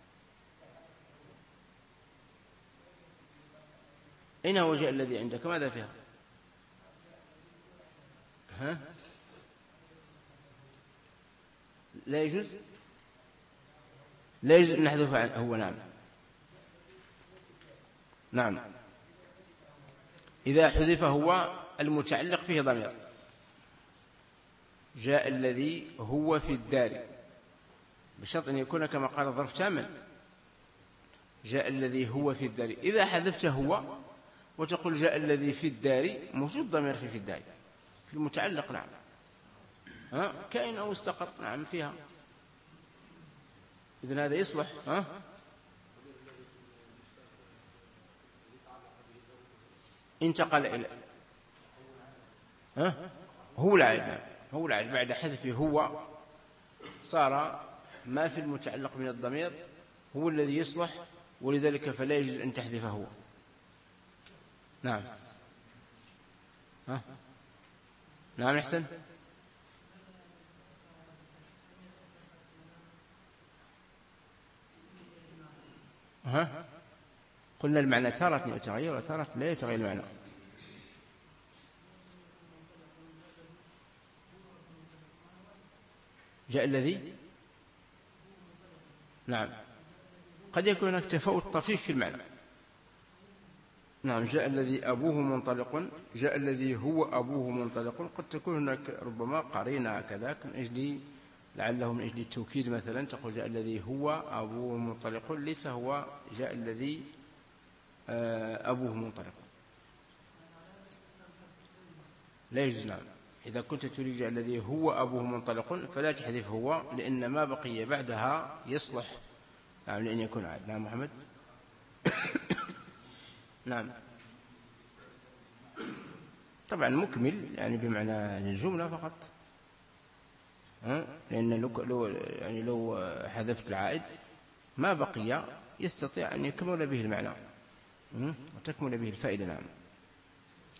A: أين هو جاء الذي عندك؟ ماذا فيها؟ لا يجوز أن نحذف هو. نعم. إذا حذف هو المتعلق فيه ضمير. جاء الذي هو في الدار، بشرط أن يكون كما قال الظرف تاما. جاء الذي هو في الدار، إذا حذفت هو وتقول جاء الذي في الدار، موجود ضمير في الدار في المتعلق. نعم. كائن أو استقر. نعم فيها. إذن هذا يصلح. انتقل إلى هو العائد. نعم. هو العائد بعد حذف هو صار ما في المتعلق من الضمير هو الذي يصلح، ولذلك فلا يجوز أن تحذفه هو. نعم. نعم أحسن. قلنا المعنى تارة يتغير وتارة لا يتغير المعنى. جاء الذي. نعم. قد يكون هناك تفاوت طفيف في المعنى. نعم. جاء الذي أبوه منطلق، جاء الذي هو أبوه منطلق. قد تكون هناك ربما قرينة كذاك من أجل لعله من أجل التوكيد، مثلا تقول جاء الذي هو أبوه منطلق، ليس هو جاء الذي أبوه منطلق. لا يجوز. نعم. إذا كنت تريد جاء الذي هو أبوه منطلق فلا تحذف هو، لأن ما بقي بعدها يصلح نعم لأن يكون عاد. نعم محمد. نعم. طبعا مكمل يعني بمعنى الجملة فقط، لأن لو حذفت العائد ما بقي يستطيع أن يكمل به المعنى وتكمل به الفائدة. نعم.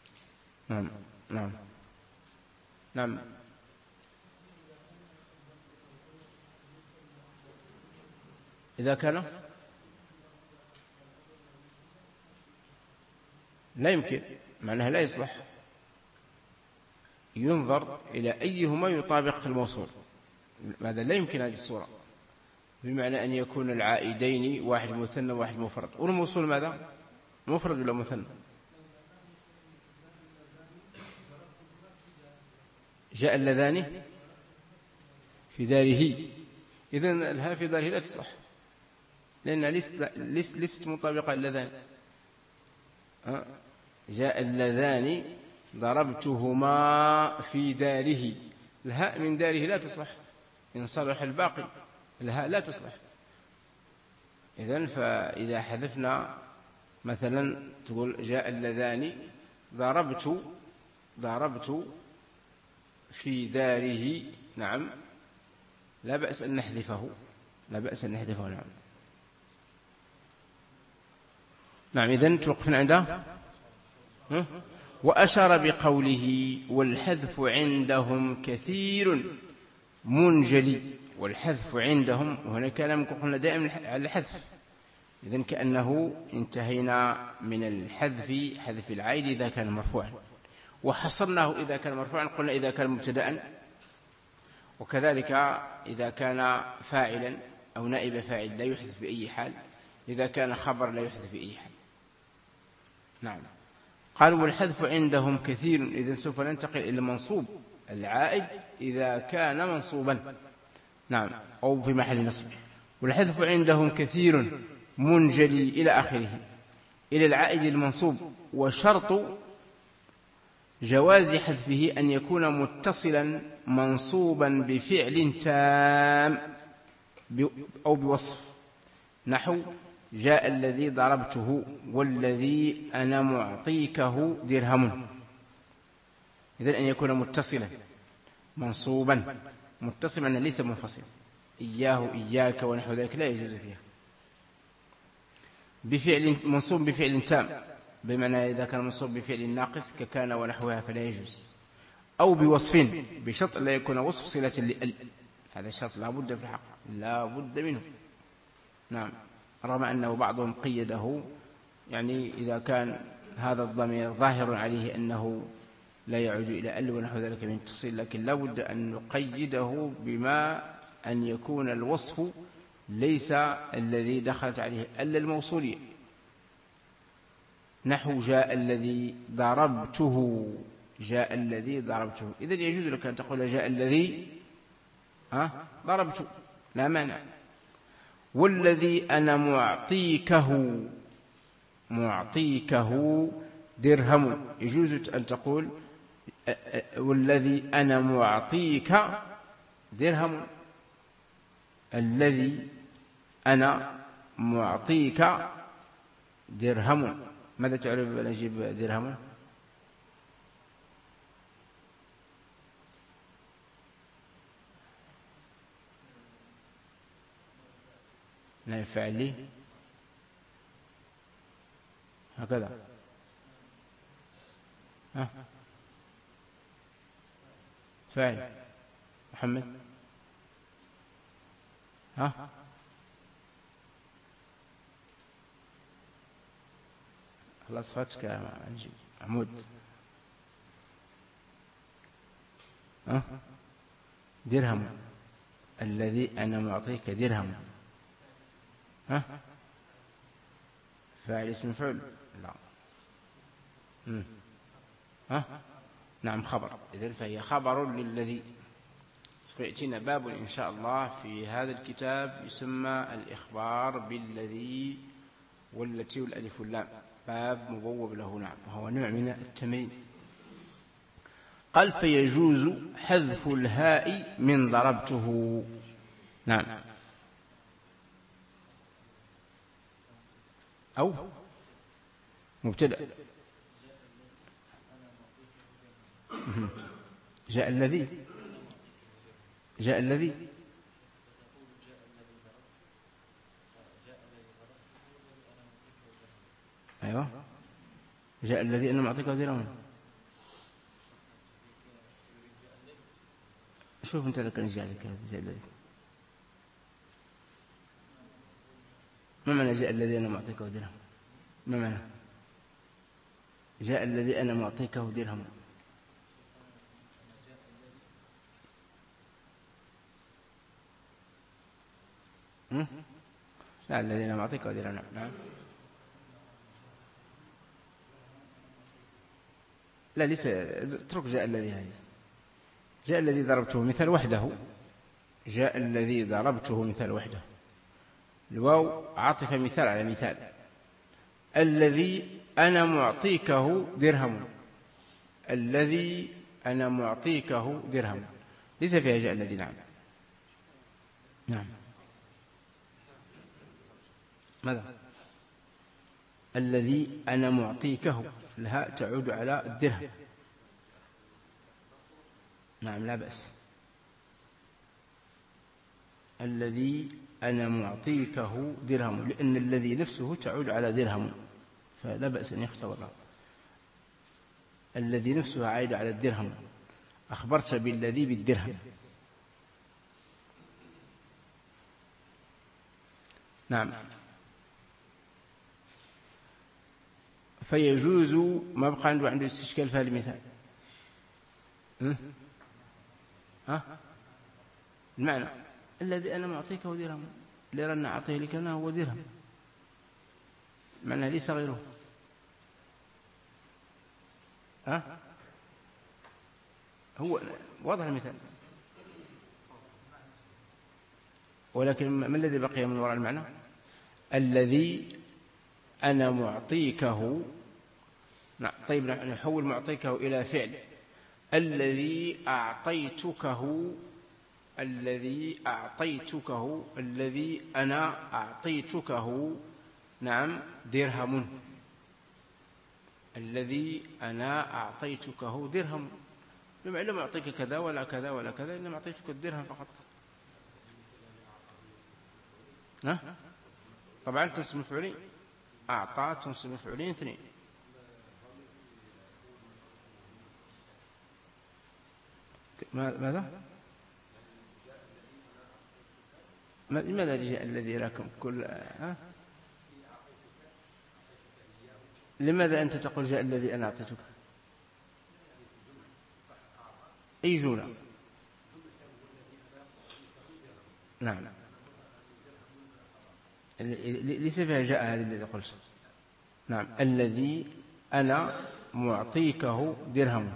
A: نعم نعم نعم. إذا كان لا يمكن، معناها لا يصلح، ينظر إلى أيهما يطابق الموصول. ماذا لا يمكن هذه الصورة، بمعنى أن يكون العائدين واحد مثنى وواحد مفرد، والموصول ماذا مفرد ولا مثنى؟ جاء اللذان في داره، إذن الها في داره لا تصلح، لأنها ليست مطابقة اللذان. جاء اللذان ضربتهما في داره، الهاء من داره لا تصلح، إن صلح الباقي الهاء لا تصلح. إذن فإذا حذفنا مثلا تقول جاء اللذان ضربت في داره، نعم لا بأس أن نحذفه، نعم نعم. إذن توقفنا عنده. وأشار بقوله والحذف عندهم كثير منجلي. والحذف عندهم، وهنا كلام قلنا دائما على الحذف، إذن كأنه انتهينا من الحذف، حذف العائد إذا كان مرفوعا، وحصرناه إذا كان مرفوعا، قلنا إذا كان مبتدأ، وكذلك إذا كان فاعلا أو نائب فاعل لا يحذف بأي حال، إذا كان خبر لا يحذف بأي حال. نعم. قال والحذف عندهم كثير، إذن سوف ننتقل إلى منصوب العائد إذا كان منصوبا، نعم، أو في محل نصب. والحذف عندهم كثير منجلي إلى آخره، إلى العائد المنصوب. وشرط جواز حذفه أن يكون متصلا منصوبا بفعل تام أو بوصف، نحو جاء الذي ضربته والذي أنا معطيكه درهم. إذن أن يكون متصلا منصوبا، متصلا أنه ليس منفصل، إياه إياك ونحو ذلك لا يجوز فيها. بفعل منصوب بفعل تام، بمعنى إذا كان منصوب بفعل ناقص ككان ونحوها فلا يجوز. أو بوصف، بشرط لا يكون وصف صلة لأل، هذا الشرط لا بد في الحق، لا بد منه. نعم. رغم أنه بعضهم قيده، يعني إذا كان هذا الضمير ظاهر عليه أنه لا يعود إلى أل ونحو ذلك من التفصيل، لكن لا بد أن نقيده بما أن يكون الوصف ليس الذي دخلت عليه أل الموصولية، نحو جاء الذي ضربته، جاء الذي ضربته. إذن يجوز لك أن تقول جاء الذي ضربته، لا مانع. والذي أنا معطيكه درهم، يجوز أن تقول والذي أنا معطيك درهم، الذي أنا معطيك درهم. ماذا تعرف نجيب درهم؟ لا يفعل لي هكذا. فاعل محمد. خلاص فاتك يا محمود. درهم، الذي أنا معطيك درهم. فاعل اسم فعل؟ لا. نعم خبر، إذن فهي خبر للذي. فيأتينا باب إن شاء الله في هذا الكتاب يسمى الإخبار بالذي والتي والألف واللام، باب مبوب له، نعم، وهو نوع من التمرين. قال فيجوز حذف الهاء من ضربته. نعم. أو مبتدأ جاء الذي أيوة، جاء الذي أنا معطيك درهم. شوف أنت لك جاء لك جاء الذي، ما معنى جاء الذي أنا معطيكه درهم؟ ما معنى جاء الذي أنا معطيكه درهم؟ جاء الذي أنا معطيكه درهم. نعم. لا ليس، اترك جاء الذي هذه. جاء الذي ضربته مثال وحده، جاء الذي ضربته مثال وحده، الواو عاطفة مثال على مثال. الذي أنا معطيكه درهم، الذي أنا معطيكه درهم، ليس فيها جاء الذي. نعم. نعم. ماذا؟ الذي أنا معطيكه، الهاء تعود على الدرهم. نعم لا بأس. الذي أنا معطيكه درهم، لأن الذي نفسه تعود على درهم، فلا بأس أن يختبر. الذي نفسه عائد على الدرهم، أخبرت بالذي بالدرهم. نعم. فيجوز، ما بقى عنده استشكال في هذا المثال. المعنى الذي أنا معطيكه درهم، لأن أعطيه لك أنا هو درهم، معنى ليس غيره. هو واضح المثال، ولكن ما الذي بقي من وراء المعنى؟ الذي أنا معطيكه. نعم. طيب نحول معطيكه إلى فعل. الذي أعطيتكه، الذي أعطيتكه، الذي أنا أعطيتكه. نعم درهم. الذي أنا أعطيتكه درهم، لم أعطيك كذا ولا كذا ولا كذا، إنما أعطيتك الدرهم فقط. طبعا تنصب مفعولين، أعطى تنصب مفعولين اثنين. ماذا؟ لماذا جاء الذي لكم كل لماذا أنت تقول جاء الذي أنا أعطيتك؟ أي جملة؟ نعم. ليس فيها جاء هذه الذي قلت. نعم. الذي أنا معطيكه درهم.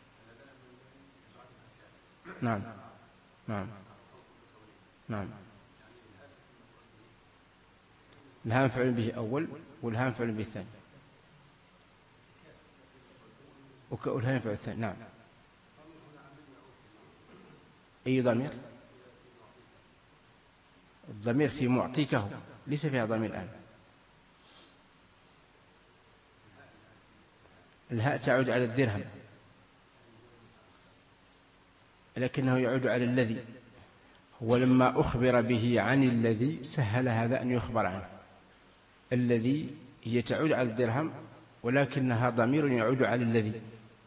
A: نعم. نعم. نعم. الهام فعل به أول، والهام فعل به الثاني، والهام فعل الثاني. نعم. أي ضمير؟ الضمير في معطيكه، ليس فيها ضمير الآن. الهاء تعود على الدرهم، لكنه يعود على الذي. هو لما أخبر به عن الذي سهل هذا أن يخبر عنه. الذي هي تعود على الدرهم، ولكنها ضمير يعود على الذي،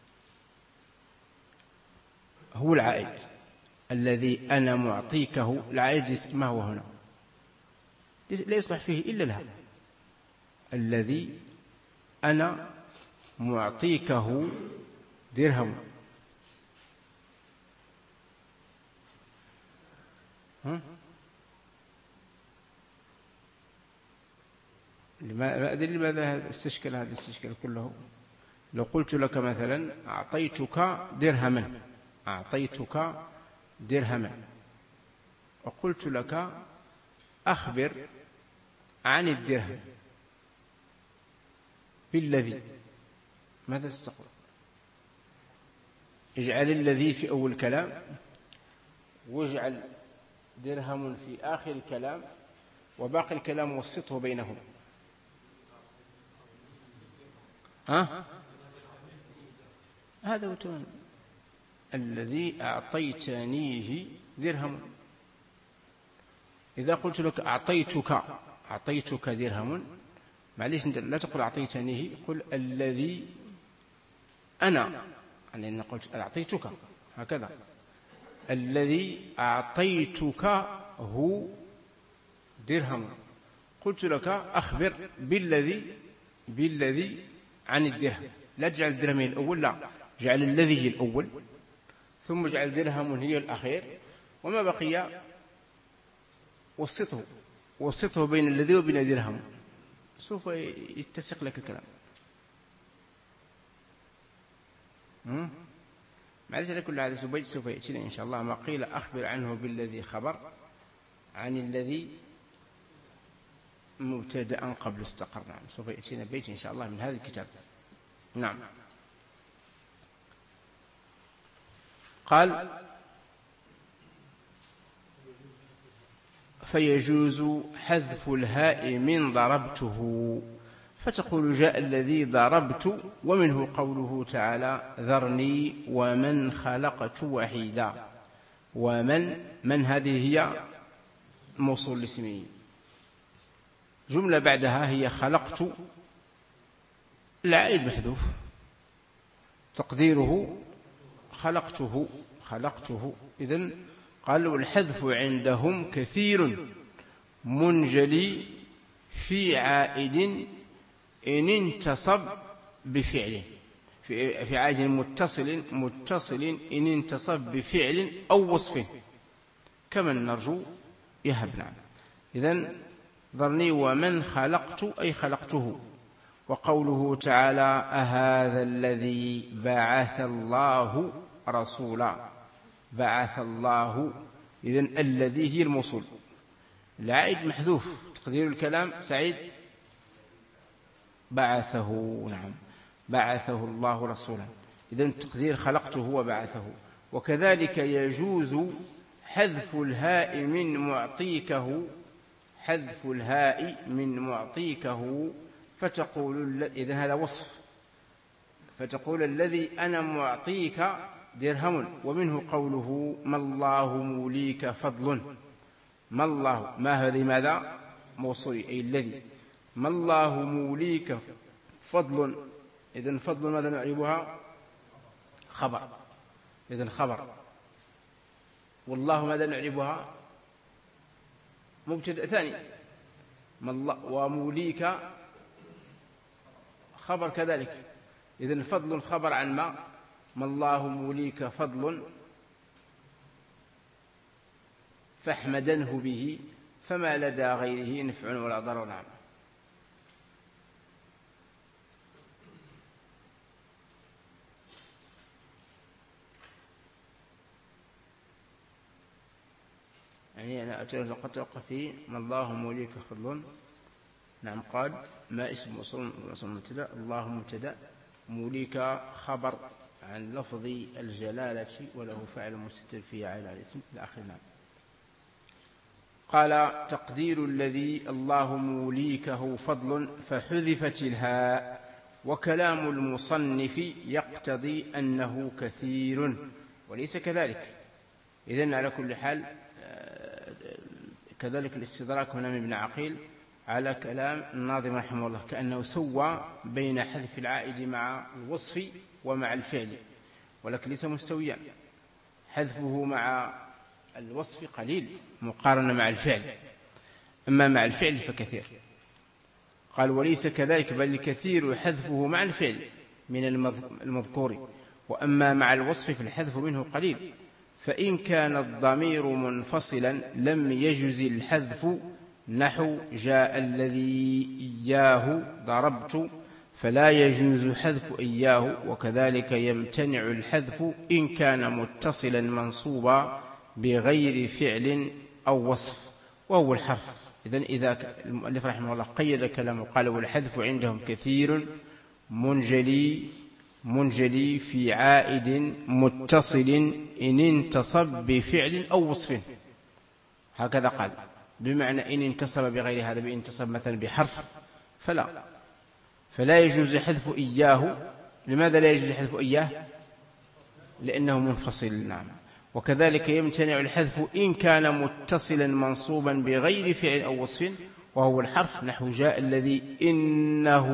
A: هو العائد. الذي أنا معطيكه، العائد ما هو هنا؟ لا يصلح فيه إلا الهاء. الذي أنا معطيكه درهم. ما أدري لماذا استشكل هذا الاستشكال كله. لو قلت لك مثلا أعطيتك درهما، أعطيتك درهما، وقلت لك أخبر عن الدرهم بالذي، ماذا ستقول؟ اجعل الذي في أول كلام، واجعل درهم في آخر الكلام، وباقي الكلام وسطه بينهم. هذا هو تمام. الذي أعطيتنيه درهم. إذا قلت لك أعطيتك درهم، معليش لا تقول أعطيتنيه، قل الذي أنا، يعني أن قلت أعطيتك هكذا. الذي أعطيتك هو درهم. قلت لك أخبر بالذي عن الدرهم. لا تجعل الدرهم هي الأول، لا، جعل الذي هي الأول، ثم جعل درهم هي الأخير، وما بقي وسطه بين الذي وبين درهم، سوف يتسق لك الكلام. معلش على كل هذا سوف يأتينا إن شاء الله ما قيل أخبر عنه بالذي خبر عن الذي مبتدأ قبل استقر. نعم، سوف يأتينا بيت إن شاء الله من هذا الكتاب. نعم. قال فيجوز حذف الهاء من ضربته، فتقول جاء الذي ضربت، ومنه قوله تعالى ذرني ومن خلقت وحيدا. ومن هذه هي موصول لاسمه، جملة بعدها هي خلقت، العائد محذوف، تقديره خلقته. إذن قالوا الحذف عندهم كثير منجلي في عائد إن انتصب بفعله، في عائد متصل إن انتصب بفعل أو وصف، كمن نرجو يهب. نعم. إذن ذرني ومن خلقت أي خلقته. وقوله تعالى أهذا الذي بعث الله رسولا، بعث الله، إذن الذي هي الموصول، العائد محذوف، تقدير الكلام سعيد بعثه. نعم، بعثه الله رسولا، إذن تقدير خلقته وبعثه. وكذلك يجوز حذف الهاء من معطيكه، فتقول إذن هذا وصف، فتقول الذي أنا معطيك درهم. ومنه قوله ما الله موليك فضل. ما الله، ما هذه ماذا موصولي، أي الذي. ما الله موليك فضل، إذن فضل ماذا نعربها خبر، إذن خبر. والله ماذا نعربها مبتدأ ثاني، وموليك خبر كذلك، إذن فضل خبر عن ما الله موليك فضل، فاحمدنه به، فما لدى غيره نفع ولا ضرر. نعم. يعني أنا قد توقف في ما الله موليك فضل. نعم. قال ما اسم موصول مبتدأ، الله مبتدأ، موليك خبر عن لفظ الجلالة، وله فعل مستتر في عائد على الاسم إلى آخر. نعم. قال تقدير الذي الله موليكه فضل، فحذفت الهاء. وكلام المصنف يقتضي أنه كثير وليس كذلك. إذن على كل حال كذلك الاستدراك هنا من ابن عقيل على كلام الناظم رحمه الله، كأنه سوى بين حذف العائد مع الوصف ومع الفعل، ولكن ليس مستويا. حذفه مع الوصف قليل مقارنة مع الفعل، أما مع الفعل فكثير. قال وليس كذلك، بل كثير حذفه مع الفعل من المذكور، وأما مع الوصف فالحذف منه قليل. فإن كان الضمير منفصلا لم يجز الحذف، نحو جاء الذي إياه ضربت، فلا يجوز حذف إياه. وكذلك يمتنع الحذف إن كان متصلا منصوبا بغير فعل أو وصف، وهو الحرف. إذا المؤلف رحمه الله قيد كلامه قال والحذف عندهم كثير منجلي في عائد متصل إن انتصب بفعل أو وصف، هكذا قال، بمعنى إن انتصب بغير هذا، بإن انتصب مثلا بحرف فلا يجوز حذف إياه. لماذا لا يجوز حذف إياه؟ لأنه منفصل. نعم. وكذلك يمتنع الحذف إن كان متصلا منصوبا بغير فعل أو وصف، وهو الحرف، نحو جاء الذي إنه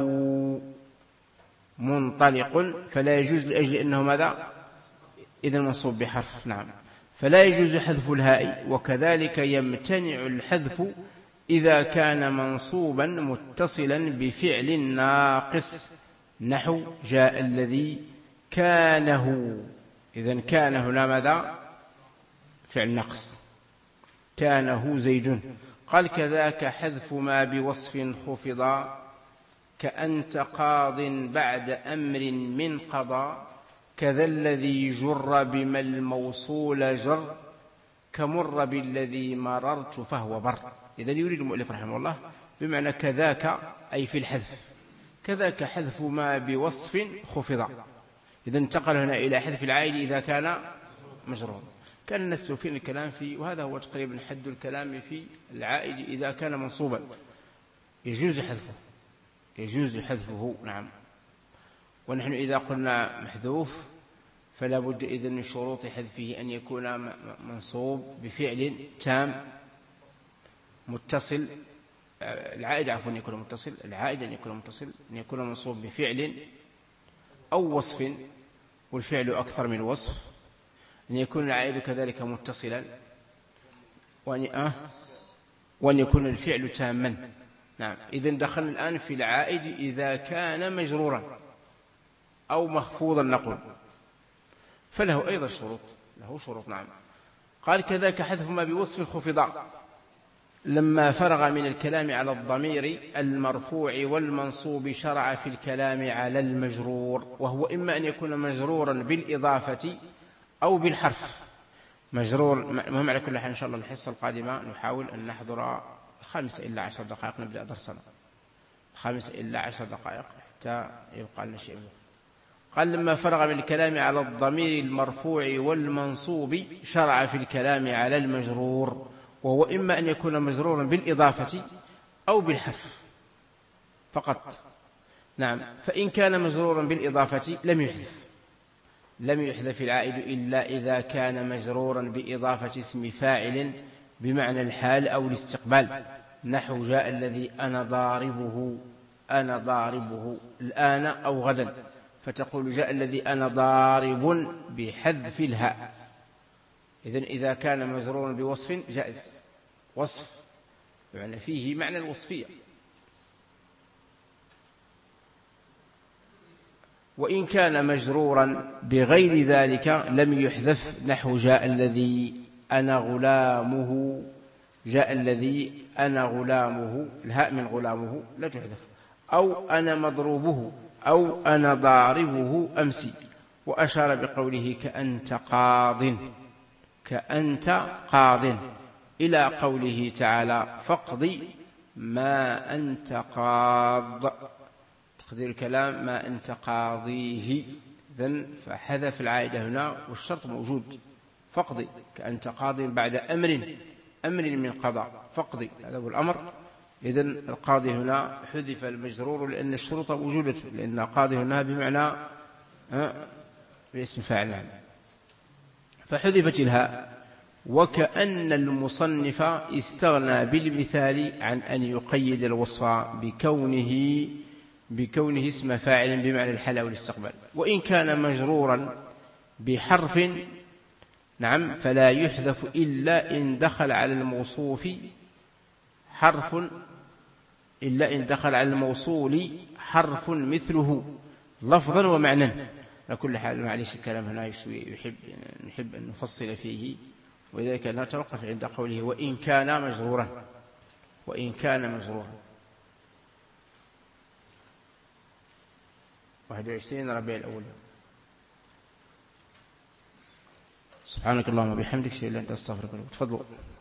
A: منطلق، فلا يجوز لأجل أنه ماذا؟ إذا منصوب بحرف. نعم. فلا يجوز حذف الهاء. وكذلك يمتنع الحذف إذا كان منصوبا متصلا بفعل ناقص، نحو جاء الذي كانه. إذن كان هنا ماذا؟ فعل نقص، كانه زيد. قال كذاك حذف ما بوصف خفضا، كأنت قاض بعد أمر من قضى، كذا الذي جر بما الموصول جر، كمر بالذي مررت فهو بر. إذن يريد المؤلف رحمه الله بمعنى كذاك أي في الحذف، كذاك حذف ما بوصف خفض. إذا انتقل هنا إلى حذف العائد إذا كان مجرور. كان الناس في الكلام فيه، وهذا هو تقريبا حد الكلام في العائد إذا كان منصوبا يجوز حذفه، يجوز حذفه. نعم. ونحن إذا قلنا محذوف فلا بد إذن من شروط حذفه أن يكون منصوب بفعل تام متصل. العائد عفوا أن يكون متصل، العائد أن يكون متصل، أن يكون منصوب بفعل أو وصف، والفعل أكثر من وصف، أن يكون العائد كذلك متصلا، وأن يكون الفعل تاما. نعم. إذن دخلنا الآن في العائد إذا كان مجرورا أو مخفوضا نقول، فله أيضا شروط، له شروط. نعم. قال كذاك حذف ما بوصف خفضا، لما فرغ من الكلام على الضمير المرفوع والمنصوب شرع في الكلام على المجرور، وهو إما أن يكون مجرورا بالإضافة أو بالحرف. مجرور مهم. على كل حال إن شاء الله الحصة القادمة نحاول أن نحضر 5 إلى 10 دقائق نبدأ درسنا، 5 إلى 10 دقائق حتى يبقى لنا شيء. قال لما فرغ من الكلام على الضمير المرفوع والمنصوب شرع في الكلام على المجرور، وهو إما أن يكون مجرورا بالإضافة أو بالحذف فقط. نعم. فإن كان مجرورا بالإضافة لم يحذف العائد إلا إذا كان مجرورا بإضافة اسم فاعل بمعنى الحال أو الاستقبال، نحو جاء الذي أنا ضاربه الآن أو غدا، فتقول جاء الذي أنا ضارب بحذف الهاء. إذن إذا كان مجرورا بوصف جائز، وصف يعني فيه معنى الوصفية. وإن كان مجرورا بغير ذلك لم يحذف، نحو جاء الذي أنا غلامه، جاء الذي أنا غلامه، الهاء من غلامه لا تحذف، أو أنا مضروبه، أو أنا ضاربه أمسي. وأشار بقوله كأنت قاض إلى قوله تعالى فاقض ما أنت قاض، تقدير الكلام ما أنت قاضيه. إذن فحذف العائدة هنا والشرط موجود، فاقض كأنت قاض بعد أمر من قضاء، فاقض هذا هو الأمر. إذن القاضي هنا حذف المجرور لأن الشروط موجودة، لأن قاضي هنا بمعنى باسم فاعل، فحذفت الهاء. وكأن المصنف استغنى بالمثال عن أن يقيد الوصف بكونه اسم فاعل بمعنى الحال أو الاستقبال. وإن كان مجرورا بحرف نعم فلا يحذف إلا إن دخل على الموصوف حرف، إلا إن دخل على الموصول حرف مثله لفظا ومعنى. على كل حال معليش الكلام هنا نحب أن نفصل فيه، وذلك لا توقف عند قوله وإن كان مجرورا. 21 ربيع الأول. سبحانك اللهم وبحمدك، شيء لا أنت أستغفرك. تفضلوا.